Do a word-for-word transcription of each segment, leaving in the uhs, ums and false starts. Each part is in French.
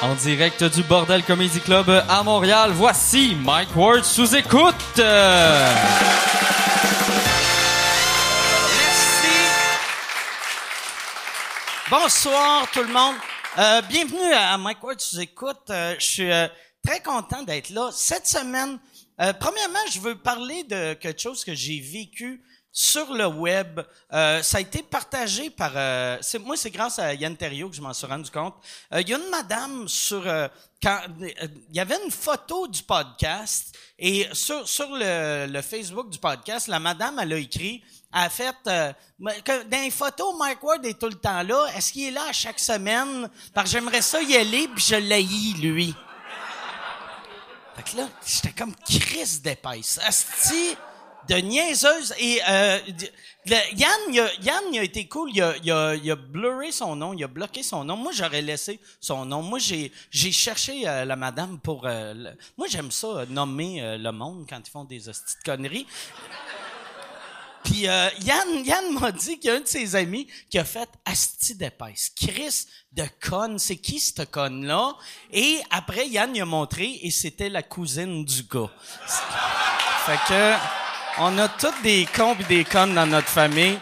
En direct du Bordel Comedy Club à Montréal, voici Mike Ward sous écoute. Euh... Merci. Bonsoir tout le monde. Euh, bienvenue à Mike Ward sous écoute. Euh, je suis euh, très content d'être là. Cette semaine, euh, premièrement, je veux parler de quelque chose que j'ai vécu sur le web. Euh, ça a été partagé par... Euh, c'est, moi, c'est grâce à Yann Terriot que je m'en suis rendu compte. Il euh, y a une madame sur... Euh, quand il euh, y avait une photo du podcast et sur, sur le, le Facebook du podcast, la madame, elle a écrit, elle a fait... Euh, que dans les photos, Mike Ward est tout le temps là. Est-ce qu'il est là à chaque semaine? Parce que j'aimerais ça y aller, puis je l'haïs, lui. Fait que là, j'étais comme Chris d'épaisse. Asti de niaiseuse. Et euh, le, Yann, il a, Yann, il a été cool. Il a, il a, il a blurré son nom, il a bloqué son nom. Moi, j'aurais laissé son nom. Moi, j'ai, j'ai cherché euh, la madame pour... Euh, le, moi, j'aime ça, euh, nommer euh, le monde quand ils font des hosties de conneries. Puis euh, Yann, Yann m'a dit qu'il y a un de ses amis qui a fait asti d'épaisse. Chris de conne, c'est qui cette conne-là? Et après, Yann il a montré et c'était la cousine du gars. Fait que on a toutes des cons et des connes dans notre famille.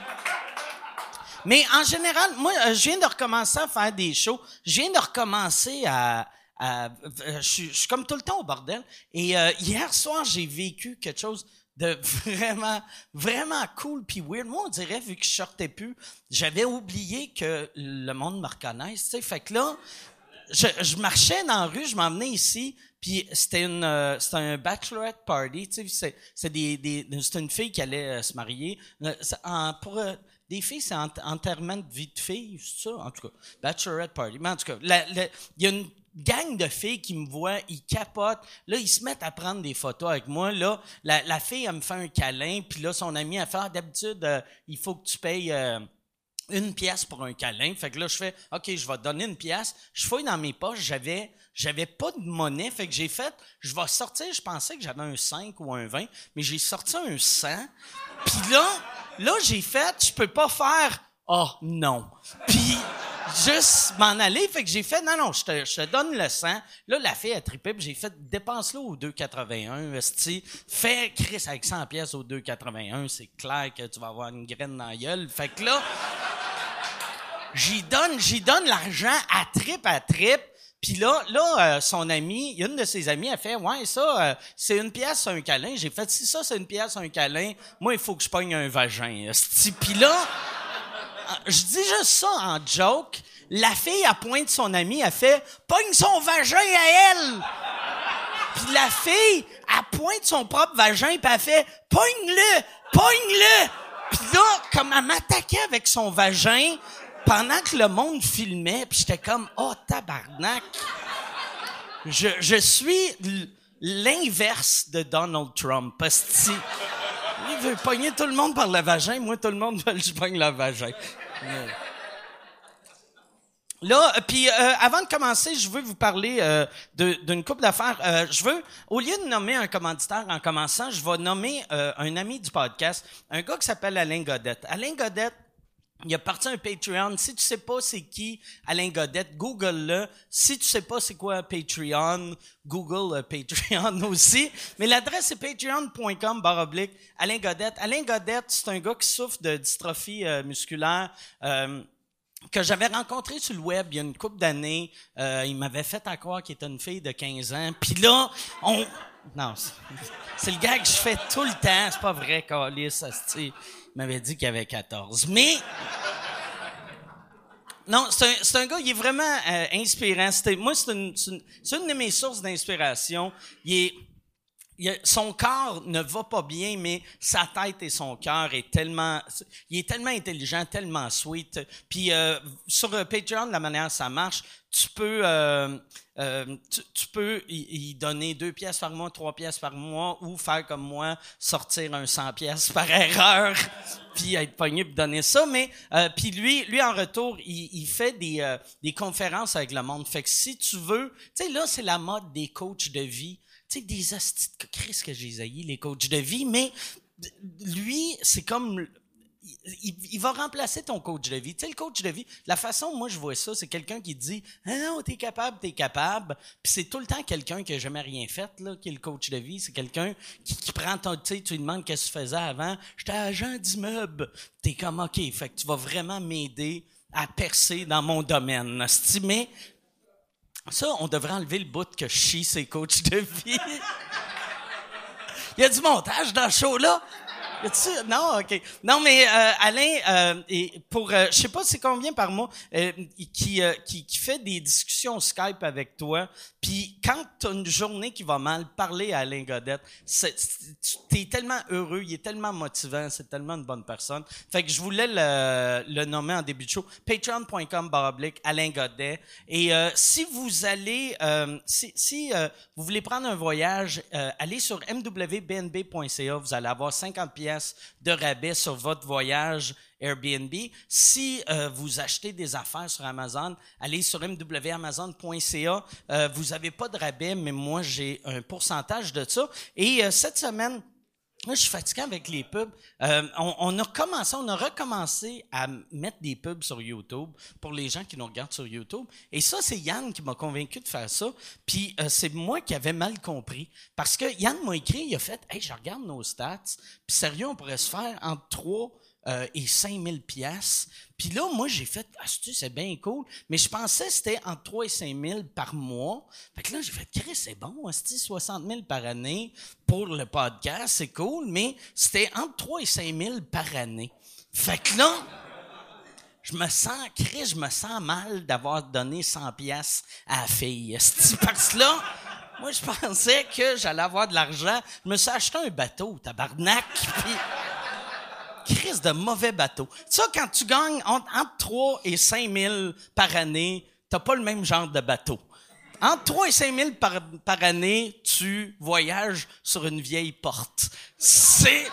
Mais en général, moi, je viens de recommencer à faire des shows. Je viens de recommencer à... à je, suis, je suis comme tout le temps au bordel. Et euh, hier soir, j'ai vécu quelque chose de vraiment, vraiment cool puis weird. Moi, on dirait, vu que je sortais plus, j'avais oublié que le monde me reconnaisse, tu sais. Fait que là, je, je marchais dans la rue, je m'emmenais ici, puis c'était une, euh, c'était un bachelorette party, tu sais. C'est, c'est des, des, c'est une fille qui allait euh, se marier. Euh, en, pour euh, des filles, c'est en, enterrement de vie de fille, c'est ça, en tout cas. Bachelorette party. Mais en tout cas, il y a une gang de filles qui me voient, ils capotent. Là, ils se mettent à prendre des photos avec moi. Là, la, la fille, elle me fait un câlin. Puis là, son ami, elle fait, ah, d'habitude, euh, il faut que tu payes euh, une pièce pour un câlin. Fait que là, je fais, OK, je vais te donner une pièce. Je fouille dans mes poches. J'avais, j'avais pas de monnaie. Fait que j'ai fait, je vais sortir. Je pensais que j'avais un cinq ou un vingt, mais j'ai sorti un cent. Puis là, là, j'ai fait, je peux pas faire, oh, non. Puis, juste m'en aller, fait que j'ai fait, non, non, je te, je te donne le cent. Là, la fille a trippé, puis j'ai fait, dépense-le au deux quatre-vingt-un, esti. Fais Chris avec cent pièces au deux quatre-vingt-un, c'est clair que tu vas avoir une graine dans la gueule. Fait que là, j'y donne, j'y donne l'argent à trip, à trip. Puis là, là, euh, son ami, une de ses amies a fait, ouais, ça, euh, c'est une pièce, un câlin. J'ai fait, si ça, c'est une pièce, un câlin, moi, il faut que je pogne un vagin, esti. Puis là, je dis juste ça en joke. La fille, à pointe son amie, elle fait « Pogne son vagin à elle! » Puis la fille, elle pointe son propre vagin, puis elle fait « Pogne-le! Pogne-le! » Puis là, comme elle m'attaquait avec son vagin, pendant que le monde filmait, puis j'étais comme « Oh, tabarnak! » Je, je suis l'inverse de Donald Trump, parce que il veut pogner tout le monde par le vagin, moi, tout le monde veut que je pogne le vagin. Là, puis euh, avant de commencer, je veux vous parler euh, de, d'une couple d'affaires. Euh, je veux, au lieu de nommer un commanditaire en commençant, je vais nommer euh, un ami du podcast, un gars qui s'appelle Alain Godette. Alain Godette, il a parti un Patreon. Si tu sais pas c'est qui Alain Godette, Google-le. Si tu sais pas c'est quoi Patreon, Google euh, Patreon aussi. Mais l'adresse c'est patreon.com barre oblique Alain Godette. Alain Godette, c'est un gars qui souffre de dystrophie euh, musculaire, euh, que j'avais rencontré sur le web il y a une couple d'années. Euh, il m'avait fait à croire qu'il était une fille de quinze ans. Puis là, on... Non, c'est, c'est le gars que je fais tout le temps. C'est pas vrai, câlisse, asti. Il m'avait dit qu'il avait quatorze. Mais... Non, c'est un, c'est un gars, il est vraiment euh, inspirant. C'était, moi, c'est une, c'est, une, c'est une de mes sources d'inspiration. Il est... Il a, son corps ne va pas bien, mais sa tête et son cœur est tellement, il est tellement intelligent, tellement sweet. Puis euh, sur Patreon, la manière dont ça marche, tu peux, euh, euh, tu, tu peux y, y donner deux pièces par mois, trois pièces par mois, ou faire comme moi, sortir un cent pièces par erreur, puis être pogné pour donner ça. Mais euh, puis lui, lui en retour, il, il fait des euh, des conférences avec le monde. Fait que si tu veux, tu sais là, c'est la mode des coachs de vie. Tu sais, des hosties de Christ que j'ai haï, les coachs de vie, mais lui, c'est comme il, il va remplacer ton coach de vie. Tu sais, le coach de vie, la façon, moi, je vois ça, c'est quelqu'un qui dit « Ah non, t'es capable, t'es capable. » Puis c'est tout le temps quelqu'un qui a jamais rien fait, là, qui est le coach de vie. C'est quelqu'un qui, qui prend ton... Tu sais, tu lui demandes qu'est-ce que tu faisais avant. « J'étais agent d'immeuble. » T'es comme « OK, fait que tu vas vraiment m'aider à percer dans mon domaine. » Mais ça, on devrait enlever le bout que je chie ses coachs de vie. Il y a du montage dans ce show-là. Non, OK. Non, mais euh, Alain, euh, et pour, euh, je sais pas c'est combien par mois, euh, qui, euh, qui qui fait des discussions Skype avec toi. Puis quand t'as une journée qui va mal, parler à Alain Godette, c'est, c'est, t'es tellement heureux, il est tellement motivant, c'est tellement une bonne personne. Fait que je voulais le, le nommer en début de show. Patreon point com barre oblique Alain Godet. Et euh, si vous allez, euh, si, si euh, vous voulez prendre un voyage, euh, allez sur m w b n b point c a. Vous allez avoir cinquante pièces de rabais sur votre voyage Airbnb. Si euh, vous achetez des affaires sur Amazon, allez sur m w amazon point c a. Euh, vous n'avez pas de rabais, mais moi, j'ai un pourcentage de ça. Et euh, cette semaine, moi, je suis fatigué avec les pubs. Euh, on, on a commencé, on a recommencé à mettre des pubs sur YouTube pour les gens qui nous regardent sur YouTube. Et ça, c'est Yann qui m'a convaincu de faire ça. Puis euh, c'est moi qui avais mal compris. Parce que Yann m'a écrit, il a fait « Hey, je regarde nos stats. Puis sérieux, on pourrait se faire entre trois euh, et cinq mille piastres. » Puis là, moi, j'ai fait « Ah, c'est bien cool. » Mais je pensais que c'était entre trois et cinq mille par mois. Fait que là, j'ai fait « Chris, c'est bon, c'est soixante mille par année pour le podcast, c'est cool. » Mais c'était entre trois et cinq mille par année. Fait que là, je me sens, Chris, je me sens mal d'avoir donné cent piastres à la fille. Parce que là, moi, je pensais que j'allais avoir de l'argent. Je me suis acheté un bateau, tabarnak, puis... Crise de mauvais bateau. Ça, quand tu gagnes entre, entre trois et cinq mille par année, t'as pas le même genre de bateau. Entre trois et cinq mille par, par année, tu voyages sur une vieille porte. C'est...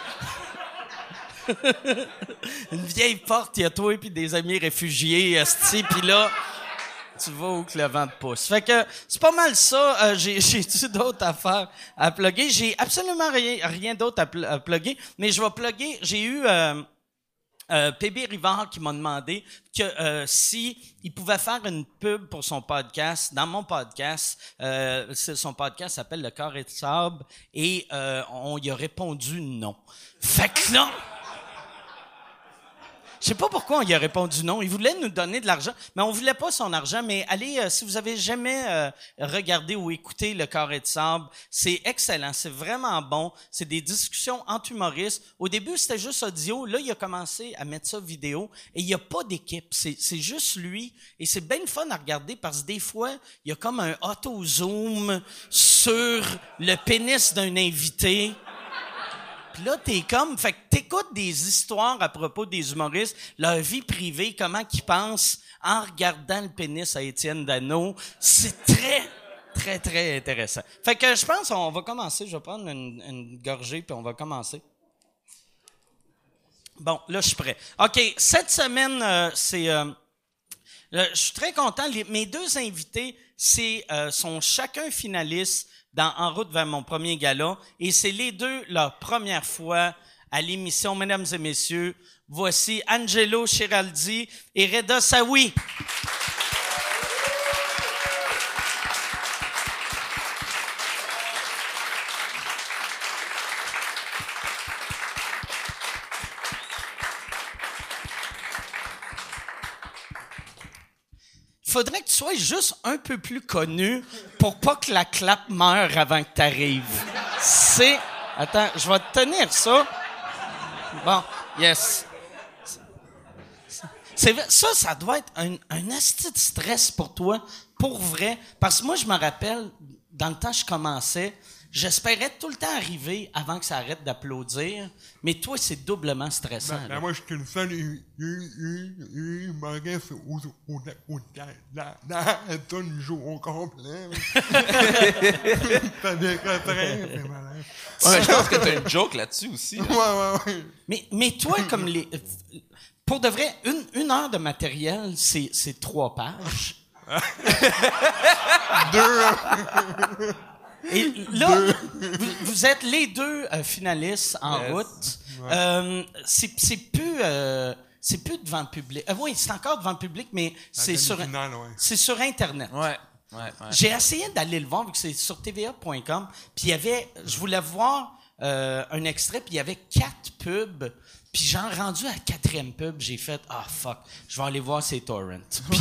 une vieille porte, il y a toi et puis des amis réfugiés, esti, puis là... Tu vas où que le vent te pousse. Fait que c'est pas mal ça. Euh, j'ai j'ai d'autres affaires à plugger. J'ai absolument rien, rien d'autre à, pl- à plugger, mais je vais plugger. J'ai eu euh, euh, P B Rivard qui m'a demandé que euh, si il pouvait faire une pub pour son podcast, dans mon podcast. Euh, son podcast s'appelle Le Carré de Sable et euh, on y a répondu non. Fait que là... Je sais pas pourquoi on y a répondu non. Il voulait nous donner de l'argent, mais on voulait pas son argent. Mais allez, euh, si vous avez jamais euh, regardé ou écouté Le Carré de Sable, c'est excellent, c'est vraiment bon. C'est des discussions entre humoristes. Au début, c'était juste audio. Là, il a commencé à mettre ça vidéo. Et il y a pas d'équipe, c'est, c'est juste lui. Et c'est bien fun à regarder parce que des fois, il y a comme un auto-zoom sur le pénis d'un invité. Puis là, t'es comme... Fait que t'écoutes des histoires à propos des humoristes, leur vie privée, comment qu'ils pensent en regardant le pénis à Étienne Dano. C'est très, très, très intéressant. Fait que je pense qu'on va commencer. Je vais prendre une, une gorgée, puis on va commencer. Bon, là, je suis prêt. OK, cette semaine, euh, c'est... Euh, je suis très content. Les, mes deux invités, c'est euh, sont chacun finalistes dans En route vers mon premier gala. Et c'est les deux leur première fois à l'émission. Mesdames et messieurs, voici Angelo Chiraldi et Reda Saoui. Il faudrait que tu sois juste un peu plus connu pour pas que la clap meure avant que tu arrives. C'est... Attends, je vais te tenir ça. Bon, yes. C'est... Ça, ça doit être un, un asti de stress pour toi, pour vrai. Parce que moi, je me rappelle, dans le temps que je commençais, j'espérais tout le temps arriver avant que ça arrête d'applaudir, mais toi, c'est doublement stressant. Ben, ben moi, je suis le seul humoriste où la tonne joue au complet. T'as des refrains, c'est malin. Ouais, je pense que t'as une joke là-dessus aussi. Là. Ouais, ouais, ouais. Mais, mais toi, comme les... Pour de vrai, une, une heure de matériel, c'est, c'est trois pages. Deux. Et là, vous, vous êtes les deux euh, finalistes en Yes. route. Euh, c'est, c'est plus... Euh, c'est plus devant le public. Euh, oui, c'est encore devant le public, mais c'est sur, demi-finale, ouais. c'est sur Internet. Ouais, ouais, ouais. J'ai essayé d'aller le voir, vu que c'est sur T V A point com, puis il y avait... Je voulais voir euh, un extrait, puis il y avait quatre pubs. Puis genre, rendu à la quatrième pub, j'ai fait « Ah, fuck, je vais aller voir ces torrents. » Puis,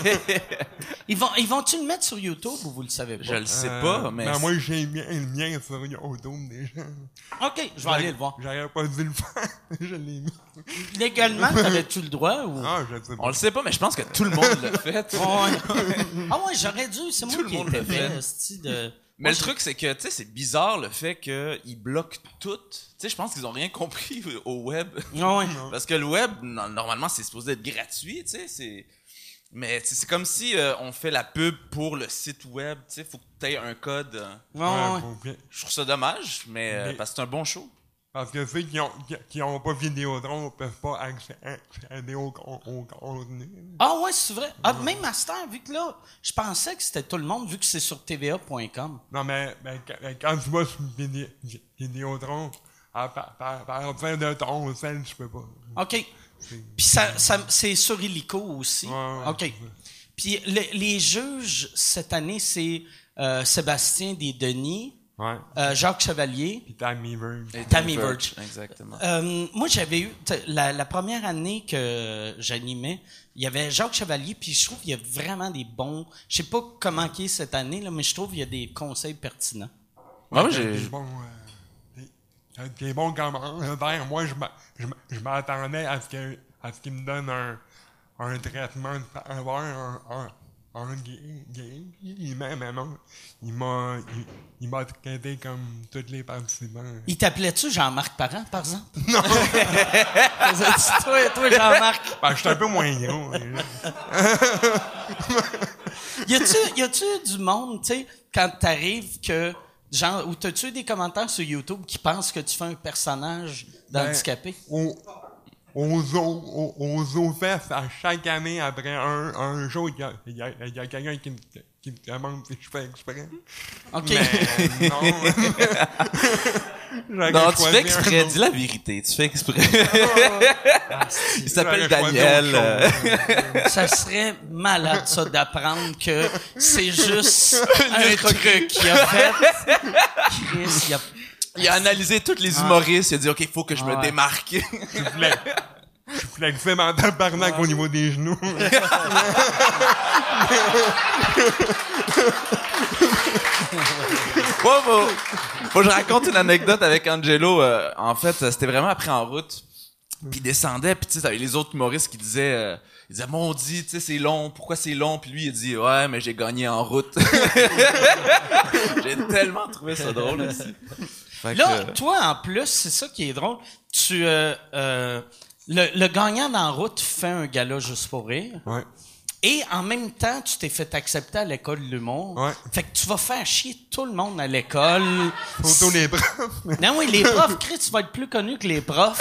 ils vont, ils vont-tu le mettre sur YouTube ou vous le savez pas? Je le sais Euh, pas, mais... Ben, moi, j'ai le mien, le mien sur YouTube déjà. OK, je vais aller le voir. J'aurais pas dû le faire. Je l'ai mis. Légalement, t'avais-tu le droit ou... Ah, je sais pas. On le sait pas, mais je pense que tout le monde l'a fait. Ouais. Ah ouais, j'aurais dû. C'est moi Tout le qui monde étais l'a fait. fait, esti, de... Mais Moi, le j'ai- truc, c'est que, tu sais, c'est bizarre le fait qu'ils bloquent tout. Tu sais, je pense qu'ils ont rien compris au web. Ah ouais. Parce que le web, no- normalement, c'est supposé être gratuit, tu sais, c'est... Mais tu sais, c'est comme si euh, on fait la pub pour le site web, tu sais, faut que tu aies un code. euh. Ouais, ouais. faut que- Je trouve ça dommage, mais euh, Mais- parce que c'est un bon show. Parce que ceux qui ont, qui, qui ont pas Vidéotron peuvent pas accé- accéder au, au, au contenu. Ah ouais, c'est vrai. Ah, même Master, vu que là, je pensais que c'était tout le monde, vu que c'est sur T V A point com. Non, mais, mais quand, mais quand tu vas sur Vidé, Vidéotron, à par, par, par fin de ton sel, tu peux pas. OK. Puis ça, ça, c'est sur Illico aussi. Ouais, ouais, OK. c'est ça. Puis le- les juges, cette année, c'est euh, Sébastien Desdenis, Ouais. euh, Jacques Chevalier. Pis Tammy Verge. Et Tammy Verge. Exactement. Euh, moi, j'avais eu t'sais, la, la première année que j'animais, il y avait Jacques Chevalier, puis je trouve qu'il y a vraiment des bons. Je sais pas comment qui est cette année là, mais je trouve qu'il y a des conseils pertinents. Ouais, moi, T'es j'ai... bon, euh, t'es- t'es bon commentaire. Moi, je m'a- je m'a- je m'attendais à ce que, à ce qu'il me donne un, un traitement de faveur, un, un, un gay, gay, il m'a, mais non, il m'a, il, il m'a traité comme tous les participants. Il t'appelait-tu Jean-Marc Parent, par exemple? Non! toi, toi, Jean-Marc. Ben, je suis un peu moins gros. Y a-tu, y a-tu du monde, tu sais, quand t'arrives que, genre, ou t'as-tu eu des commentaires sur YouTube qui pensent que tu fais un personnage d'handicapé? Au, aux zoo, aux, aux zoofest, à chaque année, après un, un jour, il y a, il y a, il y a quelqu'un qui me, qui me demande si je fais exprès. OK. Mais non. J'aurais Non, tu choisi fais un exprès, autre. dis la vérité, tu fais exprès. Il s'appelle J'aurais choisi Daniel. autre euh, chose. Ça serait malade, ça, d'apprendre que c'est juste un truc qu'il a fait. Chris, il a... Il a analysé tous les humoristes, il a dit, OK, il faut que je me Ouais. démarque. Je voulais, je suis flexé en tabarnak au niveau des genoux. Wow, wow. Faut que je raconte une anecdote avec Angelo. euh, en fait, euh, c'était vraiment après en route. Puis il descendait, puis tu sais, t'avais les autres humoristes qui disaient, euh, ils disaient, mon dit, tu sais, c'est long, pourquoi c'est long? Puis lui, il dit, ouais, mais j'ai gagné en route. J'ai tellement trouvé ça drôle aussi. Fait que, Là, euh, toi, en plus, c'est ça qui est drôle. Tu, euh, euh, le, le gagnant d'en route fait un gala juste pour rire. Ouais. Et en même temps, tu t'es fait accepter à l'école de l'humour. Ouais. Fait que tu vas faire chier tout le monde à l'école. Surtout les profs. Non, oui, les profs, Chris, tu vas être plus connu que les profs.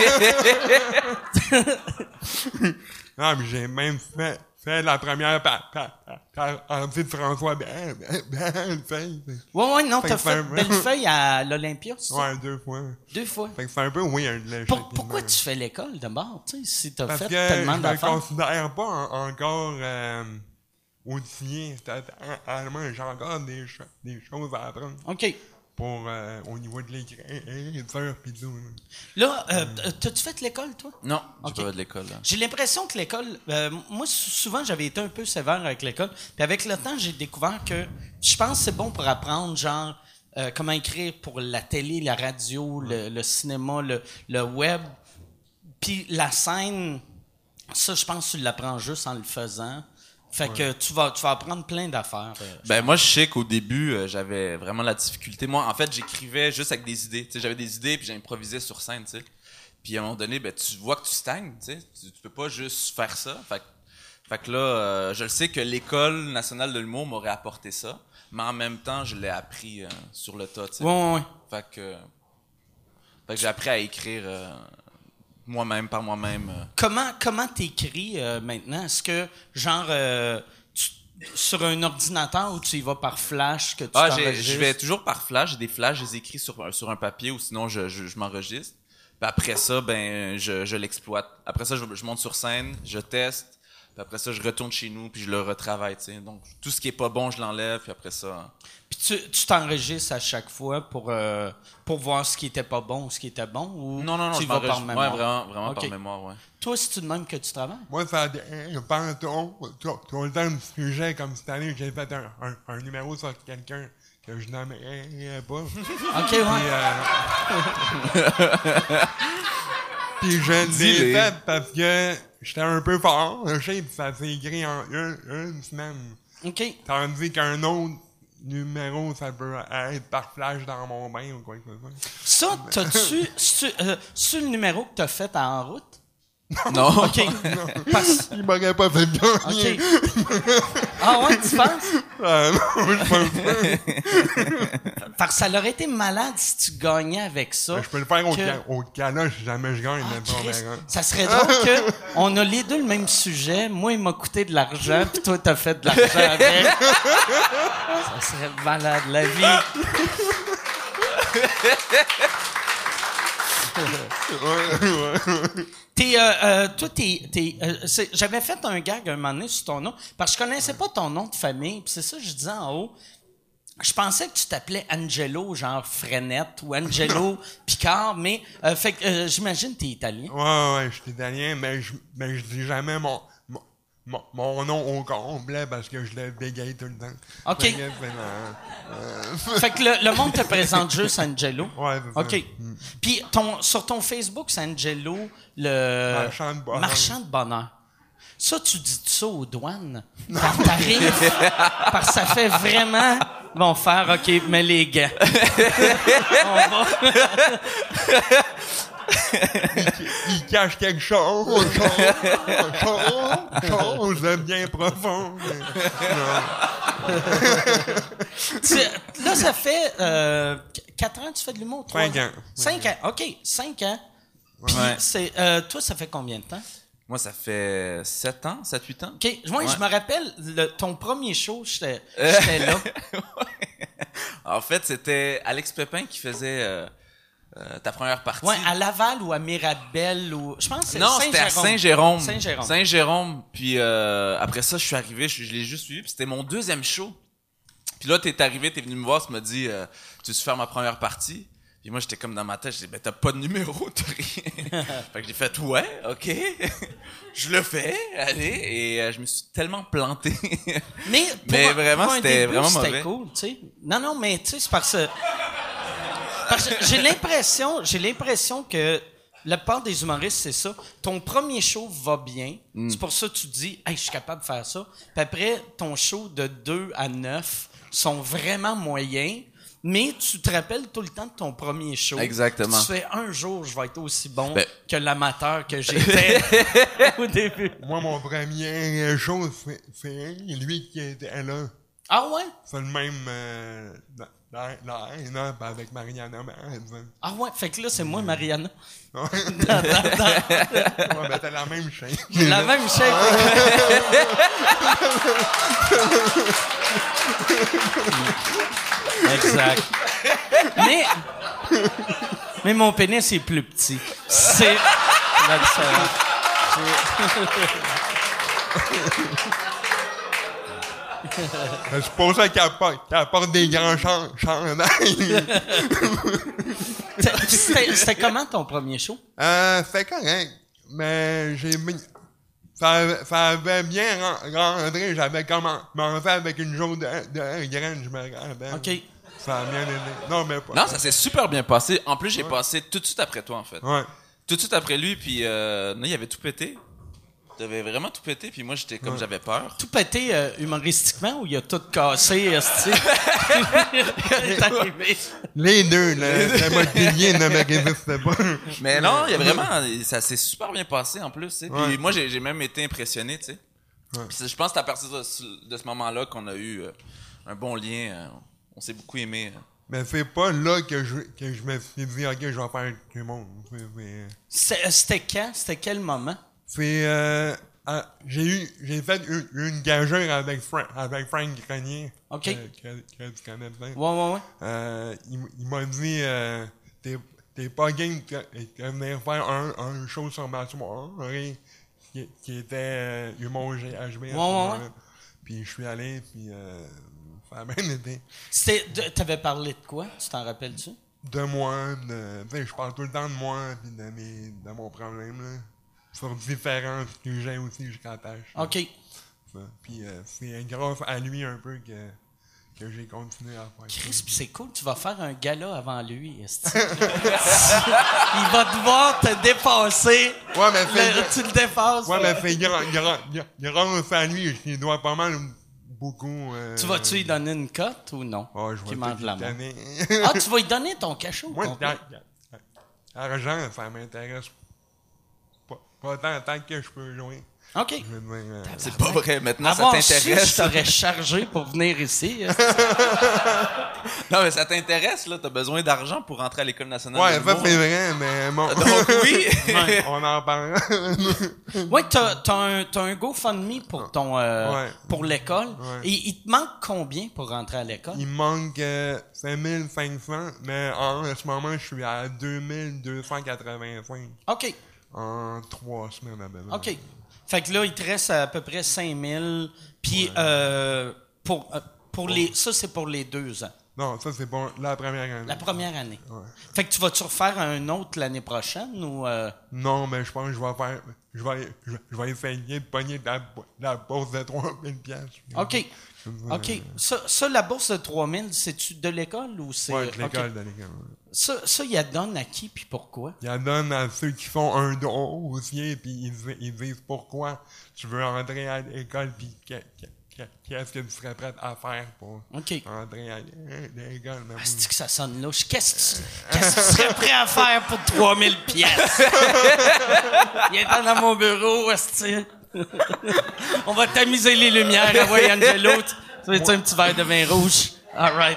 Non, mais j'ai même fait, fait la première par, par, par, partie de François Ben, ben, ben, Feuille. Ouais, ouais, non, Fait t'as que fait c'est un- Bellefeuille à l'Olympia, c'est ça? Ouais, deux fois. Deux fois. Fait que c'est un peu weird, là. Pour- effectivement. pourquoi tu fais l'école d'abord, tu sais, si t'as Parce fait que tellement je me d'affaires? considère pas en- encore euh, outillé. Totalement, j'ai encore des, cho- des choses à apprendre OK. pour, euh, au niveau de l'écriture pis tout. Là, euh, t'as-tu fait l'école, toi? non, j'ai Ok. pas de l'école. là. J'ai l'impression que l'école, euh, moi sou- souvent j'avais été un peu sévère avec l'école, puis avec le temps j'ai découvert que je pense que c'est bon pour apprendre genre euh, comment écrire pour la télé, la radio, le, le cinéma, le, le web, puis la scène. Ça, je pense que tu l'apprends juste en le faisant. Fait que tu vas tu vas apprendre plein d'affaires. euh. Ben moi je sais qu'au début euh, j'avais vraiment la difficulté. Moi en fait j'écrivais juste avec des idées. Tu sais, j'avais des idées puis j'improvisais sur scène. Tu sais. Puis à un moment donné ben tu vois que tu stagnes. Tu sais. Tu, tu peux pas juste faire ça. Fait, que- fait que là euh, je le sais que l'école nationale de l'humour m'aurait apporté ça, mais en même temps je l'ai appris euh, sur le tas. Tu sais. Ouais, ouais, ouais. Fait que fait que j'ai appris à écrire euh, moi-même par moi-même. euh. Comment comment t'écris euh, maintenant? Est-ce que genre euh, tu sur un ordinateur ou tu y vas par flash que tu Ah, j'ai- t'enregistres? je vais toujours par flash. J'ai des flashs, je les écris sur, sur un papier ou sinon je, je, je m'enregistre. Puis après ça, ben, je, je l'exploite. Après ça, je, je monte sur scène, je teste. Puis après ça, je retourne chez nous puis je le retravaille, tu sais. Donc, tout ce qui est pas bon, je l'enlève. Puis après ça... Puis tu, tu t'enregistres à chaque fois pour, euh, pour voir ce qui était pas bon ou ce qui était bon? Ou Non, non, non, tu y je vas par m'enregistre. mémoire? Ouais, vraiment, vraiment Ok. par mémoire, ouais. Toi, c'est-tu de même que tu travailles? Moi, ça dépend tout, tout, tout le temps du sujet. Comme cette année, j'ai fait un, un, un numéro sur quelqu'un que je nommerais pas. OK, ouais. Puis, euh, puis je l'ai Dis-les. fait parce que j'étais un peu fort. Je sais, puis ça s'est écrit en une, une semaine. OK. Tandis qu'un autre numéro, ça peut être par flash dans mon bain ou quoi que ce soit. Ça, t'as-tu... C'est-tu euh, c'est-tu le numéro que t'as fait en route? Non. OK. Parce- Il m'aurait pas fait gagner. OK. Ah ouais, tu penses? Ah non, je pense pas. Parce que ça aurait été malade si tu gagnais avec ça. Je peux le faire au, Que- ca- au caloche si jamais je gagne. Ah, mais pas Christ, vraiment. ça serait drôle que on a les deux le même sujet. Moi, il m'a coûté de l'argent, puis toi, t'as fait de l'argent avec. Ça serait malade, la vie. T'es, euh, euh, toi, t'es, t'es, euh, c'est- j'avais fait un gag un moment donné sur ton nom, parce que je connaissais pas ton nom de famille, puis c'est ça que je disais en haut. Je pensais que tu t'appelais Angelo, genre Frenette, ou Angelo Picard, mais euh, fait que euh, j'imagine que t'es italien. Ouais, ouais, je suis italien, mais je, mais je dis jamais mon, mon, mon, mon nom au complet parce que je le bégaye tout le temps. OK. Fait que, c'est, euh, Fait que le, le monde te présente juste Angelo. Ouais, c'est ça. OK. Puis ton, sur ton Facebook, c'est Angelo, le Marchand de bonheur. marchand de bonheur. Ça, tu dis ça aux douanes quand t'arrives, parce que ça fait vraiment... Ils vont faire, OK, mets les gants. On va... il cache quelque chose, chose, chose, chose de bien profond. Tu- là, ça fait euh, quatre ans que tu fais de l'humour? trois Cinq ans. Cinq ans. OK, cinq ans. Puis, Ouais. c'est, euh, toi, ça fait combien de temps? Moi, ça fait sept ans, sept huit ans. OK. Moi, Ouais. je me rappelle, le, ton premier show, j'étais, j'étais là. En fait, c'était Alex Pépin qui faisait euh, euh, ta première partie. Ouais, à Laval ou à Mirabel ou... Je pense que c'est Non, c'était à Saint-Jérôme. Saint-Jérôme. Saint-Jérôme. Puis euh, après ça, je suis arrivé, je, je l'ai juste suivi. Puis c'était mon deuxième show. Puis là, t'es arrivé, t'es venu me voir, tu m'as dit, euh, tu veux faire ma première partie? Puis moi, j'étais comme dans ma tête, je dis, ben t'as pas de numéro, t'as rien. Fait que j'ai fait, ouais, ok. Je le fais, allez. Et euh, je me suis tellement planté. Mais, pour Mais un- vraiment, pour un c'était début, vraiment c'était mauvais. cool, tu sais. Non, non, mais tu sais, c'est parce que... Parce que j'ai l'impression, j'ai l'impression que la part des humoristes, c'est ça. Ton premier show va bien. Mm. C'est pour ça que tu te dis, hey, je suis capable de faire ça. Puis après, ton show de deux à neuf sont vraiment moyens. Mais tu te rappelles tout le temps de ton premier show. Exactement. Tu fais un jour, je vais être aussi bon Ben- que l'amateur que j'étais au début. Moi, mon premier show, c'est, c'est lui qui était là. Ah ouais? C'est le même euh, dans, dans, dans line-up avec Mariana Mann. Ah ouais? Fait que là, c'est moi, Mariana. Ouais, Dans- dans- dans- ouais, ben t'as la même chaîne. La même shape. Exact. Mais, mais mon pénis est plus petit. C'est la différence. C'est pour ça qu'elle porte, qu'elle porte des grands chan- chandails. C'était- C'était c'était comment ton premier show? euh, c'est correct. Mais j'ai mis... Ça, ça avait bien ren- rentré. J'avais commencé avec une jaune de, de graine, je me rappelle. OK. Ça a bien aidé. Non, mais pas. Non, ça s'est super bien passé. En plus, j'ai passé tout de suite après toi, en fait. Ouais. Tout de suite après lui, puis euh, non, il avait tout pété. T'avais vraiment tout pété, puis moi, j'étais comme, j'avais peur. Tout pété euh, humoristiquement ou il a tout cassé, esti? C'est arrivé. Les deux, là. La moitié ne me résistait pas. Mais non, il y a vraiment, ça s'est super bien passé, en plus, tu sais. Puis Ouais. moi, j'ai j'ai même été impressionné, tu sais. Ouais. Puis c'est- je pense que c'est à partir de ce, de ce moment-là qu'on a eu euh, un bon lien. euh, on s'est beaucoup aimé. euh. Mais c'est pas là que je, que je me suis dit, OK, je vais faire tout le monde. C'est- c'est- C'est- C'était quand? C'était quel moment? C'est euh, euh, j'ai eu, j'ai fait une, une gageure avec, Fra- avec Frank Grenier. OK. Que, que, que tu connais bien. Ouais, ouais, ouais. Euh, il, il m'a dit, euh, t'es, t'es pas game de de venir faire un, un show sur ma soirée qui, qui était euh, Humour G H B. Ouais, ouais, ouais. Puis je suis allé, puis euh, ça a bien été. C'était, de- t'avais parlé de quoi? Tu t'en rappelles-tu? De moi, de, tu sais, je parle tout le temps de moi, puis de, mes, de mon problème, là. Sur différents sujets aussi, je rattache. OK. Ça. Puis euh, c'est grâce à lui un peu que, que j'ai continué à faire ça. Chris, pis c'est cool, tu vas faire un gala avant lui. esti. Il va devoir te dépasser. Ouais, mais Le- c'est... tu le dépasses. Ouais, mais c'est grand, grand, grand, grâce à lui, je lui dois pas mal beaucoup. Euh, Tu vas-tu lui donner une cote ou non? Ouais, je Qui vais mange tout de la lui main. donner. Ah, tu vas lui donner ton cachot? Moi, complet? l'argent, ça m'intéresse pas, pas tant, tant que je peux jouer. OK. Je veux dire, euh, C'est pas vrai. Maintenant, Avoir ça su, je t'intéresse. t'aurais chargé pour venir ici. esti. Non, mais ça t'intéresse, là. T'as besoin d'argent pour rentrer à l'École nationale ouais, de ça l'humour. c'est vrai, mais bon. Donc, oui. Ouais. On en parlera. Ouais, t'as, t'as un, t'as un GoFundMe pour ton, euh, Ouais. pour l'école. Ouais. Et il te manque combien pour rentrer à l'école? Il me manque euh, cinq mille cinq cents, mais en ce moment, je suis à deux mille deux cent quatre-vingt-cinq OK. en trois semaines à peu près. OK. Fait que là, il te reste à peu près cinq mille. Puis, euh, pour, euh, pour les, ça, c'est pour les deux ans. Non, ça c'est pour la première année. La première année. Ouais. Fait que tu vas-tu refaire un autre l'année prochaine ou... euh, Non, mais je pense que je vais faire. Je vais, je, vais- je vais essayer de pogner de la, de la bourse de trois mille piastres. OK. OK. Ça, ça, la bourse de trois mille, c'est-tu de l'école ou c'est... Ouais, de l'école, OK. de l'école. Ça, ça, il la donne à qui puis pourquoi? Il la donne à ceux qui font un dossier, puis ils, di- ils disent pourquoi tu veux entrer à l'école, puis que- que- que- qu'est-ce que tu serais prêt à faire pour OK. entrer à l'école. Mais C'est que ça sonne louche. Qu'est-ce que tu, qu'est-ce que tu serais prêt à faire pour trois mille piastres? Il est dans mon bureau, esti. On va tamiser les lumières. Ah ouais, Angelo, tu tu veux-tu un petit verre de vin rouge? All right.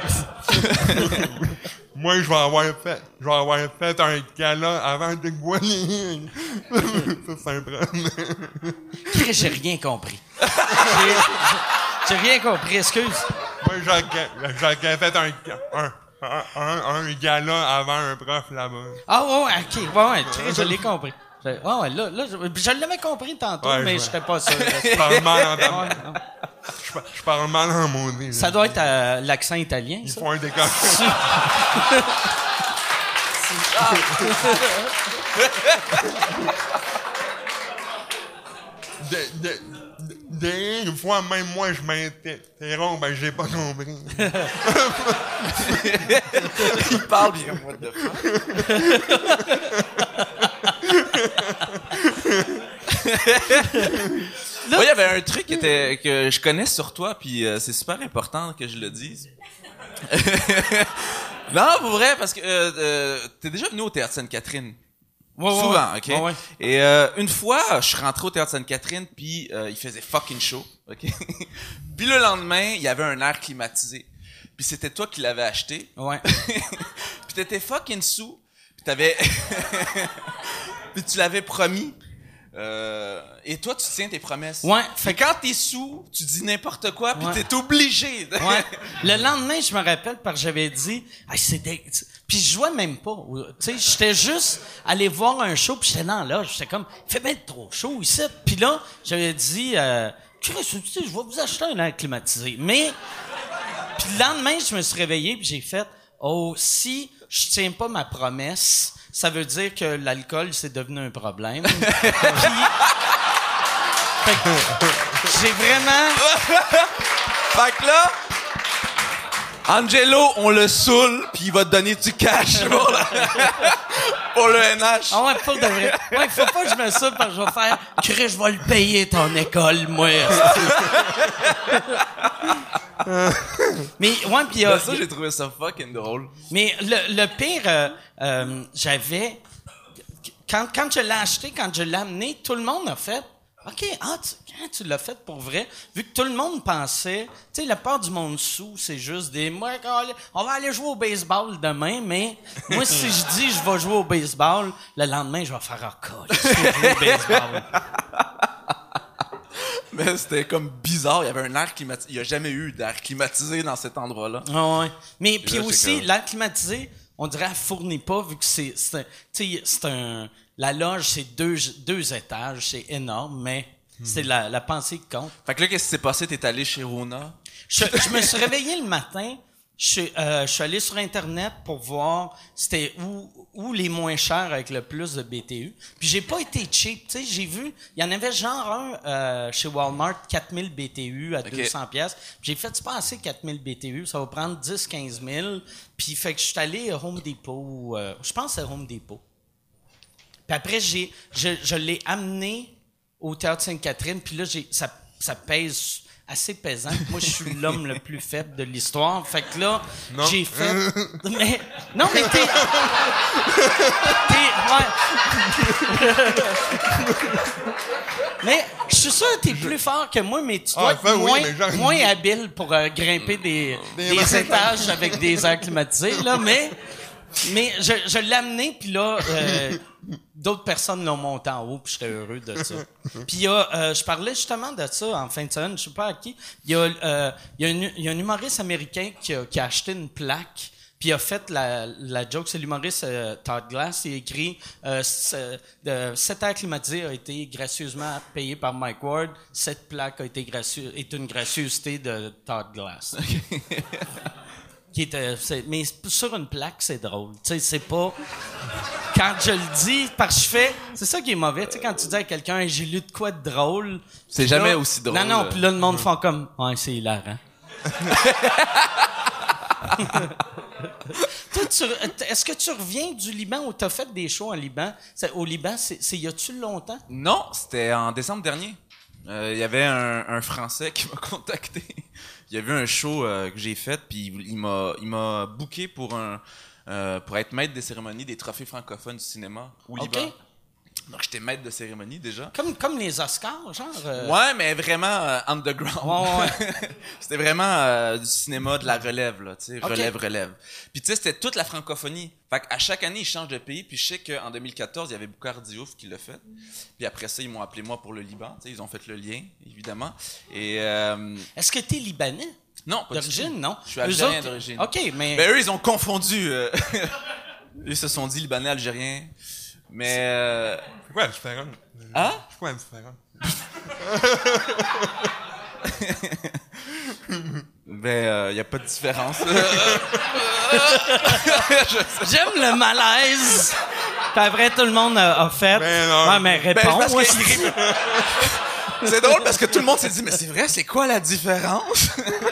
moi, je vais avoir fait, je vais avoir fait un gala avant de gouaner. Ça, c'est un problème. Chris, j'ai rien compris. J'ai, j'ai rien compris, excuse. Moi, j'ai j'ai fait un, un, un, un, un gala avant un prof là-bas. Ah ouais, ouais, OK. Ouais, ouais, Chris, je l'ai compris. Je- Ouais, ouais, là, là, je, je l'avais compris tantôt, Ouais, mais je je vois. serais pas sûr. Je parle mal en Ouais, non. je, par- je parle mal en maudit. Ça doit être euh, l'accent italien, Ils ça. font un décor. de, de, de, des fois, même moi, je m'interromps, ben, j'ai pas compris. Il parle bien, moi, de Moi, il y avait un truc qui était, que je connais sur toi, puis euh, c'est super important que je le dise. Non, pour vrai, parce que euh, euh, t'es déjà venu au Théâtre Sainte-Catherine. Ouais, ouais, Souvent, ouais. OK? Ouais, ouais. Et euh, une fois, je suis rentré au Théâtre Sainte-Catherine, puis euh, il faisait fucking chaud, OK? Puis le lendemain, il y avait un air climatisé. Puis c'était toi qui l'avais acheté. Ouais. Puis t'étais fucking sous. Puis t'avais... Puis tu l'avais promis. Euh, et toi, tu tiens tes promesses. Ouais, Fait que quand t'es sous, tu dis n'importe quoi, puis Ouais. t'es obligé. de- Ouais. Le lendemain, je me rappelle parce que j'avais dit, hey, c'est dé- puis je jouais même pas. Tu sais, j'étais juste allé voir un show, puis j'étais dans là, j'étais comme, il fait bien trop chaud ici. Puis là, j'avais dit, euh, Chris, tu sais, je vais vous acheter un air climatisé. Mais puis le lendemain, je me suis réveillé, puis j'ai fait, oh, si je tiens pas ma promesse, ça veut dire que l'alcool c'est devenu un problème. Puis fait que j'ai vraiment Fait que là, Angelo, on le saoule, puis il va te donner du cash pour le, pour le N H. Ah ouais, pour de vrai. Ouais, faut pas que je me saoule parce que je vais faire Chris, je vais le payer ton école, moi. Mais ouais, puis Ben, euh, ça, j'ai trouvé ça fucking drôle. mais le, le pire, euh, euh, j'avais quand quand je l'ai acheté, quand je l'ai amené, tout le monde a fait OK, ah, tu, quand tu l'as fait pour vrai, vu que tout le monde pensait, tu sais, la part du monde sous, c'est juste des, moi, on va aller jouer au baseball demain, mais moi, si je dis je vais jouer au baseball, le lendemain, je vais faire un col, je vais jouer au baseball. Mais c'était comme bizarre. Il y avait un air climatisé. Il n'y a jamais eu d'air climatisé dans cet endroit-là. Ah ouais. Mais puis là, aussi, comme... l'air climatisé, on dirait, elle fournit pas, vu que c'est, c'est, un, tu sais, c'est un, la loge, c'est deux, deux étages, c'est énorme, mais hmm. c'est la, la pensée qui compte. Fait que là, qu'est-ce qui s'est passé? T'es allé chez Rona? Je, je me suis réveillé le matin, je, euh, je suis allé sur Internet pour voir c'était où, où les moins chers avec le plus de B T U. Puis j'ai pas été cheap, tu sais, j'ai vu, il y en avait genre un euh, chez Walmart, quatre mille B T U à okay. deux cents pièces. J'ai fait, c'est pas assez quatre mille B T U, ça va prendre dix à quinze mille. Puis fait que je suis allé à Home Depot, euh, je pense à Home Depot. Puis après, j'ai, je, je l'ai amené au Théâtre Sainte-Catherine, puis là, j'ai, ça, ça pèse assez pesant. Moi, je suis l'homme le plus faible de l'histoire. Fait que là, non. j'ai fait... Mais, non, mais t'es... t'es... Ouais. Mais je suis sûr que t'es plus fort que moi, mais tu dois ah, être enfin, moins, oui, moins habile pour euh, grimper des, des, des étages avec des airs climatisés, là, mais... Mais je, je l'ai amené, puis là, euh, d'autres personnes l'ont monté en haut, puis j'étais heureux de ça. Puis il y a, euh, je parlais justement de ça en fin de semaine, je sais pas à qui. Il y a, euh, il y a, un, il y a un humoriste américain qui a, qui a acheté une plaque, puis il a fait la, la joke, c'est l'humoriste euh, Todd Glass, il a écrit euh, « Cet air climatisé a été gracieusement payé par Mike Ward, cette plaque a été gracieux, est une gracieuseté de Todd Glass. » Qui était, c'est, mais sur une plaque, c'est drôle. Tu sais, c'est pas... Quand je le dis, parce que je fais... C'est ça qui est mauvais. Tu sais, quand tu dis à quelqu'un hey, « J'ai lu de quoi de drôle... » C'est jamais là, aussi drôle. Non, non, puis là, le monde fait comme « Ouais, c'est hilarant. » Toi, tu, est-ce que tu reviens du Liban ou t'as fait des shows en Liban? C'est, au Liban, c'est, c'est y a-tu longtemps? Non, c'était en décembre dernier. Il euh, y avait un, un Français qui m'a contacté. Il a vu un show euh, que j'ai fait, puis il m'a, il m'a booké pour un, euh, pour être maître des cérémonies des trophées francophones du cinéma au Liban. Okay. Donc j'étais maître de cérémonie déjà. Comme comme les Oscars, genre. Euh... Ouais, mais vraiment euh, underground. Ouais, ouais. C'était vraiment euh, du cinéma de la relève là, tu sais, okay. relève relève. Puis tu sais, c'était toute la francophonie. Fait qu'à chaque année, ils changent de pays. Puis je sais qu'en deux mille quatorze, il y avait Boukhar Diouf qui l'a fait. Puis après ça, ils m'ont appelé moi pour le Liban. Tu sais, ils ont fait le lien, évidemment. Et euh... est-ce que t'es libanais? Non, pas d'origine, non. Je suis algérien autres... d'origine. Ok, mais. Ben eux, ils ont confondu. Euh... Ils se sont dit libanais, algérien. Mais. Euh... C'est quoi la différence? Hein? C'est quoi la différence? Ben, il euh, n'y a pas de différence. J'aime le malaise. Puis après, tout le monde a, a fait. Ben non. Ouais, mais réponds. Ben, moi, c'est drôle parce que tout le monde s'est dit, mais c'est vrai, c'est quoi la différence?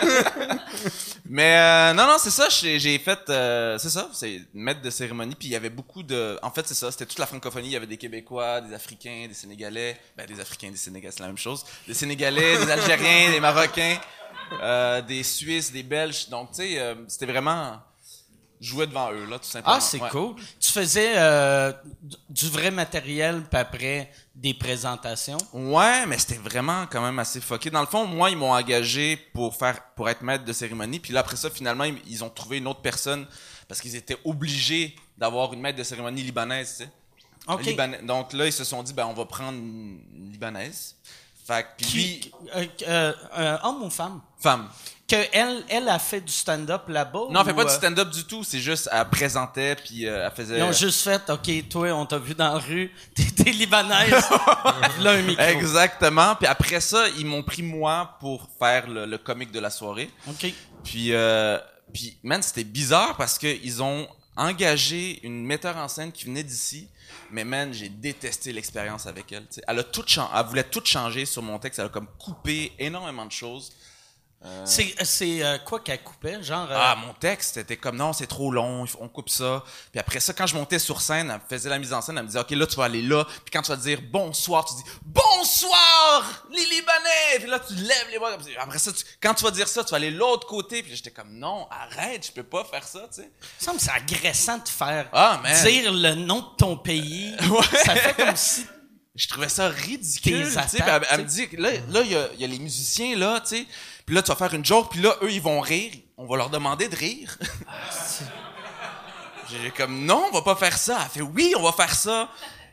Mais euh, non, non, c'est ça, j'ai, j'ai fait, euh, c'est ça, c'est maître de cérémonie, puis il y avait beaucoup de, en fait, c'est ça, c'était toute la francophonie, il y avait des Québécois, des Africains, des Sénégalais, ben des Africains, des Sénégalais, c'est la même chose, des Sénégalais, des Algériens, des Marocains, euh, des Suisses, des Belges, donc tu sais, euh, c'était vraiment... jouer devant eux, là, tout simplement. Ah, c'est ouais. cool. Tu faisais euh, du vrai matériel, puis après, des présentations? Ouais, mais c'était vraiment quand même assez fucké. Dans le fond, moi, ils m'ont engagé pour faire, pour être maître de cérémonie, puis là, après ça, finalement, ils, ils ont trouvé une autre personne, parce qu'ils étaient obligés d'avoir une maître de cérémonie libanaise, tu sais. OK. Libanais. Donc là, ils se sont dit, ben, on va prendre une libanaise. Fait que lui... Qui, euh, euh, euh, homme ou femme? Femme. Que elle, elle a fait du stand-up là-bas? Non, elle fait ou pas euh... du stand-up du tout. C'est juste, elle présentait, puis euh, elle faisait... Ils ont juste fait, OK, toi, on t'a vu dans la rue, t'es, t'es libanaise, là, un micro. Exactement. Puis après ça, ils m'ont pris moi pour faire le, le comique de la soirée. OK. Puis, euh, puis man, c'était bizarre parce que ils ont engagé une metteur en scène qui venait d'ici. Mais man, j'ai détesté l'expérience avec elle. T'sais. Elle a tout changé. Elle voulait tout changer sur mon texte. Elle a comme coupé énormément de choses. Euh... C'est, c'est euh, quoi qu'elle coupait? Genre, euh... Ah, mon texte, c'était comme, non, c'est trop long, on coupe ça. Puis après ça, quand je montais sur scène, elle faisait la mise en scène, elle me disait, OK, là, tu vas aller là. Puis quand tu vas dire bonsoir, tu dis, bonsoir, les Libanais! Puis là, tu lèves les bras. Après ça, tu... quand tu vas dire ça, tu vas aller de l'autre côté. Puis j'étais comme, non, arrête, je peux pas faire ça, tu sais. Ça me semble que c'est agressant de faire ah, man. dire le nom de ton pays. Ouais. Ça fait comme si... Je trouvais ça ridicule, tu sais. Elle, elle me dit, là, là, il y a, y a les musiciens, là, tu sais. Puis là, tu vas faire une joke, puis là, eux, ils vont rire. On va leur demander de rire. J'ai comme, non, on va pas faire ça. Elle fait, oui, on va faire ça.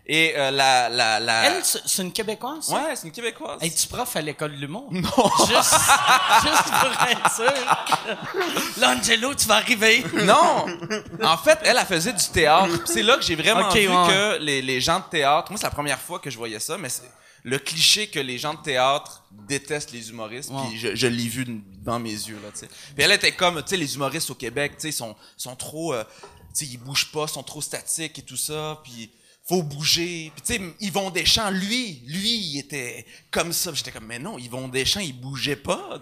Et euh, la, la, la... Elle, c'est c'est une Québécoise? ça? Ouais, c'est une Québécoise. Es-tu prof à l'école de l'humour? Non. Juste, juste pour être sûr. Là, Angelo, tu vas arriver. Non! En fait, elle, elle faisait du théâtre. Puis c'est là que j'ai vraiment Ok, vu ouais. que les, les gens de théâtre... Moi, c'est la première fois que je voyais ça, mais c'est le cliché que les gens de théâtre détestent les humoristes. Ouais. Puis je, je l'ai vu devant mes yeux, là, tu sais. Puis elle était comme, tu sais, les humoristes au Québec, tu sais, sont, sont trop... Euh, tu sais, ils bougent pas, sont trop statiques et tout ça, puis... Faut bouger. Puis tu sais, Yvon Deschamps, lui, lui, il était comme ça. J'étais comme, mais non, Yvon Deschamps, il bougeait pas.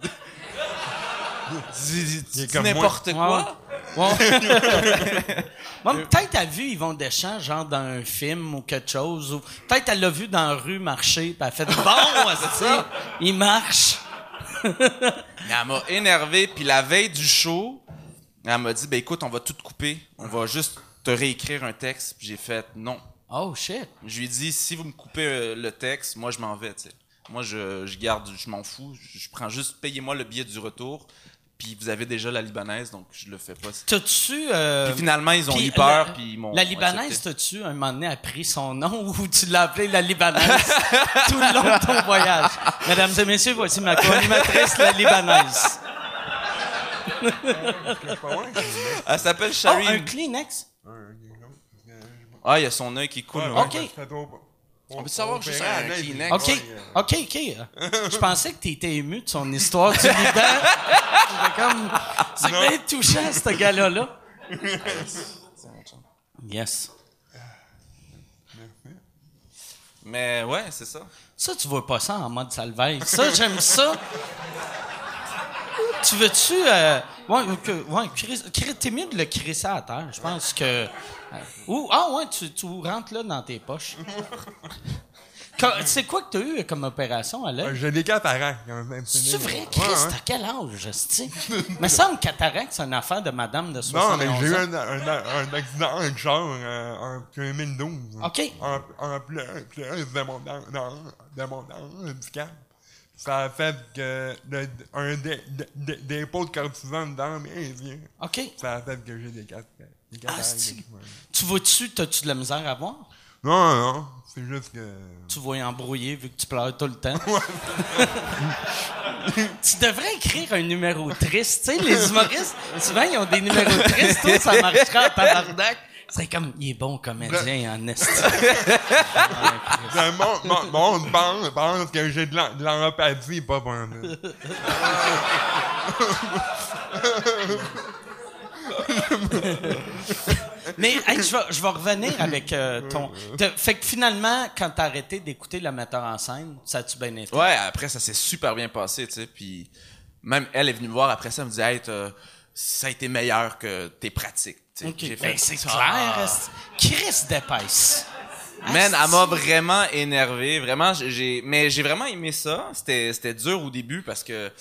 Il C'est est comme n'importe quoi. Ouais. Bon, peut-être elle a vu Yvon Deschamps, genre dans un film ou quelque chose. Ou peut-être elle l'a vu dans la rue marcher, puis elle a fait « Bon, c'est ça, il marche. » Mais elle m'a énervé. Puis la veille du show, elle m'a dit, ben écoute, on va tout couper. On va juste te réécrire un texte. Puis j'ai fait, non. Oh, shit. Je lui ai dit, si vous me coupez euh, le texte, moi, je m'en vais, tu sais. Moi, je, je garde, je m'en fous. Je, je prends juste, payez-moi le billet du retour. Puis vous avez déjà la Libanaise, donc je le fais pas. T'as-tu... Euh, Puis finalement, ils ont puis eu peur, la- puis ils m'ont La Libanaise, accepté. t'as-tu, un moment donné, appris son nom ou tu l'as appelée la Libanaise tout le long de ton voyage? Mesdames et messieurs, voici ma co-animatrice, la Libanaise. Elle s'appelle Oh, Shari. un Kleenex? Ah, il y a son œil qui coule. Ouais, là. Ok. ouais, ça fait trop- On peut savoir juste opérer un à l'œil, Kleenex. OK, ouais, euh, OK, OK. Je pensais que tu étais ému de son histoire du Liban. J'étais comme... C'est Non. bien touchant, ce gars-là. Yes. Mais ouais, c'est ça. Ça, tu vois pas ça en mode salveille. Ça, j'aime ça. Tu veux-tu... Euh, ouais, que, ouais cri- cri- t'es mieux de le crisser à terre. Je pense que... euh, ou, ah ouais, tu, tu rentres là dans tes poches. Quand- C'est quoi que t'as eu comme opération à l'œil? J'ai des cataractes. quand même. C'est vrai, Ouais, Chris, ouais. t'as quel âge, esti? Me semble cataracte, c'est une affaire de madame de Non, soixante et mais onze j'ai eu ans. un, un, un accident avec char euh, en deux mille douze. OK. En, en plus, plus de mon, dans, dans, de mon handicap. Ça a fait que le, un dé- dé- dé- dépôt de cortisone dans mes yeux. OK. Ça a fait que j'ai des cat- des cataractes. Asti. Ouais. Tu vois-tu, t'as-tu de la misère à voir? Non, non, c'est juste que... Tu vois embrouillé vu que tu pleures tout le temps. Tu devrais écrire un numéro triste. Tu sais, les humoristes, souvent, ils ont des numéros tristes. Toi, ça marcherait en tabarnak. C'est comme, il est bon comédien en esti. Le monde, monde, monde pense, pense que j'ai de l'en- de l'empathie, pas pour un Mais hey, je vais, je vais revenir avec euh, ton... te- fait que finalement, quand t'as arrêté d'écouter le metteur en scène, ça a-tu bien été? Ouais, après, ça s'est super bien passé, tu sais. Puis même elle est venue me voir après ça, elle me dit, hey, t'as- ça a été meilleur que tes pratiques. tu sais. OK. J'ai Ben, fait, c'est Ah. clair. esti. Chris d'épaisse. Man, Asti. elle m'a vraiment énervé, vraiment. j'ai- J'ai, mais j'ai vraiment aimé ça. C'était, c'était dur au début parce que,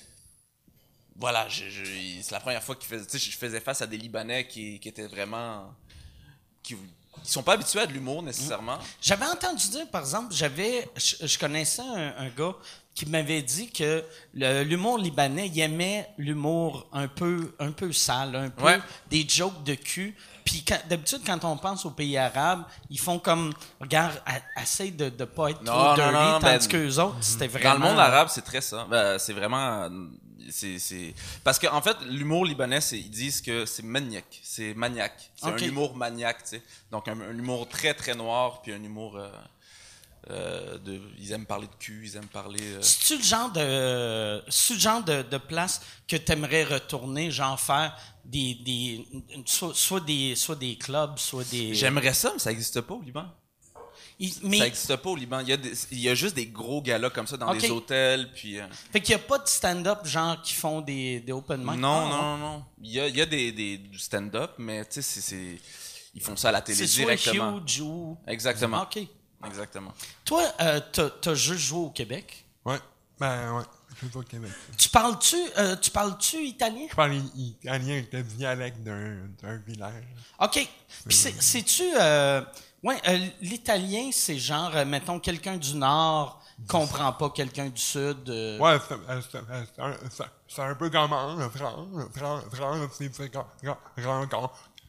voilà, je, je- c'est la première fois que je faisais face à des Libanais qui, qui étaient vraiment, qui, qui sont pas habitués à de l'humour nécessairement. J'avais entendu dire, par exemple, j'avais, je, je connaissais un, un gars qui m'avait dit que le- l'humour libanais, il aimait l'humour un peu, un peu sale, un peu Ouais. des jokes de cul. Puis quand- d'habitude, quand on pense aux pays arabes, ils font comme, regarde, a- essaye de ne pas être Non, trop non, dirty, non, tandis ben, qu'eux autres, c'était vraiment... Dans le monde arabe, c'est très ça. Ben, c'est vraiment, c'est, c'est, parce que en fait, l'humour libanais, c'est, ils disent que c'est maniaque, c'est maniaque, c'est Ok. un humour maniaque, tu sais. Donc un, un humour très très noir, puis un humour, euh, euh, de, ils aiment parler de cul, ils aiment parler. euh, C'est-tu le genre de, c'est-tu le genre de, de place que t'aimerais retourner, genre faire des, des, soit, soit des, soit des clubs, soit des... J'aimerais ça, mais ça n'existe pas au Liban. Il- mais, Ça n'existe pas au Liban. Il y a, des- il y a juste des gros galas comme ça dans Ok. des hôtels, puis. euh, fait qu'il n'y a pas de stand-up, genre, qui font des, des open mic? non, Ah, non, non, non. Il y a, il y a des, des, du stand-up, mais tu sais, c'est, c'est, ils font ça à la télé C'est soit directement. huge ou... Exactement. OK. Exactement. Toi, euh, t'as, t'as juste joué au Québec. Ouais, ben ouais, je suis au Québec. Tu parles-tu, euh, tu parles-tu italien? Je parle i- italien avec le dialecte d'un d'un village. OK. Puis c'est, c'est-tu... Euh, ouais, euh, l'italien, c'est genre, euh, mettons, quelqu'un du Nord comprend pas quelqu'un du Sud. euh, Ouais, c'est euh, c'est- euh, c'est un- c'est- c'est un peu comme un France. France, France, c'est c'est quand- quand- quand-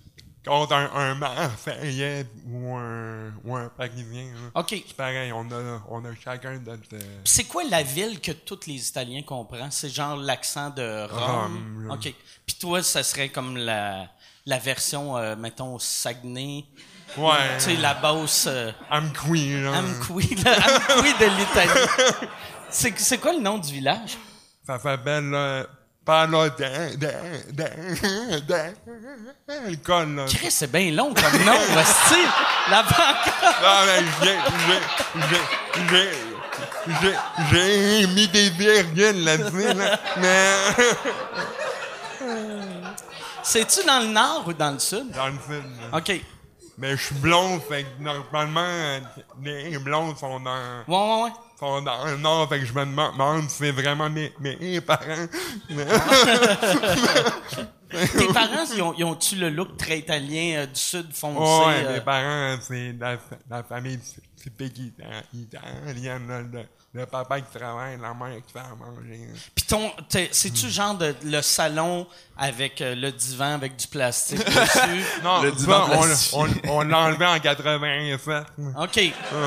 contre un, un Marseillais ou un, ou un Parisien. Là. OK. C'est pareil, on a, on a chacun notre... Euh... C'est quoi la ville que tous les Italiens comprennent? C'est genre l'accent de Rome? Rome, OK. Puis toi, ça serait comme la, la version, euh, mettons, Saguenay. Ouais. Tu sais, la Beauce... Euh, Amqui, là. Amqui, là, Amqui de l'Italie. C'est, c'est quoi le nom du village? Ça s'appelle... Euh, Palo de... de... de... de... le col, là. Chris, c'est bien long comme nom, hostie. La pancarte. Non, mais j'ai... j'ai... j'ai... j'ai... j'ai mis des virgules là-dessus, là. Mais... C'est-tu dans le nord ou dans le sud? Dans le film, là. OK. Mais je suis blond, fait que normalement, les blondes sont dans... Ouais, ouais, ouais. sont dans le nord, fait que je me demande si c'est vraiment mes, mes parents. Tes parents, ils ont, ils ont-tu le look très italien euh, du sud foncé? Oh, ouais, euh... mes parents, c'est la, la famille typique italienne, là, le, le papa qui travaille, la mère qui fait à manger. Puis ton, t'es- c'est-tu genre de, le salon avec euh, le divan avec du plastique dessus? Non, Le ça, divan on, plastifié. on, on l'a enlevé en quatre-vingt-sept. OK.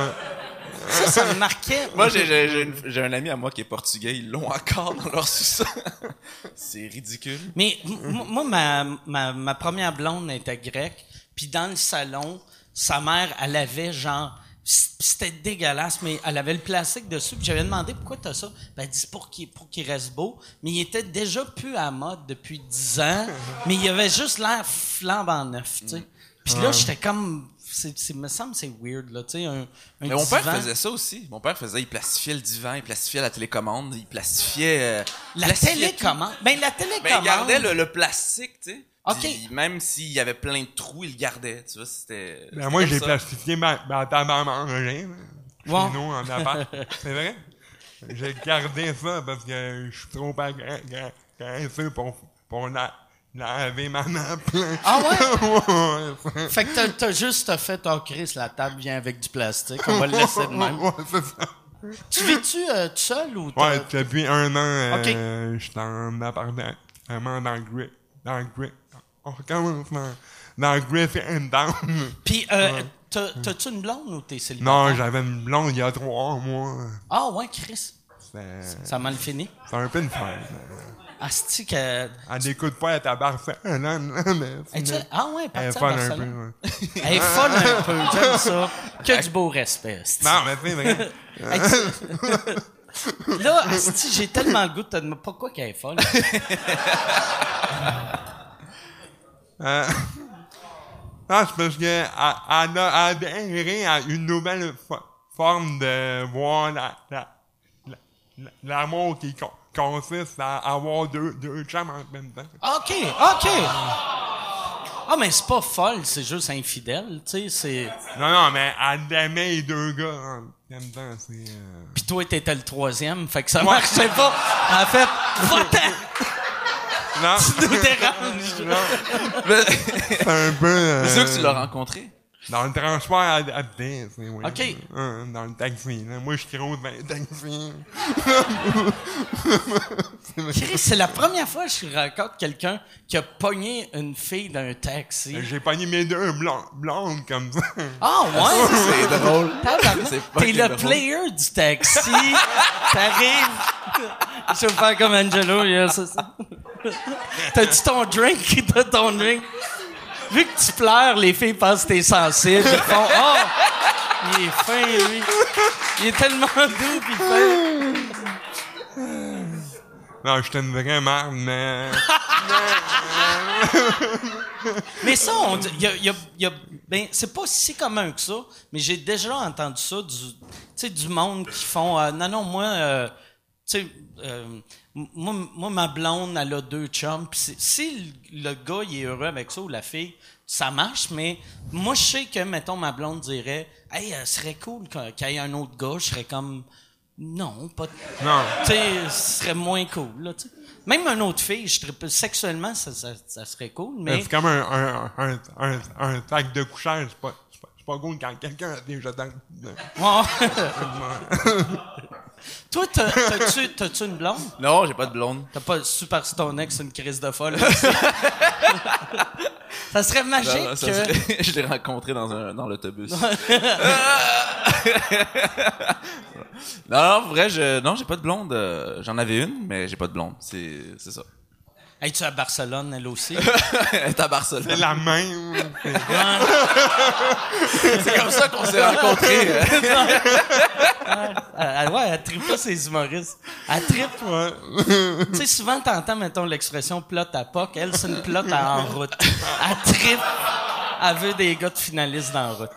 Ça, ça me marquait. Moi, j'ai, j'ai, j'ai, une- j'ai un ami à moi qui est portugais. Ils l'ont encore dans leur sous-sol. C'est ridicule. Mais m- m- moi, ma, ma, ma première blonde était grecque, puis dans le salon, sa mère, elle avait genre... c- C'était dégueulasse, mais elle avait le plastique dessus. Puis j'avais demandé pourquoi t'as ça. Ben, elle dit c'est pour qu'il, pour qu'il reste beau. Mais il était déjà plus à la mode depuis dix ans. Mais il avait juste l'air flambant neuf, tu sais. Puis là, j'étais comme... C'est, c'est, me semble que c'est weird, là, tu sais, un, un Mais mon père divan. faisait ça aussi. Mon père faisait, il plastifiait le divan, il plastifiait la télécommande, il plastifiait... euh, La plastifiait télécommande. Ben, la tout. télécommande. Ben, il gardait le, le plastique, tu sais. OK. Puis même s'il y avait plein de trous, il le gardait, tu vois, c'était... Ben, c'était moi, comme j'ai ça. plastifié ma, ma table à manger, là. Chez Wow. nous, en appart. C'est vrai? J'ai gardé ça parce que je suis trop agressé pour, pour la, laver ma nappe. Ah ouais? ouais? Fait que t'as, t'as juste fait, oh Chris, la table vient avec du plastique, on va le laisser de même. Ouais, c'est ça. Tu vis-tu euh, tout seul ou t'as... Ouais, depuis un an, euh, OK. je suis en appartement dans le Grit. Dans le Grit. On recommence dans, dans le Gryffindor. Puis, euh, t'as, t'as-tu une blonde ou t'es célibataire? Non, j'avais une blonde il y a trois mois. Ah ouais, Chris. C'est Ça a mal fini. c'est un peu une fête. Asti que... Elle n'écoute pas être à Barcelone, là, mais... Es-tu- Ah ouais, Elle est partie à folle un peu. Barcelone. Ouais. Elle est folle un peu, j'aime ça. Que du beau respect, asti. Non, mais c'est vrai. Hey, tu- Là, asti, j'ai tellement le goût de te demander pourquoi qu'elle est folle. Euh, ah, c'est parce que elle, elle a adhéré à une nouvelle fo- forme de voir la, la, la- l'amour qui con- consiste à avoir deux, deux chums en même temps. OK, OK. Ah, mais c'est pas folle, c'est juste infidèle, tu sais, c'est... Non, non, mais elle aimait les deux gars en même temps. C'est, euh... Pis toi, t'étais le troisième, fait que ça marchait pas. En fait, va-t'en! Non, Tu nous déranges. Mais- c'est un peu... euh, C'est sûr que tu l'as rencontré. Dans le transport adapté, c'est oui. OK. Euh, dans le taxi, là. Moi, je croise dans le taxi. Chris, c'est la première fois que je rencontre quelqu'un qui a pogné une fille d'un taxi. J'ai pogné mes deux blondes, blondes comme ça. Ah, ouais? C'est drôle. Tabarnak. C'est T'es fucking le drôle. player du taxi. T'arrives. Je vais faire comme Angelo, yeah, c'est ça. T'as-tu ton drink? T'as ton drink? Vu que tu pleures, les filles pensent que t'es sensible. Ils font, oh! Il est fin, lui. Il est tellement doux pis fin. Non, j'étais une vraie merde, mais... Mais ça, on dit, y a, y a, y a, ben, c'est pas si commun que ça, mais j'ai déjà entendu ça du, tu sais, du monde qui font, euh, non, non, moi, euh, tu sais, euh, moi, moi, ma blonde, elle a deux chums, pis c'est- si le, le gars, il est heureux avec ça, ou la fille, ça marche, mais moi, je sais que, mettons, ma blonde dirait, hey, euh, ce serait cool qu'il y ait un autre gars, je serais comme, non, pas, Non. tu sais, ce serait moins cool, là, tu sais. Même une autre fille, je trippe- sexuellement, ça, ça, ça serait cool, mais... C'est comme un, un, un, un, un sac de couchage, c'est pas, c'est pas, c'est pas cool quand quelqu'un a déjà dans... Ouais. Toi, t'as, t'as-tu, t'as-tu une blonde? Non, j'ai pas de blonde. T'as pas Super Stonex, une crise de folle. Ça serait magique Non, non, ça que... serait- je l'ai rencontré dans un dans l'autobus. non, non, vrai, je non, j'ai pas de blonde. euh, J'en avais une, mais j'ai pas de blonde. C'est c'est ça. Es-tu à Barcelone, elle aussi? Elle est à Barcelone. C'est la même. C'est comme ça qu'on s'est rencontrés. Elle, elle- ouais, elle tripe pas ses humoristes. Elle tripe. Ouais. Tu sais, souvent, t'entends, mettons, l'expression plot à P O C. Elle, c'est une plot à en route. Elle tripe. Elle veut des gars de finalistes dans En route.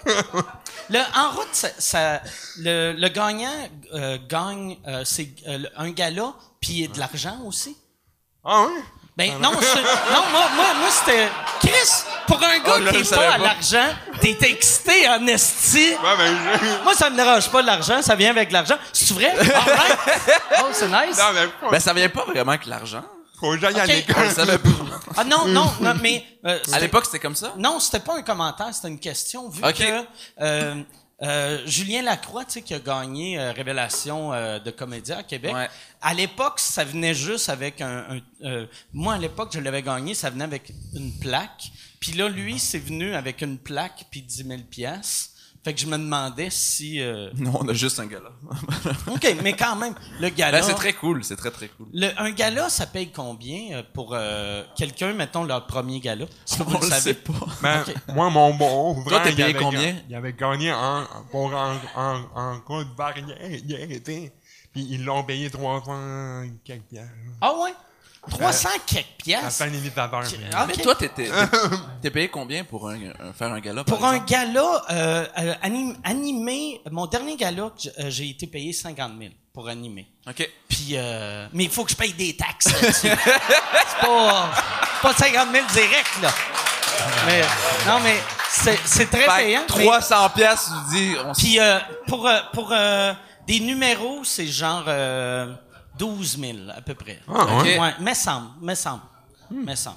Le En route, ça, ça- le, le gagnant euh, gagne, euh, c'est euh, un gala, puis de l'argent aussi. Ah oui? Ben non, c'est- non, moi, moi, moi c'était Chris. Pour un gars Oh, là, qui je est savais pas à pas. l'argent, t'es excité en esti. Ouais, ben, je... Moi, ça me dérange pas l'argent, ça vient avec l'argent. C'est vrai? Alright. Oh, c'est nice. Non, mais faut, Ben ça vient pas vraiment avec l'argent. faut que j'aille à Ok. Je l'école. savais pas. Ah non, non, non, mais euh, À c'était- l'époque, c'était comme ça. non, c'était pas un commentaire, c'était une question. Vu Ok. que euh, euh, Julien Lacroix, tu sais, qui a gagné euh, Révélation euh, de comédien à Québec. Ouais. À l'époque, ça venait juste avec un. un- euh, moi, à l'époque, je l'avais gagné, ça venait avec une plaque. Puis là, lui, c'est venu avec une plaque puis dix mille piastres. Fait que je me demandais si. euh, Non, on a juste un gala. Ok, mais quand même, le gala. Ben, c'est très cool, c'est très très cool. Le, un gala, ça paye combien euh, pour euh, quelqu'un, mettons, leur premier gala? Est-ce que vous On le le savez? sait pas. Ben, Ok. moi, mon beau Toi, t'es il payé avait combien? ga- Il avait gagné un, pour un, un, un coup de variété. Puis ils l'ont payé trois cents quelques piastres. Ah ouais? trois cents quelques À piastres? fin limitateur. Ah, Mais ok. toi, t'étais, t'es, t'es payé combien pour un, un- faire un gala? par Pour un exemple? gala euh, euh, anim- animé, mon dernier gala, que j'- euh, j'ai été payé cinquante mille pour animer. OK. Puis, euh, mais il faut que je paye des taxes là-dessus. c'est pas, c'est pas cinquante mille direct, là. Mais, non, mais c'est, c'est très Fait payant. que mais- trois cents piastres, tu dis, on s- Puis euh, pour euh, pour euh, des numéros, c'est genre euh, douze mille à peu près. Ah, ouais? Ouais, me semble, me semble, me semble.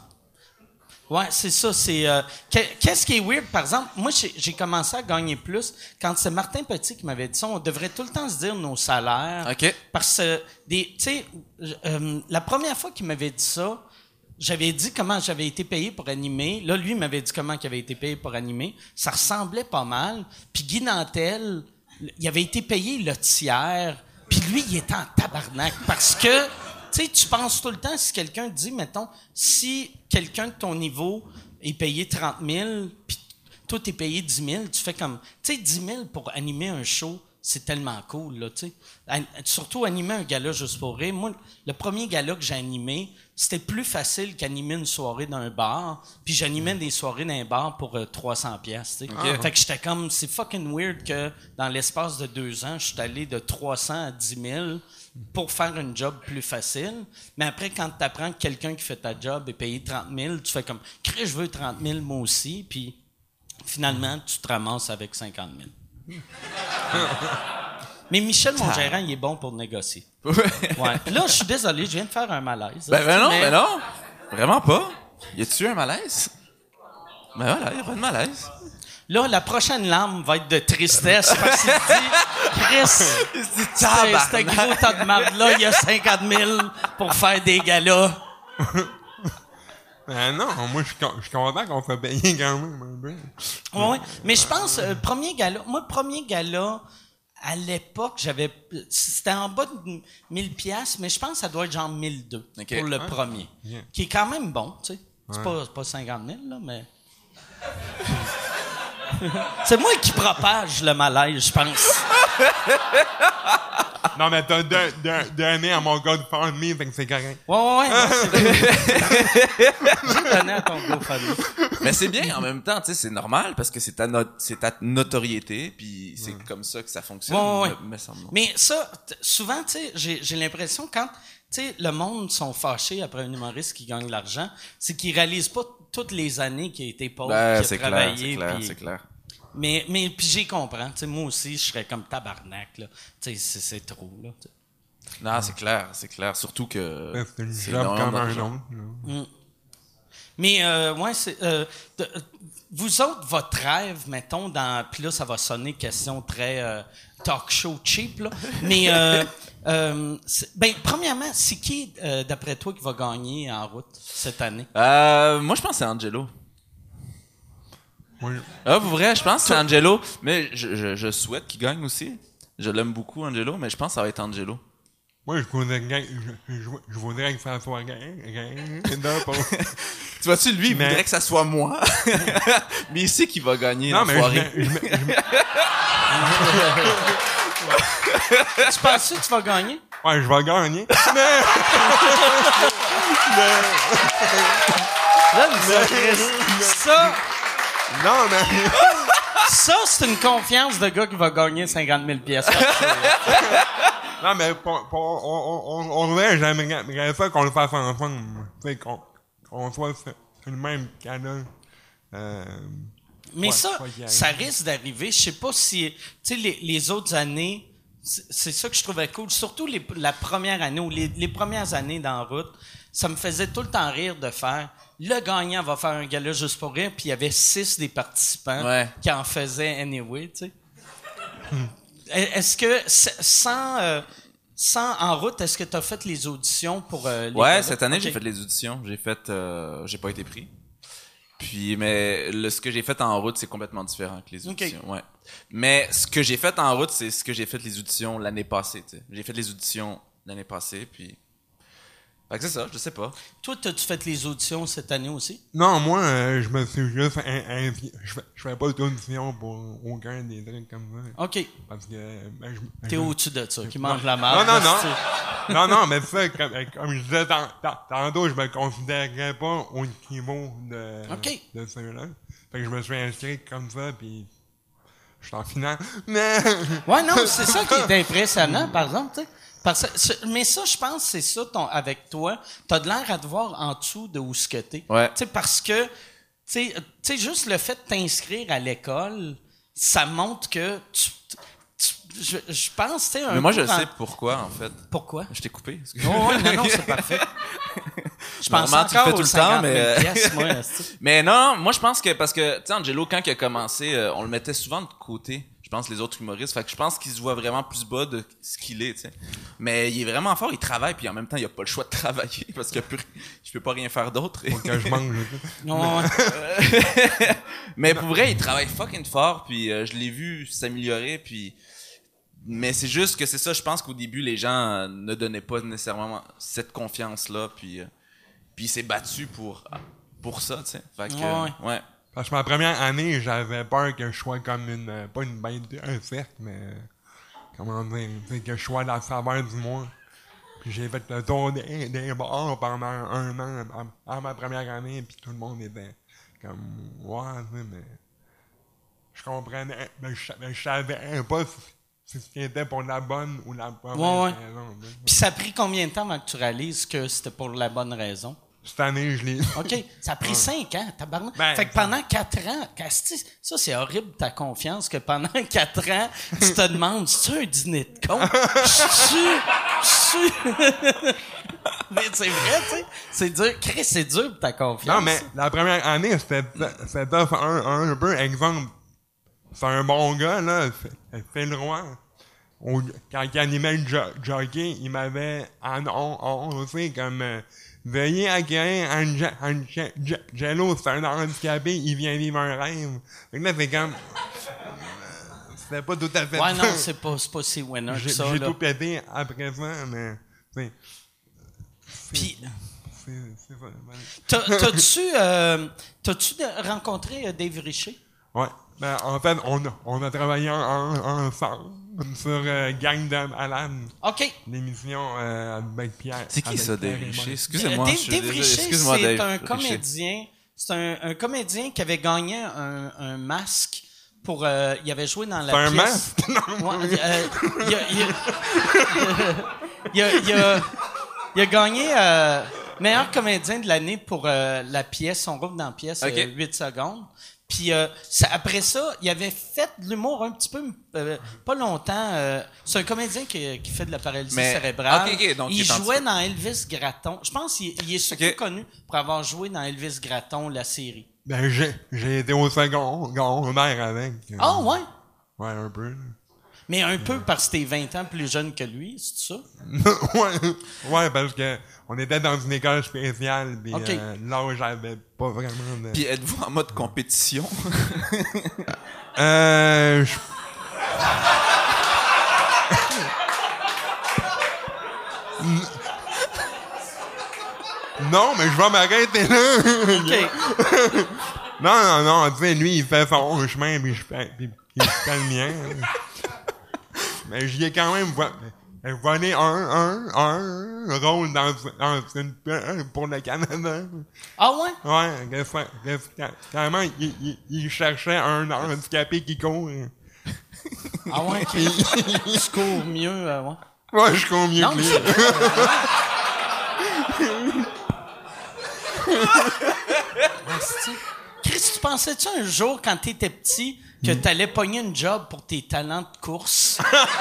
Ouais, c'est ça. C'est euh, que- qu'est-ce qui est weird, par exemple, moi j'ai, j'ai commencé à gagner plus quand c'est Martin Petit qui m'avait dit ça. On devrait tout le temps se dire nos salaires. OK. Parce que des, tu sais, euh, la première fois qu'il m'avait dit ça. J'avais dit comment j'avais été payé pour animer. Là, lui m'avait dit comment il avait été payé pour animer. Ça ressemblait pas mal. Puis Guy Nantel, il avait été payé le tiers. Puis lui, il était en tabarnak. Parce que, tu sais, tu penses tout le temps, si quelqu'un te dit, mettons, si quelqu'un de ton niveau est payé trente mille, puis toi, t'es payé dix mille, tu fais comme... Tu sais, dix mille pour animer un show, c'est tellement cool, là, tu sais. An- Surtout animer un gala juste pour rire. Moi, le premier gala que j'ai animé, c'était plus facile qu'animer une soirée dans un bar. Puis j'animais des soirées dans un bar pour euh, trois cents piastres, tu sais. Ok. Fait que j'étais comme... C'est fucking weird que dans l'espace de deux ans, je suis allé de trois cents à dix mille pour faire une job plus facile. Mais après, quand tu apprends que quelqu'un qui fait ta job est payé trente mille, tu fais comme « Crée, je veux trente mille moi aussi. » Puis finalement, tu te ramasses avec cinquante mille. Mais Michel, mon gérant, il est bon pour négocier. Ouais. Puis là, je suis désolé, je viens de faire un malaise. Ben, ben non, Mais- ben non. Vraiment pas. Y a-tu un malaise? Ben voilà, y a pas de malaise. Là, la prochaine larme va être de tristesse parce qu'il se dit, Chris, c'est ce gros tas de marde-là, il y a cinquante mille pour faire des galas. Ben non, moi, je suis con- je suis content qu'on fait payer quand même un peu. Ouais, ouais. Mais je pense, euh, premier gala, moi, le premier gala, à l'époque, j'avais, c'était en bas de mille piastres, mais je pense que ça doit être genre mille deux Ok. pour le premier. Yeah. Qui est quand même bon, tu sais. C'est Ouais. pas, c'est pas cinquante mille, là, mais. C'est moi qui propage le malaise, je pense. Non, mais t'as don- don- donné à mon gars de GoFundMe, fait que c'est correct. Ouais, ouais, ouais. non, c'est- J'ai donné à ton GoFundMe. Mais c'est bien en même temps, tu sais, c'est normal parce que c'est ta, no- c'est ta notoriété, puis c'est comme ça que ça fonctionne. Ouais, ouais. me- me semble. Mais ça, t- souvent, tu sais, j'ai, j'ai l'impression quand, tu sais, le monde sont fâchés après un humoriste qui gagne de l'argent, c'est qu'ils réalisent pas toutes les années qu'il a été pauvre, Ben, qu'il a c'est clair, travaillé. c'est clair, puis- c'est clair. Mais, mais puis j'y comprends. Tu sais, moi aussi, je serais comme tabarnak, là. Tu sais, c'est, c'est trop, là. tu sais. Non, c'est clair, c'est clair. Surtout que. Ouais, C'est une c'est job énormément comme un d'argent. autre. là. Mais, euh, ouais, c'est... Euh, de, vous autres, votre rêve, mettons, dans... Puis là, ça va sonner question très euh, talk show cheap, là. Mais, euh, euh, ben, premièrement, c'est qui, euh, d'après toi, qui va gagner en route cette année? Euh, moi, je pense que c'est Angelo. Oui. Ah, pour vrai, je pense que c'est Angelo. Mais je, je, je souhaite qu'il gagne aussi. Je l'aime beaucoup, Angelo, mais je pense que ça va être Angelo. Moi, je voudrais, je, je, je voudrais que ça soit gain. Tu vois-tu, lui, il Mais- voudrait que ça soit moi. Mais il sait qu'il va gagner Non, en mais je, soirée. mets- je, mets- je, mets- Tu penses que tu vas gagner? ouais, je vais gagner. Mais, J'aime ça, Chris. Ça, non, mais, ça, c'est une confiance de gars qui va gagner cinquante mille pièces. non, mais, pour, pour, on, on, on, on dirait, j'aimerais j'aimerais ça qu'on le fasse ensemble. Tu sais, qu'on, qu'on soit sur sur le même canal. Euh, Mais Ouais, ça, pas qu'il y ait- ça risque d'arriver. Je sais pas si, tu sais, les, les autres années, c'est c'est ça que je trouvais cool. Surtout les, la première année ou les, les premières années dans la route, ça me faisait tout le temps rire de faire. Le gagnant va faire un gala juste pour rire, puis il y avait six des participants Ouais. qui en faisaient anyway, tu sais. Est-ce que s- sans euh, sans en route, est-ce que tu as fait les auditions pour euh, les Ouais, galas? cette année, Ok. j'ai fait les auditions. J'ai fait... Euh, j'ai pas été pris. Puis, mais le, ce que j'ai fait en route, c'est complètement différent que les Ok. auditions. Ouais. Mais ce que j'ai fait en route, c'est ce que j'ai fait les auditions l'année passée. Tu sais. J'ai fait les auditions l'année passée, puis... Fait que c'est ça, je sais pas. Toi, as-tu fait les auditions cette année aussi? non, moi, euh, je me suis juste, in, in, je, fais, je fais pas d'audition pour aucun des trucs comme ça. OK. Parce que, ben, je, T'es je- au-dessus de ça, qui mange la marde. Non, non, non. c'est- non, non, mais ça, comme, comme je disais tant- tant- tantôt, je me considérais pas au niveau de, OK. de ceux-là. Fait que je me suis inscrit comme ça, puis je suis en finale. Mais, Ouais, non, c'est ça qui est impressionnant, par exemple, tu sais. Parce que, ce- mais ça, je pense, c'est ça, ton, avec toi. T'as de l'air à te voir en dessous de où ce que t'es. Ouais. Tu sais, parce que, tu sais, tu sais, juste le fait de t'inscrire à l'école, ça montre que tu, tu- je, je pense, tu sais, un Mais moi, je cours en- sais pourquoi, en fait. Pourquoi? Je t'ai coupé. Oh, ouais, non, non, c'est parfait. Je pense Normalement, tu le encore fais aux tout le temps, cinquante mais, mille euh, pièces, moi, esti. Mais non, moi je pense que parce que tu sais Angelo quand il a commencé, euh, on le mettait souvent de côté. Je pense les autres humoristes, fait que je pense qu'il se voit vraiment plus bas de ce qu'il est, tu sais. Mais il est vraiment fort, il travaille puis en même temps, il a pas le choix de travailler parce qu'il a plus, je peux pas rien faire d'autre. faut que je mange. et tout. Non, ouais. Mais pour vrai, il travaille fucking fort puis euh, je l'ai vu s'améliorer puis mais c'est juste que c'est ça, je pense qu'au début les gens euh, ne donnaient pas nécessairement cette confiance là puis euh, puis il s'est battu pour pour ça, tu sais. Fait que Ouais. euh, ouais. Parce que ma première année, j'avais peur que je sois comme une, euh, pas une bête, un cercle, mais, euh, comment dire, tu sais, que je sois la saveur du mois. Puis j'ai fait le tour des, des bars pendant un an, à, à ma première année, puis tout le monde était comme, ouais, tu sais, mais, je comprenais, mais je, mais je savais pas si, si c'était pour la bonne ou la mauvaise Ouais, ouais. raison. tu sais. Puis ça a pris combien de temps avant que tu réalises que c'était pour la bonne raison? Cette année, je l'ai. OK. Ça a pris cinq ans, tabarnak. Ben, fait que pendant quatre ans, Casti, ça, c'est horrible, ta confiance, que pendant quatre ans, tu te demandes, c'est-tu un dîner de con? Je suis... Mais c'est vrai, tu sais. C'est dur. Chris, c'est dur pour ta confiance. Non, mais la première année, c'était c'était tough. Un, un, un peu, exemple, c'est un bon gars, là, c'est c'est le roi. Au- Quand il animait le jo- jockey, il m'avait annoncé comme euh, veuillez accueillir Ange- Ange- Je- Jello, c'est un handicapé, il vient vivre un rêve. Fait que là, c'est comme. euh, C'était pas tout à fait Ouais, ça. non, c'est pas, c'est pas si winner que J'ai ça, j'ai là. tout pété après ça, mais. tu sais, Puis, c'est c'est ça. ouais. t'as- t'as-tu, euh, t'as-tu de- rencontré euh, Dave Richer? Ouais. Ben, en fait, on a, on a travaillé en, en- ensemble sur euh, Gang de Malades, OK. l'émission euh, avec Pierre. C'est qui avec ça, Pierre Dave Raymond. Richer? Excusez-moi. Euh, Dave, je suis Dave désolé. Richer, Excuse-moi, c'est Dave un Richer. comédien. C'est un, un comédien qui avait gagné un, un masque pour. Euh, il avait joué dans la C'est un pièce. masque? Non. Ouais, euh, il, a, il, a, il, a, il, a, il a gagné euh, meilleur comédien de l'année pour euh, la pièce. On roule dans la pièce Ok. euh, huit secondes. Puis euh, ça, après ça, il avait fait de l'humour un petit peu, euh, pas longtemps. Euh, c'est un comédien qui, qui fait de la paralysie Mais- cérébrale. ok, ok, donc il il est en jouait dessous. dans Elvis Gratton. Je pense qu'il il est surtout Ok. connu pour avoir joué dans Elvis Gratton, la série. Ben, j'ai, j'ai été au second, secondaire avec. euh, Ah ouais? Ouais, un peu. Mais un peu parce que t'es vingt ans plus jeune que lui, c'est ça? ouais, ouais, parce que on était dans une école spéciale, pis Ok. euh, là où j'avais pas vraiment de... Puis êtes-vous en mode compétition? Euh... je- non, mais je vais m'arrêter là. OK. Non, non, non, tu sais, lui, il fait son chemin, puis je fais, puis, puis je fais le mien. Mais j'y ai quand même vo- volé un, un, un rôle dans, dans une pub pour le Canada. Ah ouais? Ouais, qu'est-ce que- qu'est-ce que- carrément, il, il, il cherchait un handicapé qui court. Ah ouais, OK. Tu cours mieux, euh, ouais. Ouais, je cours mieux Non, que mais lui. c'est... Chris, tu pensais-tu un jour, quand t'étais petit, que t'allais pogner une job pour tes talents de course?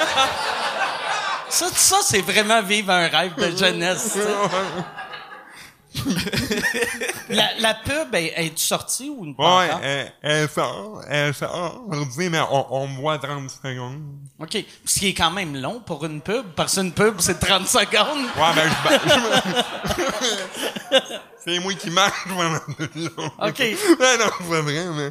ça, ça, c'est vraiment vivre un rêve de jeunesse, tu sais. la, la pub, elle, elle est sortie ou une pas Ouais, encore? elle, elle sort, elle sort, mais on, on me voit trente secondes. OK. Ce qui est quand même long pour une pub, parce qu'une pub, c'est trente secondes. Ouais, ben, je, je me- c'est moi qui marche pendant tout le long. OK. Ben non, c'est pas vrai, mais...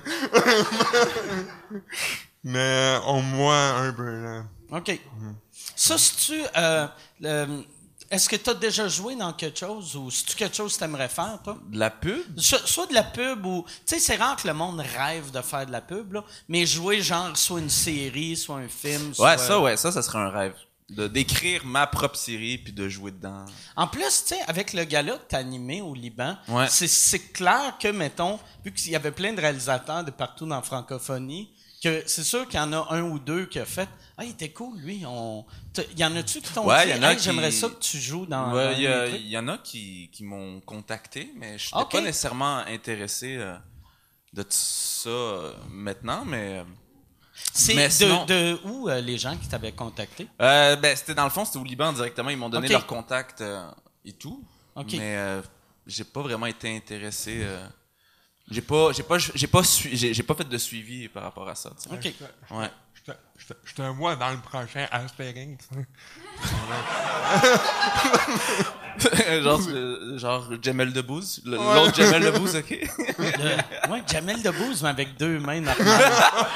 mais on me voit un peu, là. OK. Ça, c'est-tu... Euh, le- est-ce que tu as déjà joué dans quelque chose ou c'est-tu quelque chose que tu aimerais faire, toi? De la pub? Soit, soit de la pub ou... Tu sais, c'est rare que le monde rêve de faire de la pub, là, mais jouer genre soit une série, soit un film, soit... Ouais, ça, ouais, ça, ça serait un rêve. De d'écrire ma propre série puis de jouer dedans. En plus, tu sais, avec le gala que t'as animé au Liban, Ouais. c'est, c'est clair que, mettons, vu qu'il y avait plein de réalisateurs de partout dans la francophonie, que c'est sûr qu'il y en a un ou deux qui a fait « Ah, il était cool, lui. On... » Il y en a-tu qui t'ont Ouais, dit il y en a hey, qui- j'aimerais ça que tu joues dans... dans Ouais, il y, a- mes trucs. il y en a qui, qui m'ont contacté, mais je n'étais Ok. pas nécessairement intéressé euh, de tout ça euh, maintenant, mais... euh, C'est mais de, sinon- de où euh, les gens qui t'avaient contacté? Euh, ben, c'était dans le fond, c'était au Liban directement. Ils m'ont donné Ok. leur contact euh, et tout. Ok. Mais euh, j'ai pas vraiment été intéressé. euh, j'ai pas, j'ai pas, j'ai pas, sui- j'ai, j'ai pas fait de suivi par rapport à ça. tu sais. OK. Ouais. Je te, je, te, je te vois dans le prochain Astérix. genre, euh, genre Jamel Debbouze, le- l'autre Jamel Debbouze, ok. Le- ouais, Jamel Debbouze, mais avec deux mains normales.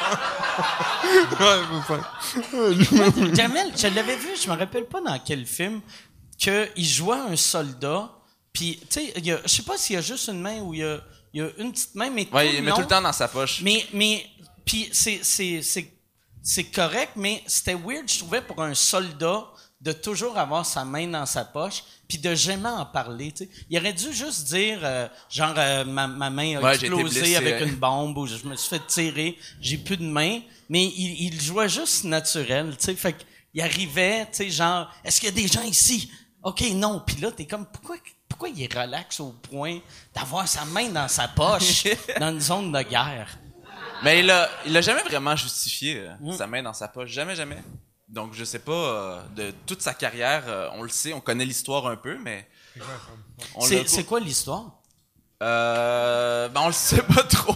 Ouais, c'est ça. Jamel, je l'avais vu, je me rappelle pas dans quel film, qu'il jouait un soldat, puis, tu sais, il y a- je sais pas s'il y a juste une main ou il y a, il y a une petite main, mais tout Ouais, le il met long- tout le temps dans sa poche. Mais, mais, puis c'est, c'est, c'est, c'est correct, mais c'était weird, je trouvais, pour un soldat, de toujours avoir sa main dans sa poche, puis de jamais en parler, tu sais. Il aurait dû juste dire, euh, genre, euh, ma, ma main a Ouais, j'ai été explosé blessé, avec ouais. une bombe, ou je me suis fait tirer, j'ai plus de main, mais il, il jouait juste naturel, tu sais. Fait qu'il arrivait, tu sais, genre, est-ce qu'il y a des gens ici? OK, non. Puis là, t'es comme, pourquoi, pourquoi il est relax au point d'avoir sa main dans sa poche dans une zone de guerre? Mais il a, il a jamais vraiment justifié euh, Mm. sa main dans sa poche, jamais, jamais. Donc je sais pas euh, de toute sa carrière, euh, on le sait, on connaît l'histoire un peu, mais on C'est, l'a- c'est quoi l'histoire? Euh, ben on le sait pas trop.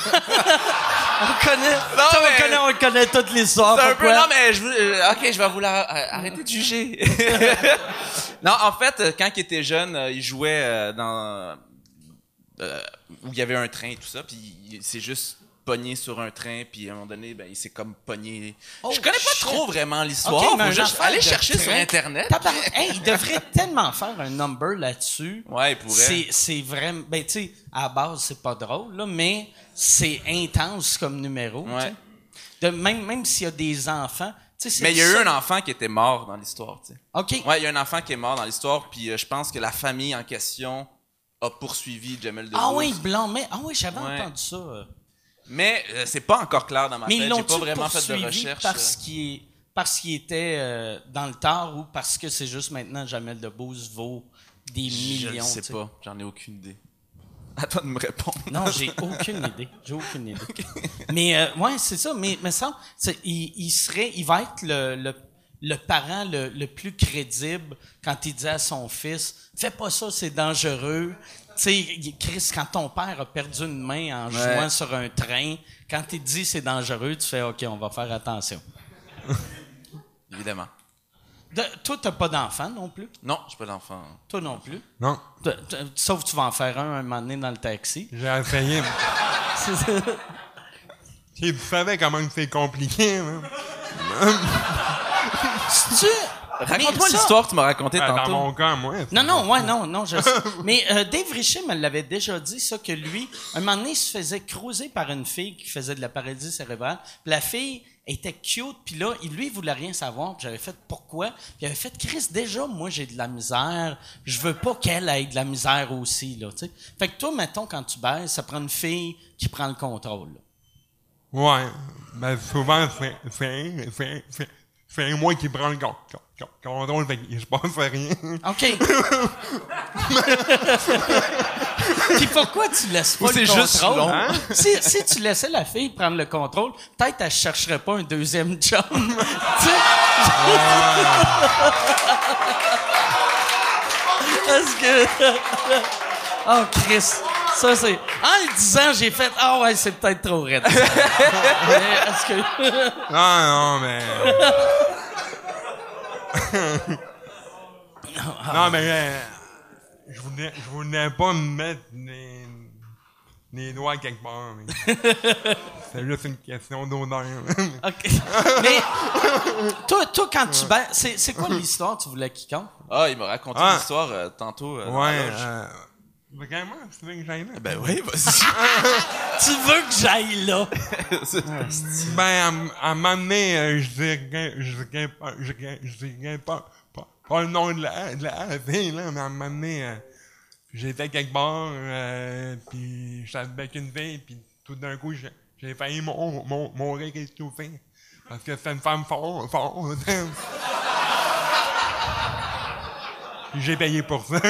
On connaît, Non, ça, on mais- connaît, on connaît toute l'histoire. C'est un peu, pourquoi? non, mais je veux, euh, ok, je vais vous la, euh, arrêtez de juger. Non, en fait, euh, quand il était jeune, euh, il jouait euh, dans, euh, où il y avait un train et tout ça, puis il s'est juste pogné sur un train, puis à un moment donné, ben, il s'est comme pogné. Oh, je connais pas shit. trop vraiment l'histoire, Ok, mais faut un juste affaire aller de chercher sur train. Internet. Tabarnak. Hey, il devrait tellement faire un number là-dessus. Ouais, il pourrait. C'est, c'est vraiment, ben, tu sais, à la base, c'est pas drôle, là, mais c'est intense comme numéro. tu Ouais. sais. De, même, même s'il y a des enfants, tu sais, c'est Mais il y a eu ça- un enfant qui était mort dans l'histoire, tu sais. OK. Ouais, il y a un enfant qui est mort dans l'histoire, puis euh, je pense que la famille en question a poursuivi Jamel Debbouze. Ah oui, blanc, mais, ah oui, j'avais Ouais. entendu ça. euh. Mais euh, c'est pas encore clair dans ma Mais ils tête. l'ont J'ai pas vraiment fait de poursuivi recherche. parce euh. qu'il est- parce qu'il était euh, dans le tard ou parce que c'est juste maintenant Jamel Debbouze vaut des Je millions. ne sais tu sais. pas, j'en ai aucune idée. À toi de me répondre. Non, j'ai aucune idée. J'ai aucune idée. Mais euh, ouais, c'est ça. Mais mais ça, c'est, il, il serait, il va être le le, le parent le, le plus crédible quand il dit à son fils, fais pas ça, c'est dangereux. Tu sais, Chris, quand ton père a perdu une main en Ouais. jouant sur un train, quand il dit c'est dangereux, tu fais ok, on va faire attention. Évidemment. De, toi, t'as pas d'enfant non plus. Non, j'ai pas d'enfant. Toi non plus. Non, T- t- Sauf que tu vas en faire un un moment donné dans le taxi. j'ai essayé. Tu savais comment c'est compliqué, hein? Tu... Raconte-moi Mais ça- l'histoire que tu m'as racontée Ben, dans tantôt. mon cas, moi. c'est- Non, non, ouais, non, non, je sais. Mais euh, Dave Richer me l'avait déjà dit, ça, que lui, un moment donné, il se faisait cruiser par une fille qui faisait de la paralysie cérébrale. Puis la fille était cute, puis là, il, lui, il voulait rien savoir. Puis j'avais fait pourquoi. Puis il avait fait, Chris, déjà, moi, j'ai de la misère. Je veux pas qu'elle ait de la misère aussi, là, tu sais. Fait que toi, mettons, quand tu baises, ça prend une fille qui prend le contrôle, là. Ouais. Ben, souvent, c'est, c'est, c'est, c'est, c'est moi qui prends le con- con- con- contrôle, fait qu'il se passe rien. OK. Puis pourquoi tu laisses pas Ou le c'est contrôle? juste long. Hein? Si, si tu laissais la fille prendre le contrôle, peut-être elle chercherait pas un deuxième chum. Tu sais? Parce que... Oh, Chris. Ça, c'est... En le disant, j'ai fait... Ah ouais, c'est peut-être trop raide. Mais est-ce que... Ah non, mais... non, mais... euh, je voulais, je voulais pas me mettre les, les doigts quelque part. mais C'est juste une question d'odeur. OK. Mais... Toi, toi quand tu baises... C'est, c'est quoi l'histoire que tu voulais qu'il compte? Ah, il m'a raconté Ah. l'histoire euh, tantôt. Euh, dans Ouais, la loge. euh, vraiment, tu veux que j'aille là? Ben oui, vas-y. Tu veux que j'aille là? Ben, à, à un moment donné, euh, je dirais, je dirais pas, je dirais, je dirais pas, pas, pas le nom de la, de la fille, là, mais à un moment donné, euh, j'étais quelque part, euh, pis j'étais avec une fille, pis tout d'un coup, j'ai, j'ai failli mon, mon, mourir étouffé. Parce que c'est une femme forte, forte. Puis j'ai payé pour ça.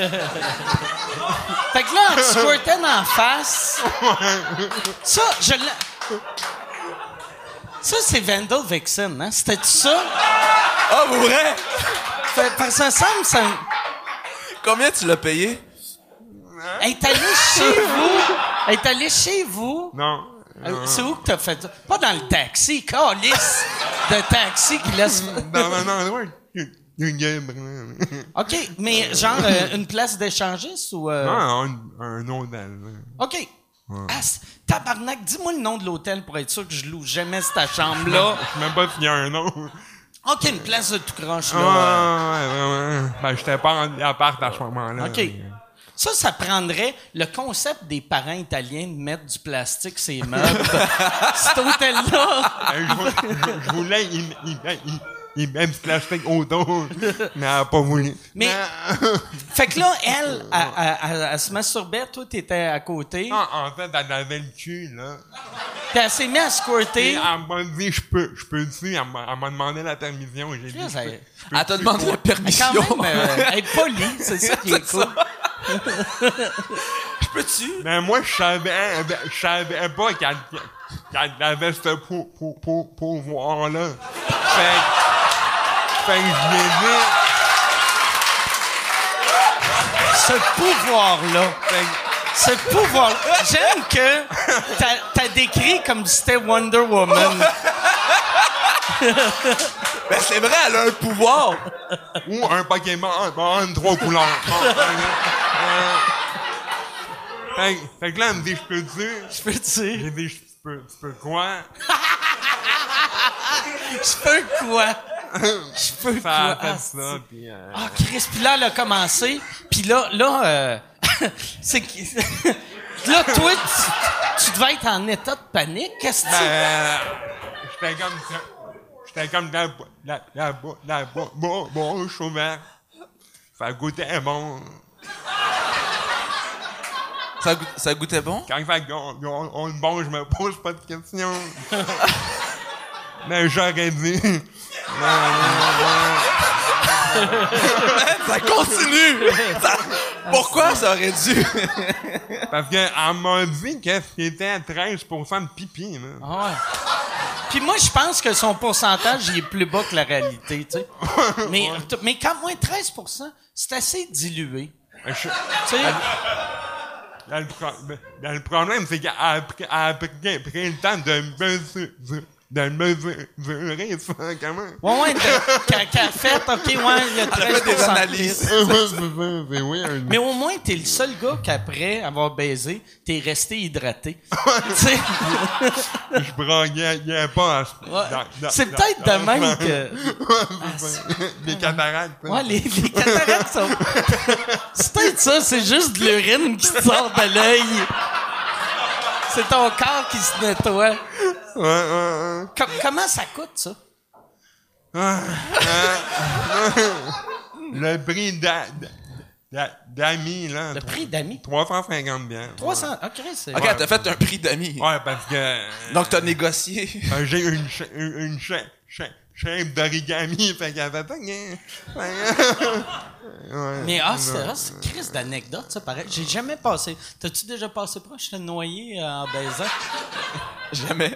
Fait que là, tu squirtais en face. Ça, je l'ai... Ça, c'est Vandal Vixen, hein? C'était ça? Ah, pour vrai? Fait, parce que ça semble, ça... Combien tu l'as payé? Elle est allée chez vous. Elle est allée chez vous. Non. Euh, c'est où que t'as fait ça? Pas dans le taxi, calice de taxi qui laisse... Dans un endroit, une game. OK, mais genre euh, une place d'échangiste ou... euh? Non, un, un hôtel. OK. Ah, c'est- tabarnak, dis-moi le nom de l'hôtel pour être sûr que je loue jamais cette chambre-là. Je sais même pas s'il y a un nom. OK, une place de tout croche, là. Ah, ouais, ouais, ouais. Ben, j'étais pas en appart à ce moment-là. OK. mais- Ça, ça prendrait le concept des parents italiens de mettre du plastique sur les meubles. Cet hôtel-là. Euh, je, vou- je- je voulais, il, il, il, il met du plastique autour, mais elle a pas voulu. Mais, fait que là, elle, elle, elle, elle- elle se masturbait, toi, t'étais à côté. Non, en fait, elle avait le cul, là. Puis elle s'est mise à Et squirter. elle m'a dit, je peux, je peux dessus. Elle m'a, elle m'a demandé la permission. J'ai dit, Chris, je peux, elle- je peux Elle t'a dessus. demandé la Mais permission. quand même, euh, elle est polie, c'est ça qui est cool. Je peux-tu? Mais moi, je savais, je savais pas qu'elle, qu'elle avait ce pou, pou, pou, pouvoir-là. Fait, fait que je lui ai dit, Ce pouvoir-là. fait que- Ce pouvoir-là. J'aime que t'as, t'as décrit comme si c'était Wonder Woman. Ben c'est vrai, elle a un pouvoir. ou un Pokémon en trois couleurs. Euh, fait, que- fait que là, elle me dit, je peux dessus. Je peux dire. J'ai dit, je peux, tu peux quoi? Je peux quoi? Je peux Ça a quoi? fait Ah, ça, puis... Euh, Ah, Chris, puis là, elle a commencé. Puis là, là, euh, c'est que... Là, toi, tu, tu devais être en état de panique. Qu'est-ce que tu... ben, j'étais comme ça. J'étais comme la, bo- la, la, bo- la, bo- bo- bouche ouverte. Ça goûtait bon. Ça, goût- ça goûtait bon? Quand ça goûte on, on, bon, je me pose pas de questions. Mais j'aurais dit... Non, non, non. Ça continue! Ça- Pourquoi ça aurait dû? Parce qu'elle m'a dit que c'était treize pour cent de pipi, là. Ah ouais. Puis moi, je pense que son pourcentage, il est plus bas que la réalité, tu sais. Mais, t- mais quand moins treize pour cent, c'est assez dilué. Je- Tu sais, Là, le, pro- là, le problème, c'est qu'elle a pris, elle a pris, pris le temps de mesurer, de mesurer ça, comment? ouais, ouais, de- qu'a, qu'a fait, OK, ouais, il y a Elle treize fait des pour cent de analyses. pisse. C'est weird. Mais au moins, t'es le seul gars qu'après avoir baisé, t'es resté hydraté. Tu sais, Je braguais pas. à ce- ouais. dans- dans- C'est dans- peut-être de dans- même que... Les cataractes. hein. Ouais, les, les cataractes sont... C'est peut-être ça, c'est juste de l'urine qui te sort de l'œil. C'est ton corps qui se nettoie. Ouais, ouais, ouais. Com- comment ça coûte, ça? Ah, ah, le prix d'a- d'a- d'amis, là. Le prix d'amis? trois cent cinquante bières. trois cents. OK, c'est... Ok, t'as fait un prix d'amis. Ouais, parce que. Donc t'as négocié. euh, j'ai une, cha- une, une cha- cha- chaîne d'origami, fait qu'elle fait pas. Ouais. Mais ah, Non. c'est, ah, c'est crise d'anecdote, ça, pareil. J'ai jamais passé... T'as-tu déjà passé proche de noyer euh, en baisant? Jamais.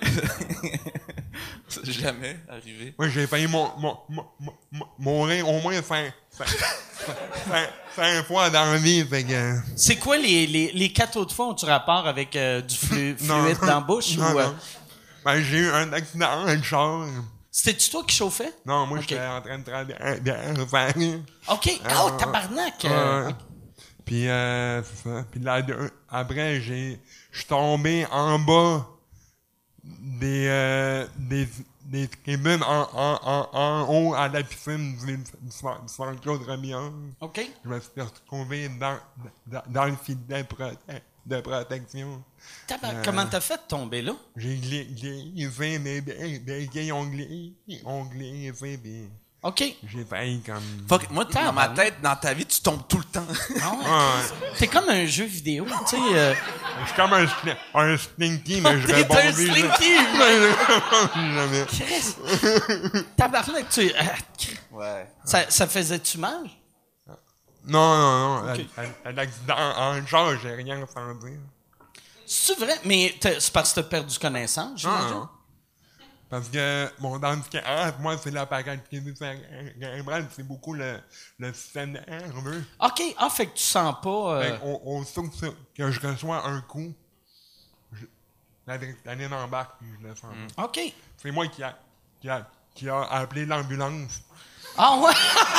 C'est jamais arrivé. Moi, j'ai failli mon, mon, mon, mon- mourir au moins cinq, cinq, cinq, cinq fois dans la vie, fait que. C'est quoi les, les, les quatre autres fois ont-tu rapport avec euh, du flu- Non. fluide dans la bouche? Non, ou, euh, non. Ben, j'ai eu un accident de char. C'était-tu toi qui chauffais? Non, moi, Ok. j'étais en train de travailler de faire. OK. Ah, Oh, tabarnak! euh, Ouais. Puis, euh, c'est ça. Puis là, de- après, j'ai, je suis tombé en bas des, euh, des, des tribunes en, en, en, en haut à la piscine du, du, Centre- du Centre Claude Remillard. OK. Je me suis retrouvé dans, dans, dans le filet prote- de protection. Tabarnak, Euh. comment t'as fait de tomber là? J'ai glissé mes béquilles ont glissé, ont glissé, puis OK. j'ai failli comme... Fuck, moi, dans ma Tabarnak. tête, dans ta vie, tu tombes tout le temps. Ah ouais. Ouais. T'es comme un jeu vidéo, tu sais. euh, Je suis comme un, sli- un slinky, mais je T'es rebondis. un slinky! Mais je rebondis jamais. Chris! Tabarnak, tu... euh, Ouais. ça, ça faisait-tu mal? Non, non, non. Ok. À- à- à l'accident en genre, j'ai rien ressenti. C'est vrai? Mais t'as- c'est parce que t'as perdu connaissance, Non, j'imagine? non. Parce que mon handicap, moi, c'est l'appareil cérébral, c'est beaucoup le, le système nerveux. OK. Ah, fait que tu sens pas... euh, Fait qu'on- on sent que, ça- que je reçois un coup, je- l'adrénaline embarque, puis je le sens pas. OK. C'est moi qui a, qui a, qui a appelé l'ambulance. Ah ouais?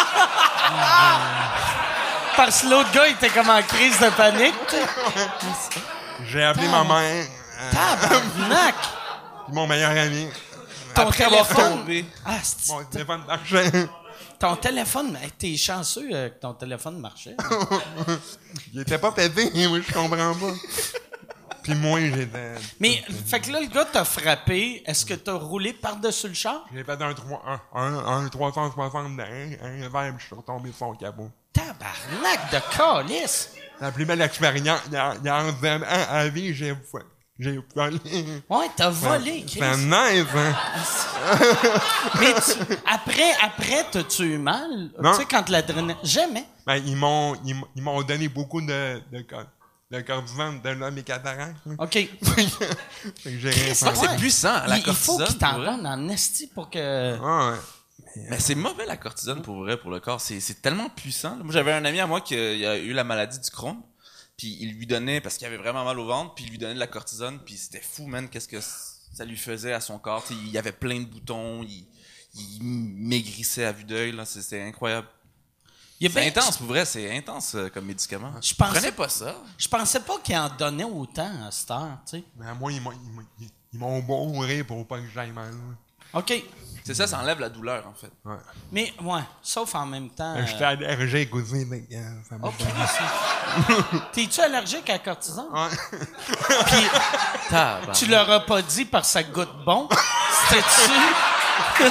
Parce que l'autre gars, il était comme en crise de panique, tu sais. J'ai appelé ma mère, euh, Tabarnak! puis mon meilleur ami. Ton Après avoir téléphone... tombé. Ah, c'est- Mon téléphone marchait. ton téléphone... Hey, t'es chanceux euh, que ton téléphone marchait. Il était pas pété, moi, je comprends pas. Puis moi, j'étais... Mais, fait que là, le gars t'a frappé. Est-ce que t'as roulé par-dessus le char? J'ai fait un, trois- un, un, un trois cent soixante d'un, un verre, puis je suis retombé sur son capot. Tabarnak de calice! La plus belle expérience, il y a, il y a un an à vie, j'ai, j'ai volé. Ouais, t'as volé, Chris. C'est nice, hein? Mais tu- après, après, t'as-tu eu mal? Non. Tu sais, quand l'adrénaline... Jamais. Ben, ils m'ont, ils, m'ont- ils m'ont donné beaucoup de, de, cor- de cortisone, de là, mes cataractes. là. OK. Fait que j'ai rien Chris, fait. c'est ouais. puissant, la il, il faut cortisone, qu'il t'en pour vrai. donne en esti pour que... Ah, ouais. Mais c'est mauvais la cortisone pour vrai, pour le corps. C'est, c'est tellement puissant. Moi, j'avais un ami à moi qui euh, il a eu la maladie du Crohn. Puis il lui donnait, parce qu'il avait vraiment mal au ventre, puis il lui donnait de la cortisone. Puis c'était fou, man, qu'est-ce que ça lui faisait à son corps. T'sais, il y avait plein de boutons, il, il maigrissait à vue d'œil. Là, c'est, c'était incroyable. Il y a C'est bien- intense, pour vrai, c'est intense euh, comme médicament. Je pensais- Prenez pas ça. Je pensais pas qu'il en donnait autant à cette heure, tu sais. Ben, moi, ils m'ont, ils m'ont, ils- ils m'ont bourré pour pas que j'aille mal. OK. C'est ça, ça enlève la douleur, en fait. Ouais. Mais, ouais, sauf en même temps... Ben, J'étais euh, allergique aussi, fait que, euh, ça m'a OK. T'es-tu allergique à la cortisone? Ouais. Puis, Tabarnak. tu leur as pas dit parce que ça goûte bon? C'était-tu...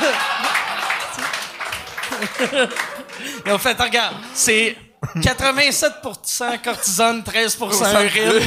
Ils ont fait, regarde, c'est quatre-vingt-sept pour cent cortisone, treize pour cent urine.